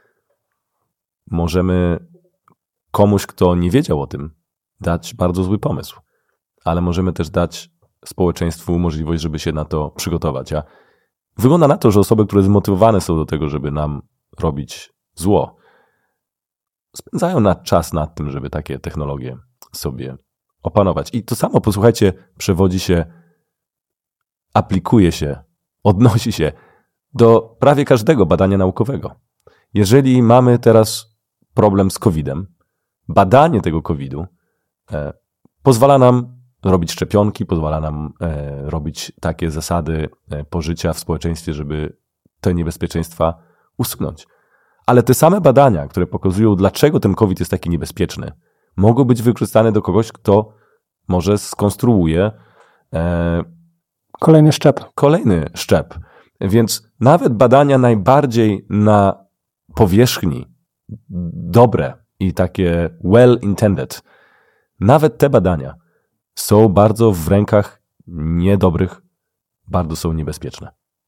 Możemy komuś, kto nie wiedział o tym, dać bardzo zły pomysł. Ale możemy też dać społeczeństwu możliwość, żeby się na to przygotować. A wygląda na to, że osoby, które zmotywowane są do tego, żeby nam robić zło, spędzają czas nad tym, żeby takie technologie sobie opanować. I to samo, posłuchajcie, przewodzi się, aplikuje się, odnosi się do prawie każdego badania naukowego. Jeżeli mamy teraz problem z COVID-em, badanie tego COVID-u pozwala nam robić szczepionki, pozwala nam robić takie zasady pożycia w społeczeństwie, żeby te niebezpieczeństwa usunąć. Ale te same badania, które pokazują, dlaczego ten COVID jest taki niebezpieczny, mogą być wykorzystane do kogoś, kto może skonstruuje kolejny szczep. Więc nawet badania najbardziej na powierzchni, dobre i takie well intended, nawet te badania są bardzo w rękach niedobrych, bardzo są niebezpieczne.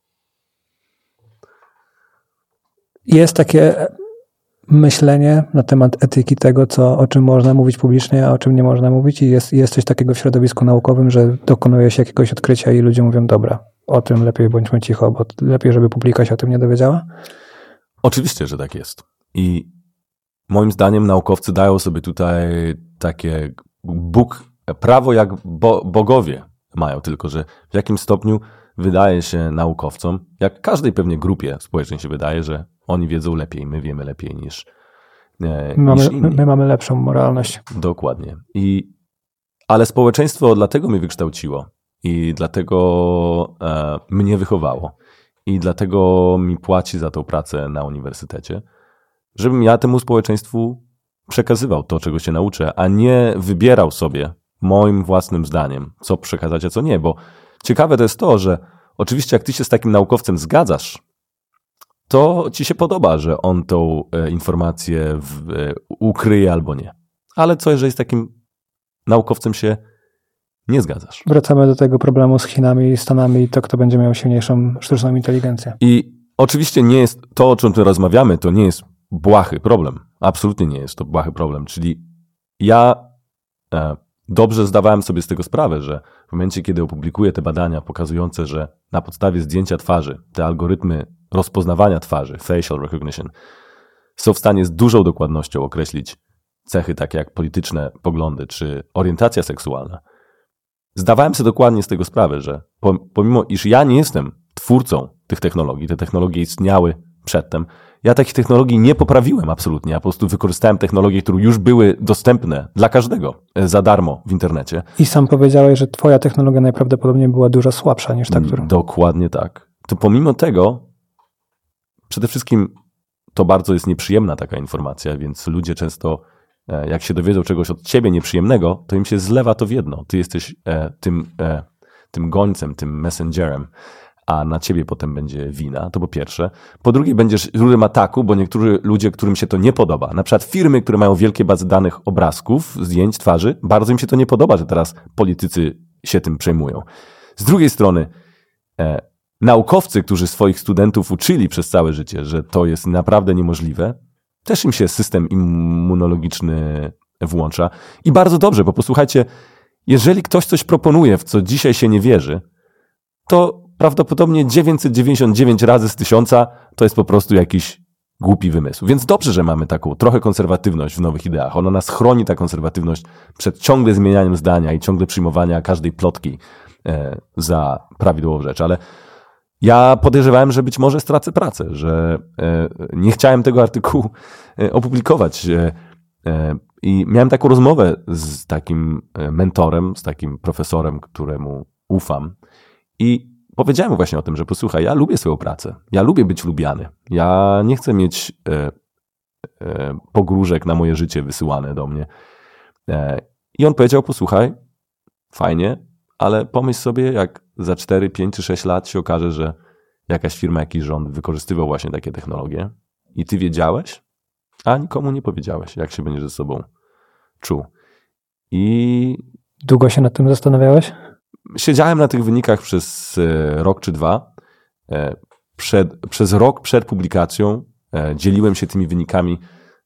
Jest takie myślenie na temat etyki tego, o czym można mówić publicznie, a o czym nie można mówić, i jest coś takiego w środowisku naukowym, że dokonuje się jakiegoś odkrycia i ludzie mówią, dobra, o tym lepiej bądźmy cicho, bo lepiej, żeby publika się o tym nie dowiedziała? Oczywiście, że tak jest. I moim zdaniem naukowcy dają sobie tutaj takie prawo jak bogowie mają, tylko że w jakim stopniu wydaje się naukowcom, jak każdej pewnie grupie społecznej się wydaje, że oni wiedzą lepiej, my wiemy lepiej niż inni. My mamy lepszą moralność. Dokładnie. Ale społeczeństwo dlatego mnie wykształciło i dlatego mnie wychowało i dlatego mi płaci za tą pracę na uniwersytecie, żebym ja temu społeczeństwu przekazywał to, czego się nauczę, a nie wybierał sobie moim własnym zdaniem, co przekazać, a co nie, bo ciekawe to jest to, że oczywiście jak ty się z takim naukowcem zgadzasz, to ci się podoba, że on tą informację ukryje albo nie. Ale co, jeżeli z takim naukowcem się nie zgadzasz? Wracamy do tego problemu z Chinami i Stanami i to, kto będzie miał silniejszą sztuczną inteligencję. I oczywiście nie jest to, o czym tu rozmawiamy, to nie jest błahy problem. Absolutnie nie jest to błahy problem. Czyli ja dobrze zdawałem sobie z tego sprawę, że w momencie, kiedy opublikuję te badania pokazujące, że na podstawie zdjęcia twarzy te algorytmy rozpoznawania twarzy, facial recognition, są w stanie z dużą dokładnością określić cechy takie jak polityczne poglądy czy orientacja seksualna. Zdawałem sobie dokładnie z tego sprawę, że pomimo iż ja nie jestem twórcą tych technologii, te technologie istniały przedtem, ja takich technologii nie poprawiłem absolutnie, ja po prostu wykorzystałem technologie, które już były dostępne dla każdego za darmo w internecie. I sam powiedziałeś, że twoja technologia najprawdopodobniej była dużo słabsza niż ta, którą... Dokładnie tak. To pomimo tego, przede wszystkim to bardzo jest nieprzyjemna taka informacja, więc ludzie często, jak się dowiedzą czegoś od ciebie nieprzyjemnego, to im się zlewa to w jedno. Ty jesteś tym gońcem, tym messengerem. a na ciebie potem będzie wina, to po pierwsze. Po drugie, będziesz źródłem ataku, bo niektórzy ludzie, którym się to nie podoba, na przykład firmy, które mają wielkie bazy danych obrazków, zdjęć, twarzy, bardzo im się to nie podoba, że teraz politycy się tym przejmują. Z drugiej strony, naukowcy, którzy swoich studentów uczyli przez całe życie, że to jest naprawdę niemożliwe, też im się system immunologiczny włącza. I bardzo dobrze, bo posłuchajcie, jeżeli ktoś coś proponuje, w co dzisiaj się nie wierzy, to prawdopodobnie 999 razy z 1000 to jest po prostu jakiś głupi wymysł. Więc dobrze, że mamy taką trochę konserwatywność w nowych ideach. Ona nas chroni, ta konserwatywność, przed ciągle zmienianiem zdania i ciągle przyjmowania każdej plotki za prawidłową rzecz. Ale ja podejrzewałem, że być może stracę pracę, że nie chciałem tego artykułu opublikować. I miałem taką rozmowę z takim mentorem, z takim profesorem, któremu ufam. I powiedziałem mu właśnie o tym, że posłuchaj, ja lubię swoją pracę. Ja lubię być lubiany. Ja nie chcę mieć pogróżek na moje życie wysyłane do mnie. I on powiedział, posłuchaj, fajnie, ale pomyśl sobie, jak za 4, 5 czy 6 lat się okaże, że jakaś firma, jakiś rząd wykorzystywał właśnie takie technologie i ty wiedziałeś, a nikomu nie powiedziałeś, jak się będziesz ze sobą czuł. I długo się nad tym zastanawiałeś? Siedziałem na tych wynikach przez rok czy 2. Przez rok przed publikacją dzieliłem się tymi wynikami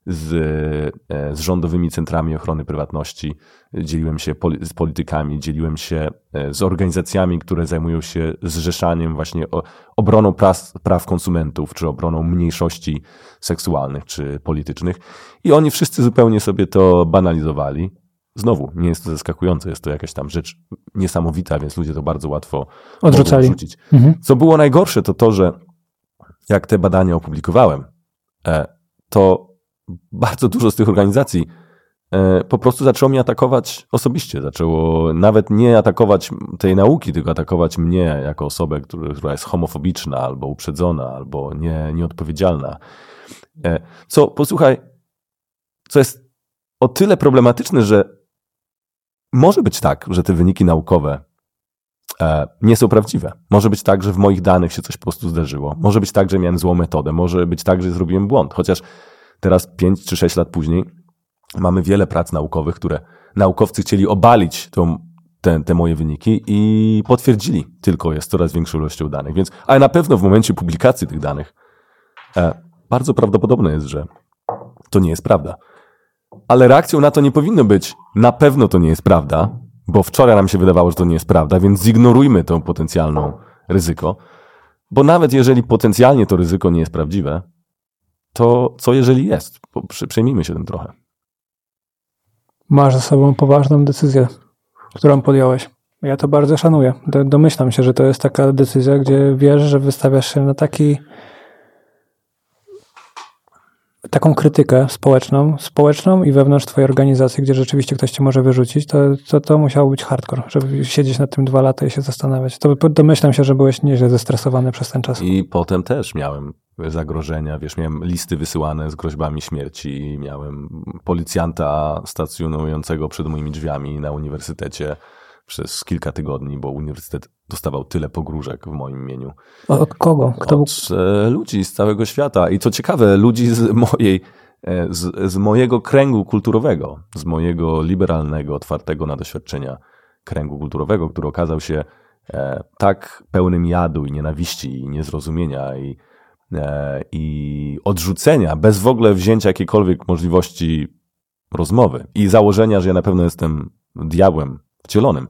z rządowymi centrami ochrony prywatności, dzieliłem się z politykami, dzieliłem się z organizacjami, które zajmują się zrzeszaniem właśnie obroną praw konsumentów, czy obroną mniejszości seksualnych, czy politycznych. I oni wszyscy zupełnie sobie to banalizowali. Znowu, nie jest to zaskakujące, jest to jakaś tam rzecz niesamowita, więc ludzie to bardzo łatwo odrzucali. Odrzucić. Co było najgorsze, to to, że jak te badania opublikowałem, to bardzo dużo z tych organizacji po prostu zaczęło mnie atakować osobiście. Zaczęło nawet nie atakować tej nauki, tylko atakować mnie jako osobę, która jest homofobiczna, albo uprzedzona, albo nieodpowiedzialna. Co, posłuchaj, co jest o tyle problematyczne, że może być tak, że te wyniki naukowe nie są prawdziwe. Może być tak, że w moich danych się coś po prostu zdarzyło. Może być tak, że miałem złą metodę. Może być tak, że zrobiłem błąd. Chociaż teraz 5 czy 6 lat później mamy wiele prac naukowych, które naukowcy chcieli obalić te moje wyniki i potwierdzili tylko je z coraz większą ilością danych. Więc, ale na pewno w momencie publikacji tych danych bardzo prawdopodobne jest, że to nie jest prawda. Ale reakcją na to nie powinno być na pewno to nie jest prawda, bo wczoraj nam się wydawało, że to nie jest prawda, więc zignorujmy to potencjalne ryzyko, bo nawet jeżeli potencjalnie to ryzyko nie jest prawdziwe, to co jeżeli jest? Przejmijmy się tym trochę. Masz za sobą poważną decyzję, którą podjąłeś. Ja to bardzo szanuję. Domyślam się, że to jest taka decyzja, gdzie wiesz, że wystawiasz się na taką krytykę społeczną i wewnątrz twojej organizacji, gdzie rzeczywiście ktoś cię może wyrzucić, to musiało być hardcore, żeby siedzieć nad tym 2 lata i się zastanawiać. To domyślam się, że byłeś nieźle zestresowany przez ten czas. I potem też miałem zagrożenia, miałem listy wysyłane z groźbami śmierci, miałem policjanta stacjonującego przed moimi drzwiami na uniwersytecie przez kilka tygodni, bo uniwersytet dostawał tyle pogróżek w moim imieniu. Od kogo? Od ludzi z całego świata. I co ciekawe, ludzi z mojego kręgu kulturowego, z mojego liberalnego, otwartego na doświadczenia kręgu kulturowego, który okazał się tak pełnym jadu i nienawiści i niezrozumienia i odrzucenia, bez w ogóle wzięcia jakiejkolwiek możliwości rozmowy i założenia, że ja na pewno jestem diabłem wcielonym.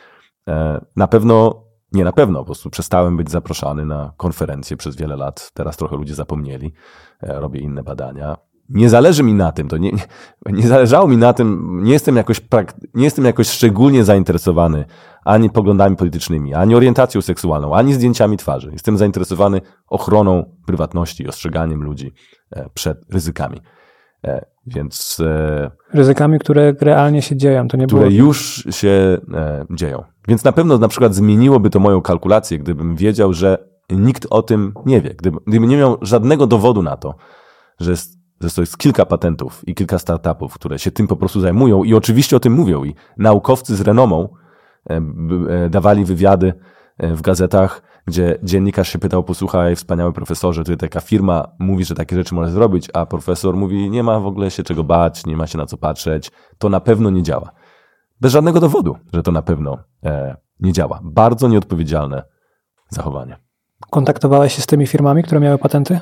Po prostu przestałem być zapraszany na konferencje przez wiele lat. Teraz trochę ludzie zapomnieli. Robię inne badania. Nie zależy mi na tym, nie zależało mi na tym, nie jestem jakoś szczególnie zainteresowany ani poglądami politycznymi, ani orientacją seksualną, ani zdjęciami twarzy. Jestem zainteresowany ochroną prywatności i ostrzeganiem ludzi przed ryzykami. Więc ryzykami, które realnie się dzieją. Które już się dzieją. Więc na pewno na przykład zmieniłoby to moją kalkulację, gdybym wiedział, że nikt o tym nie wie. Gdybym nie miał żadnego dowodu na to, że to jest kilka patentów i kilka startupów, które się tym po prostu zajmują i oczywiście o tym mówią. I naukowcy z renomą dawali wywiady w gazetach, gdzie dziennikarz się pytał, posłuchaj, wspaniały profesorze, tutaj taka firma mówi, że takie rzeczy może zrobić, a profesor mówi, nie ma w ogóle się czego bać, nie ma się na co patrzeć, to na pewno nie działa. Bez żadnego dowodu, że to na pewno nie działa. Bardzo nieodpowiedzialne zachowanie. Kontaktowałeś się z tymi firmami, które miały patenty?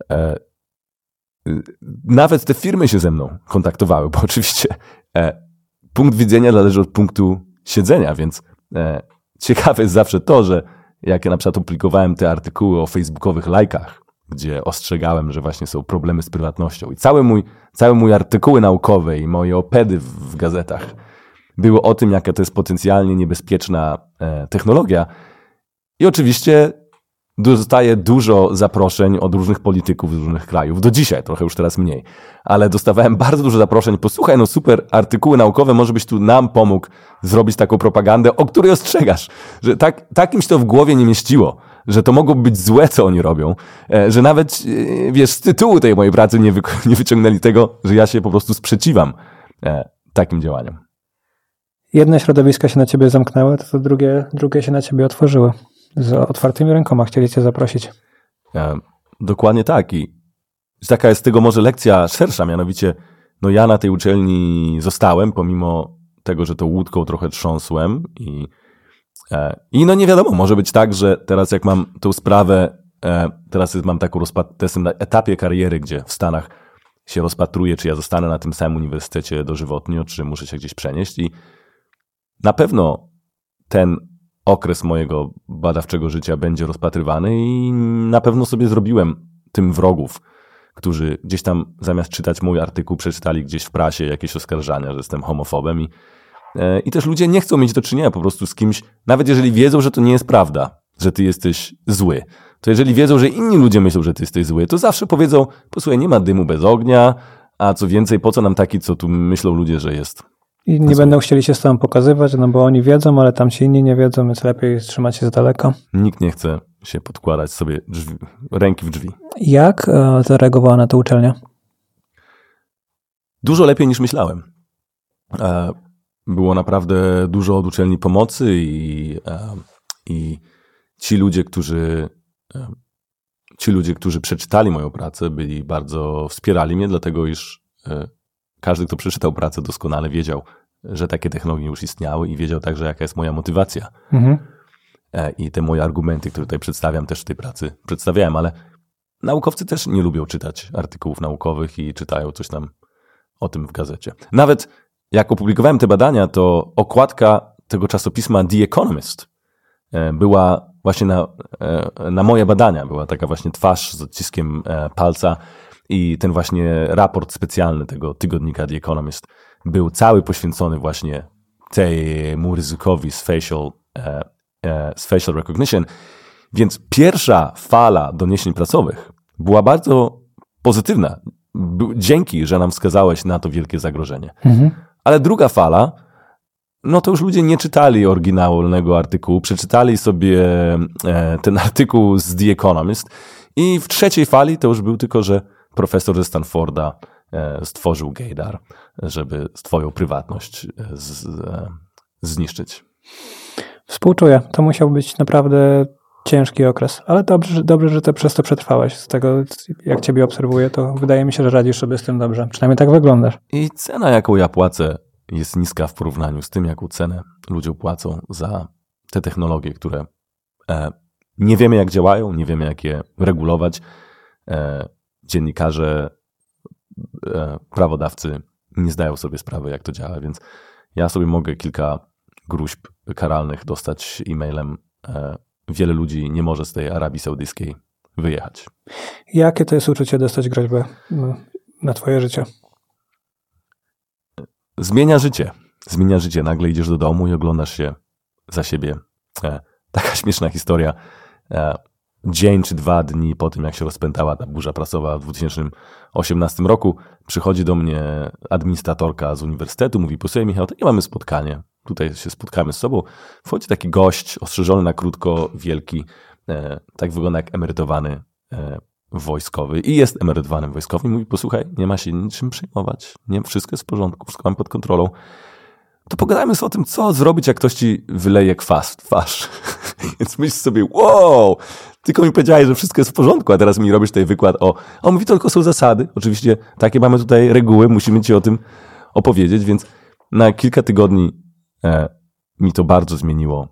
Nawet te firmy się ze mną kontaktowały, bo oczywiście punkt widzenia zależy od punktu siedzenia, więc ciekawe jest zawsze to, że jak ja na przykład publikowałem te artykuły o facebookowych lajkach, gdzie ostrzegałem, że właśnie są problemy z prywatnością i całe mój artykuły naukowe i moje opedy w gazetach były o tym, jaka to jest potencjalnie niebezpieczna technologia. I oczywiście dostaję dużo zaproszeń od różnych polityków z różnych krajów. Do dzisiaj, trochę już teraz mniej. Ale dostawałem bardzo dużo zaproszeń. Posłuchaj, no super, artykuły naukowe, może byś tu nam pomógł zrobić taką propagandę, o której ostrzegasz. Że tak im się to w głowie nie mieściło. Że to mogło być złe, co oni robią. Że nawet, wiesz, z tytułu tej mojej pracy nie wyciągnęli tego, że ja się po prostu sprzeciwam takim działaniom. Jedne środowiska się na ciebie zamknęły, to drugie się na ciebie otworzyły. Z otwartymi rękoma chcieli cię zaprosić. Dokładnie tak. I taka jest z tego może lekcja szersza, mianowicie no ja na tej uczelni zostałem, pomimo tego, że to łódką trochę trząsłem i no nie wiadomo, może być tak, że teraz jak mam tą sprawę, teraz mam taką jestem na etapie kariery, gdzie w Stanach się rozpatruję, czy ja zostanę na tym samym uniwersytecie dożywotnio, czy muszę się gdzieś przenieść i na pewno ten okres mojego badawczego życia będzie rozpatrywany i na pewno sobie zrobiłem tym wrogów, którzy gdzieś tam zamiast czytać mój artykuł przeczytali gdzieś w prasie jakieś oskarżania, że jestem homofobem i też ludzie nie chcą mieć do czynienia po prostu z kimś, nawet jeżeli wiedzą, że to nie jest prawda, że ty jesteś zły. To jeżeli wiedzą, że inni ludzie myślą, że ty jesteś zły, to zawsze powiedzą, posłuchaj, nie ma dymu bez ognia, a co więcej, po co nam taki, co tu myślą ludzie, że jest. I nie będą chcieli się z tobą pokazywać, no bo oni wiedzą, ale tam ci inni nie wiedzą, więc lepiej trzymać się z daleka. Nikt nie chce się podkładać sobie ręki w drzwi. Jak zareagowała na to uczelnia? Dużo lepiej niż myślałem. Było naprawdę dużo od uczelni pomocy i ci ludzie, którzy przeczytali moją pracę, wspierali mnie, dlatego iż każdy, kto przeczytał pracę, doskonale wiedział, że takie technologie już istniały i wiedział także, jaka jest moja motywacja. Mhm. I te moje argumenty, które tutaj przedstawiam, też w tej pracy przedstawiałem, ale naukowcy też nie lubią czytać artykułów naukowych i czytają coś tam o tym w gazecie. Nawet jak opublikowałem te badania, to okładka tego czasopisma The Economist była właśnie na moje badania. Była taka właśnie twarz z odciskiem palca i ten właśnie raport specjalny tego tygodnika The Economist był cały poświęcony właśnie temu ryzykowi z facial recognition. Więc pierwsza fala doniesień prasowych była bardzo pozytywna. Dzięki, że nam wskazałeś na to wielkie zagrożenie. Mhm. Ale druga fala, no to już ludzie nie czytali oryginalnego artykułu, przeczytali sobie ten artykuł z The Economist i w trzeciej fali to już był tylko, że profesor ze Stanforda stworzył gaydar, żeby twoją prywatność zniszczyć. Współczuję. To musiał być naprawdę ciężki okres, ale dobrze, że ty przez to przetrwałeś. Z tego, jak ciebie obserwuję, to wydaje mi się, że radzisz sobie z tym dobrze. Przynajmniej tak wyglądasz. I cena, jaką ja płacę, jest niska w porównaniu z tym, jaką cenę ludzie płacą za te technologie, które nie wiemy, jak działają, nie wiemy, jak je regulować. Dziennikarze, prawodawcy nie zdają sobie sprawy, jak to działa, więc ja sobie mogę kilka gróźb karalnych dostać e-mailem. Wiele ludzi nie może z tej Arabii Saudyjskiej wyjechać. Jakie to jest uczucie dostać groźbę na twoje życie? Zmienia życie. Zmienia życie. Nagle idziesz do domu i oglądasz się za siebie. Taka śmieszna historia. Dzień czy 2 dni po tym, jak się rozpętała ta burza prasowa w 2018 roku, przychodzi do mnie administratorka z uniwersytetu, mówi, posłuchaj Michał, takie mamy spotkanie. Tutaj się spotkamy z sobą. Wchodzi taki gość, ostrzyżony na krótko, wielki, tak wygląda jak emerytowany wojskowy i jest emerytowanym wojskowym. Mówi, posłuchaj, nie ma się niczym przejmować, nie, wszystko jest w porządku, wszystko mam pod kontrolą. To pogadajmy sobie o tym, co zrobić, jak ktoś ci wyleje kwas w twarz. Więc myśl sobie, wow, tylko mi powiedziałeś, że wszystko jest w porządku, a teraz mi robisz tutaj wykład on mówi, to tylko są zasady. Oczywiście takie mamy tutaj reguły, musimy ci o tym opowiedzieć, więc na kilka tygodni mi to bardzo zmieniło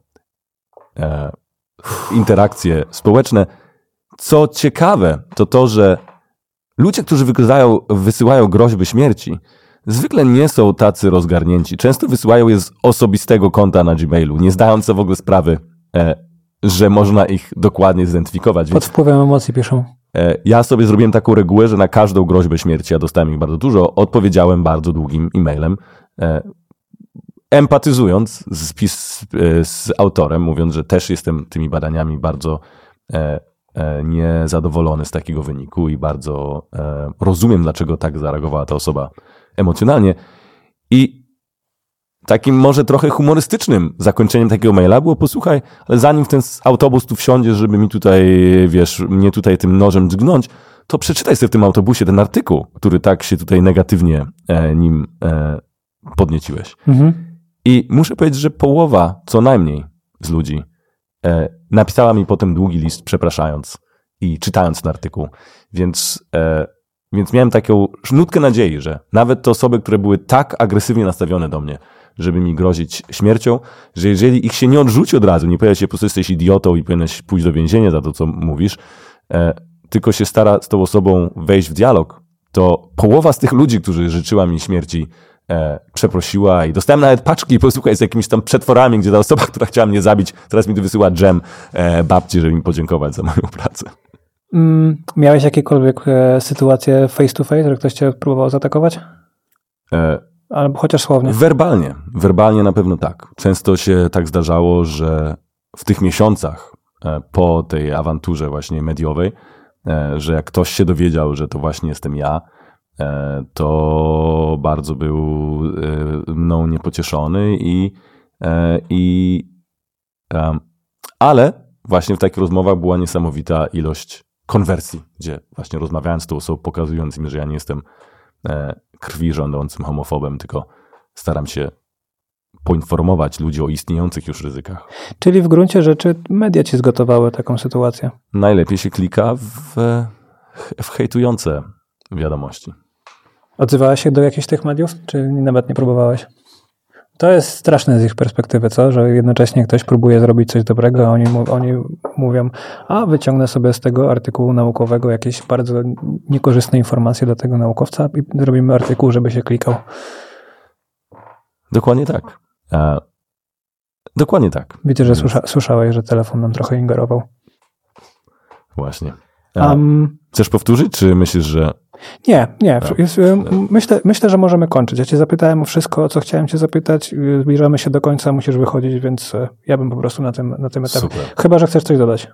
interakcje społeczne. Co ciekawe, to, że ludzie, którzy wysyłają groźby śmierci, zwykle nie są tacy rozgarnięci. Często wysyłają je z osobistego konta na Gmailu, nie zdając sobie w ogóle sprawy, że można ich dokładnie zidentyfikować. Pod wpływem emocji piszą. Ja sobie zrobiłem taką regułę, że na każdą groźbę śmierci, ja dostałem ich bardzo dużo, odpowiedziałem bardzo długim e-mailem, empatyzując z autorem, mówiąc, że też jestem tymi badaniami bardzo niezadowolony z takiego wyniku i bardzo rozumiem, dlaczego tak zareagowała ta osoba emocjonalnie. I takim może trochę humorystycznym zakończeniem takiego maila było, posłuchaj, ale zanim w ten autobus tu wsiądziesz, żeby mi tutaj, mnie tutaj tym nożem dźgnąć, to przeczytaj sobie w tym autobusie ten artykuł, który tak się tutaj negatywnie nim podnieciłeś. I muszę powiedzieć, że połowa co najmniej z ludzi napisała mi potem długi list przepraszając i czytając ten artykuł. Więc miałem taką nutkę nadziei, że nawet te osoby, które były tak agresywnie nastawione do mnie, żeby mi grozić śmiercią, że jeżeli ich się nie odrzuci od razu, nie powie się, po prostu jesteś idiotą i powinieneś pójść do więzienia za to, co mówisz, tylko się stara z tą osobą wejść w dialog, to połowa z tych ludzi, którzy życzyła mi śmierci, przeprosiła i dostałem nawet paczki, posłuchaj, z jakimiś tam przetworami, gdzie ta osoba, która chciała mnie zabić, teraz mi tu wysyła dżem babci, żeby mi podziękować za moją pracę. Miałeś jakiekolwiek sytuacje face to face, że ktoś cię próbował zaatakować? Albo chociaż słownie. Werbalnie na pewno tak. Często się tak zdarzało, że w tych miesiącach po tej awanturze właśnie mediowej, że jak ktoś się dowiedział, że to właśnie jestem ja, to bardzo był mną niepocieszony ale właśnie w takich rozmowach była niesamowita ilość konwersji, gdzie właśnie rozmawiając z tą osobą, pokazując im, że ja nie jestem krwi żądącym homofobem, tylko staram się poinformować ludzi o istniejących już ryzykach. Czyli w gruncie rzeczy media ci zgotowały taką sytuację. Najlepiej się klika w hejtujące wiadomości. Odzywałeś się do jakichś tych mediów, czy nawet nie próbowałeś? To jest straszne z ich perspektywy, co? Że jednocześnie ktoś próbuje zrobić coś dobrego, a oni mówią, a wyciągnę sobie z tego artykułu naukowego jakieś bardzo niekorzystne informacje dla tego naukowca i zrobimy artykuł, żeby się klikał. Dokładnie tak. Dokładnie tak. Widzę, że słyszałeś, że telefon nam trochę ingerował. Właśnie. Chcesz powtórzyć, czy myślisz, że... Nie. Myślę, że możemy kończyć. Ja cię zapytałem o wszystko, o co chciałem cię zapytać. Zbliżamy się do końca, musisz wychodzić, więc ja bym po prostu na tym etapie. Super. Chyba że chcesz coś dodać.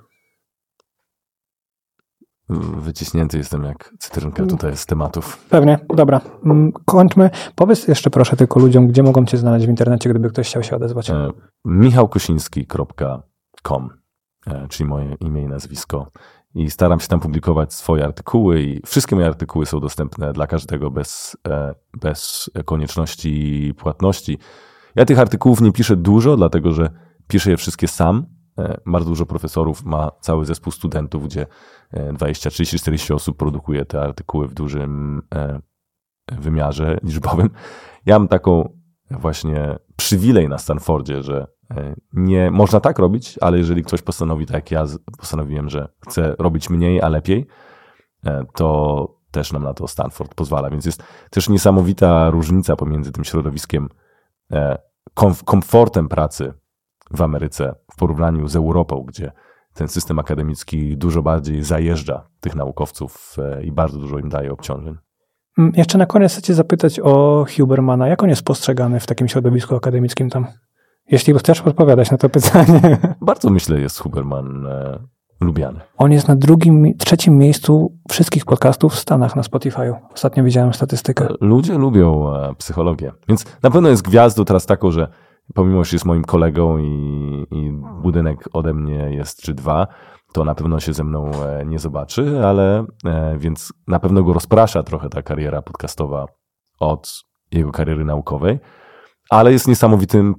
Wyciśnięty jestem jak cytrynka tutaj z tematów. Pewnie. Dobra. Kończmy. Powiedz jeszcze proszę tylko ludziom, gdzie mogą cię znaleźć w internecie, gdyby ktoś chciał się odezwać. michałkosiński.com, czyli moje imię i nazwisko. I staram się tam publikować swoje artykuły i wszystkie moje artykuły są dostępne dla każdego bez konieczności płatności. Ja tych artykułów nie piszę dużo, dlatego że piszę je wszystkie sam. Bardzo dużo profesorów ma cały zespół studentów, gdzie 20, 30, 40 osób produkuje te artykuły w dużym wymiarze liczbowym. Ja mam taką właśnie przywilej na Stanfordzie, że nie można tak robić, ale jeżeli ktoś postanowi, tak jak ja postanowiłem, że chce robić mniej, a lepiej, to też nam na to Stanford pozwala. Więc jest też niesamowita różnica pomiędzy tym środowiskiem, komfortem pracy w Ameryce w porównaniu z Europą, gdzie ten system akademicki dużo bardziej zajeżdża tych naukowców i bardzo dużo im daje obciążeń. Jeszcze na koniec chcę cię zapytać o Hubermana. Jak on jest postrzegany w takim środowisku akademickim tam? Jeśli chcesz odpowiadać na to pytanie. Bardzo myślę, jest Huberman lubiany. On jest na trzecim miejscu wszystkich podcastów w Stanach na Spotify'u. Ostatnio widziałem statystykę. Ludzie lubią psychologię. Więc na pewno jest gwiazdą teraz taką, że pomimo, że jest moim kolegą i budynek ode mnie jest czy dwa, to na pewno się ze mną nie zobaczy, ale więc na pewno go rozprasza trochę ta kariera podcastowa od jego kariery naukowej. ale jest niesamowitym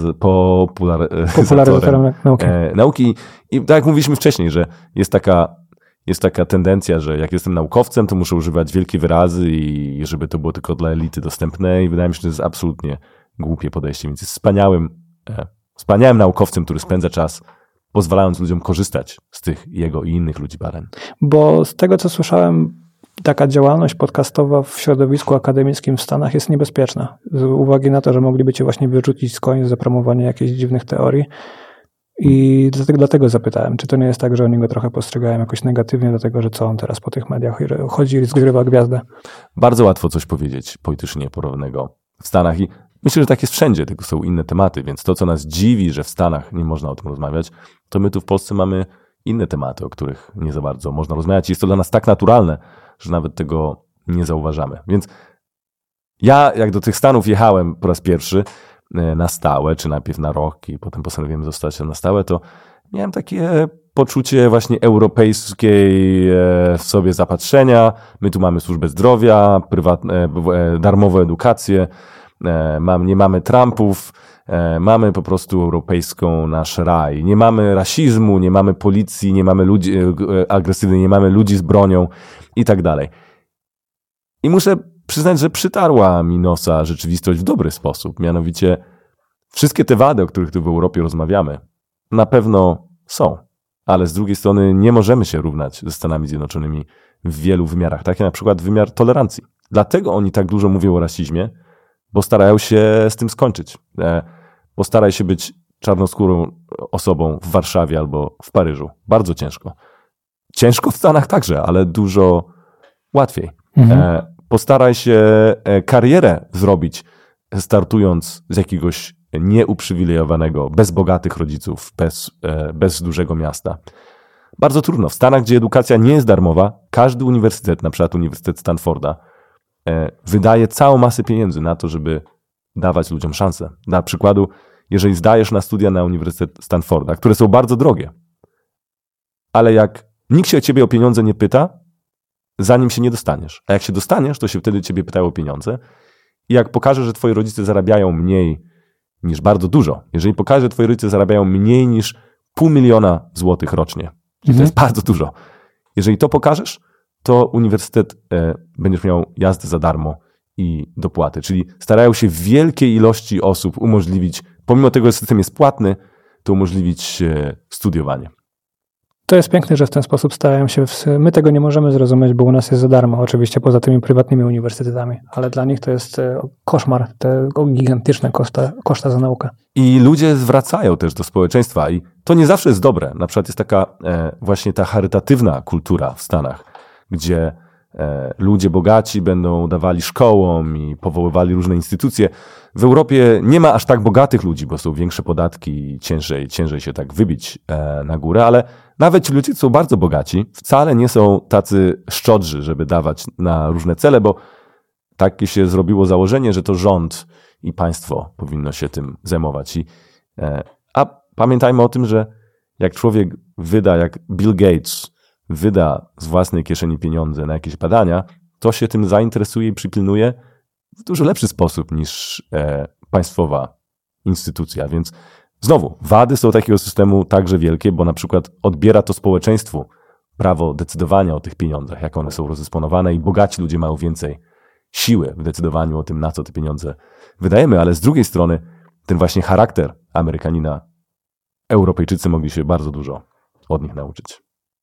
popularyzatorem nauki. I tak jak mówiliśmy wcześniej, że jest taka tendencja, że jak jestem naukowcem, to muszę używać wielkie wyrazy i żeby to było tylko dla elity dostępne i wydaje mi się, że to jest absolutnie głupie podejście, więc jest wspaniałym naukowcem, który spędza czas pozwalając ludziom korzystać z tych jego i innych ludzi badań. Bo z tego, co słyszałem, taka działalność podcastowa w środowisku akademickim w Stanach jest niebezpieczna. Z uwagi na to, że mogliby cię właśnie wyrzucić z koni za promowanie jakichś dziwnych teorii. I dlatego zapytałem, czy to nie jest tak, że oni go trochę postrzegają jakoś negatywnie, dlatego że co on teraz po tych mediach chodzi i zgrywa gwiazdę. Bardzo łatwo coś powiedzieć politycznie porównego w Stanach i myślę, że tak jest wszędzie, tylko są inne tematy, więc to, co nas dziwi, że w Stanach nie można o tym rozmawiać, to my tu w Polsce mamy inne tematy, o których nie za bardzo można rozmawiać. Jest to dla nas tak naturalne, że nawet tego nie zauważamy. Więc ja, jak do tych Stanów jechałem po raz pierwszy na stałe, czy najpierw na rok i potem postanowiłem zostać na stałe, to miałem takie poczucie właśnie europejskiej w sobie zapatrzenia. My tu mamy służbę zdrowia, darmową edukację, nie mamy Trumpów, mamy po prostu europejską nasz raj. Nie mamy rasizmu, nie mamy policji, nie mamy ludzi agresywnych, nie mamy ludzi z bronią i tak dalej. I muszę przyznać, że przytarła mi nosa rzeczywistość w dobry sposób. Mianowicie wszystkie te wady, o których tu w Europie rozmawiamy, na pewno są. Ale z drugiej strony nie możemy się równać ze Stanami Zjednoczonymi w wielu wymiarach. Taki na przykład wymiar tolerancji. Dlatego oni tak dużo mówią o rasizmie, bo starają się z tym skończyć. Postaraj się być czarnoskórą osobą w Warszawie albo w Paryżu. Bardzo ciężko. Ciężko w Stanach także, ale dużo łatwiej. Postaraj się karierę zrobić, startując z jakiegoś nieuprzywilejowanego, bez bogatych rodziców, bez dużego miasta. Bardzo trudno. W Stanach, gdzie edukacja nie jest darmowa, każdy uniwersytet, na przykład Uniwersytet Stanforda, wydaje całą masę pieniędzy na to, żeby dawać ludziom szansę. Dla przykładu, jeżeli zdajesz na studia na Uniwersytet Stanforda, które są bardzo drogie, ale jak nikt się ciebie o pieniądze nie pyta, zanim się nie dostaniesz. A jak się dostaniesz, to się wtedy ciebie pytają o pieniądze. I jak pokażesz, że twoi rodzice zarabiają mniej niż bardzo dużo, jeżeli pokażesz, że twoi rodzice zarabiają mniej niż $500 000 złotych rocznie, to jest bardzo dużo. Jeżeli to pokażesz, to uniwersytet będziesz miał jazdę za darmo i dopłaty. Czyli starają się wielkiej ilości osób umożliwić, pomimo tego, że system jest płatny, to umożliwić studiowanie. To jest piękne, że w ten sposób starają się. My tego nie możemy zrozumieć, bo u nas jest za darmo, oczywiście poza tymi prywatnymi uniwersytetami, ale dla nich to jest koszmar, te gigantyczne koszta za naukę. I ludzie zwracają też do społeczeństwa i to nie zawsze jest dobre. Na przykład jest taka właśnie ta charytatywna kultura w Stanach, gdzie ludzie bogaci będą dawali szkołom i powoływali różne instytucje. W Europie nie ma aż tak bogatych ludzi, bo są większe podatki i ciężej się tak wybić na górę, ale nawet ci ludzie, co są bardzo bogaci, wcale nie są tacy szczodrzy, żeby dawać na różne cele, bo takie się zrobiło założenie, że to rząd i państwo powinno się tym zajmować. A pamiętajmy o tym, że jak człowiek jak Bill Gates wyda z własnej kieszeni pieniądze na jakieś badania, to się tym zainteresuje i przypilnuje w dużo lepszy sposób niż państwowa instytucja. Więc znowu, wady są takiego systemu także wielkie, bo na przykład odbiera to społeczeństwu prawo decydowania o tych pieniądzach, jak one są rozdysponowane i bogaci ludzie mają więcej siły w decydowaniu o tym, na co te pieniądze wydajemy, ale z drugiej strony ten właśnie charakter Amerykanina Europejczycy mogli się bardzo dużo od nich nauczyć.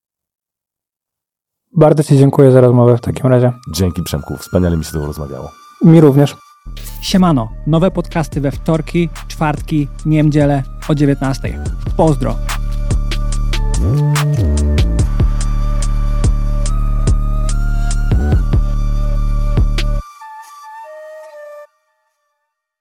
Bardzo ci dziękuję za rozmowę w takim razie. Dzięki, Przemku, wspaniale mi się z tobą rozmawiało. Mi również. Siemano, nowe podcasty we wtorki, czwartki, niedzielę o 19:00. Pozdro.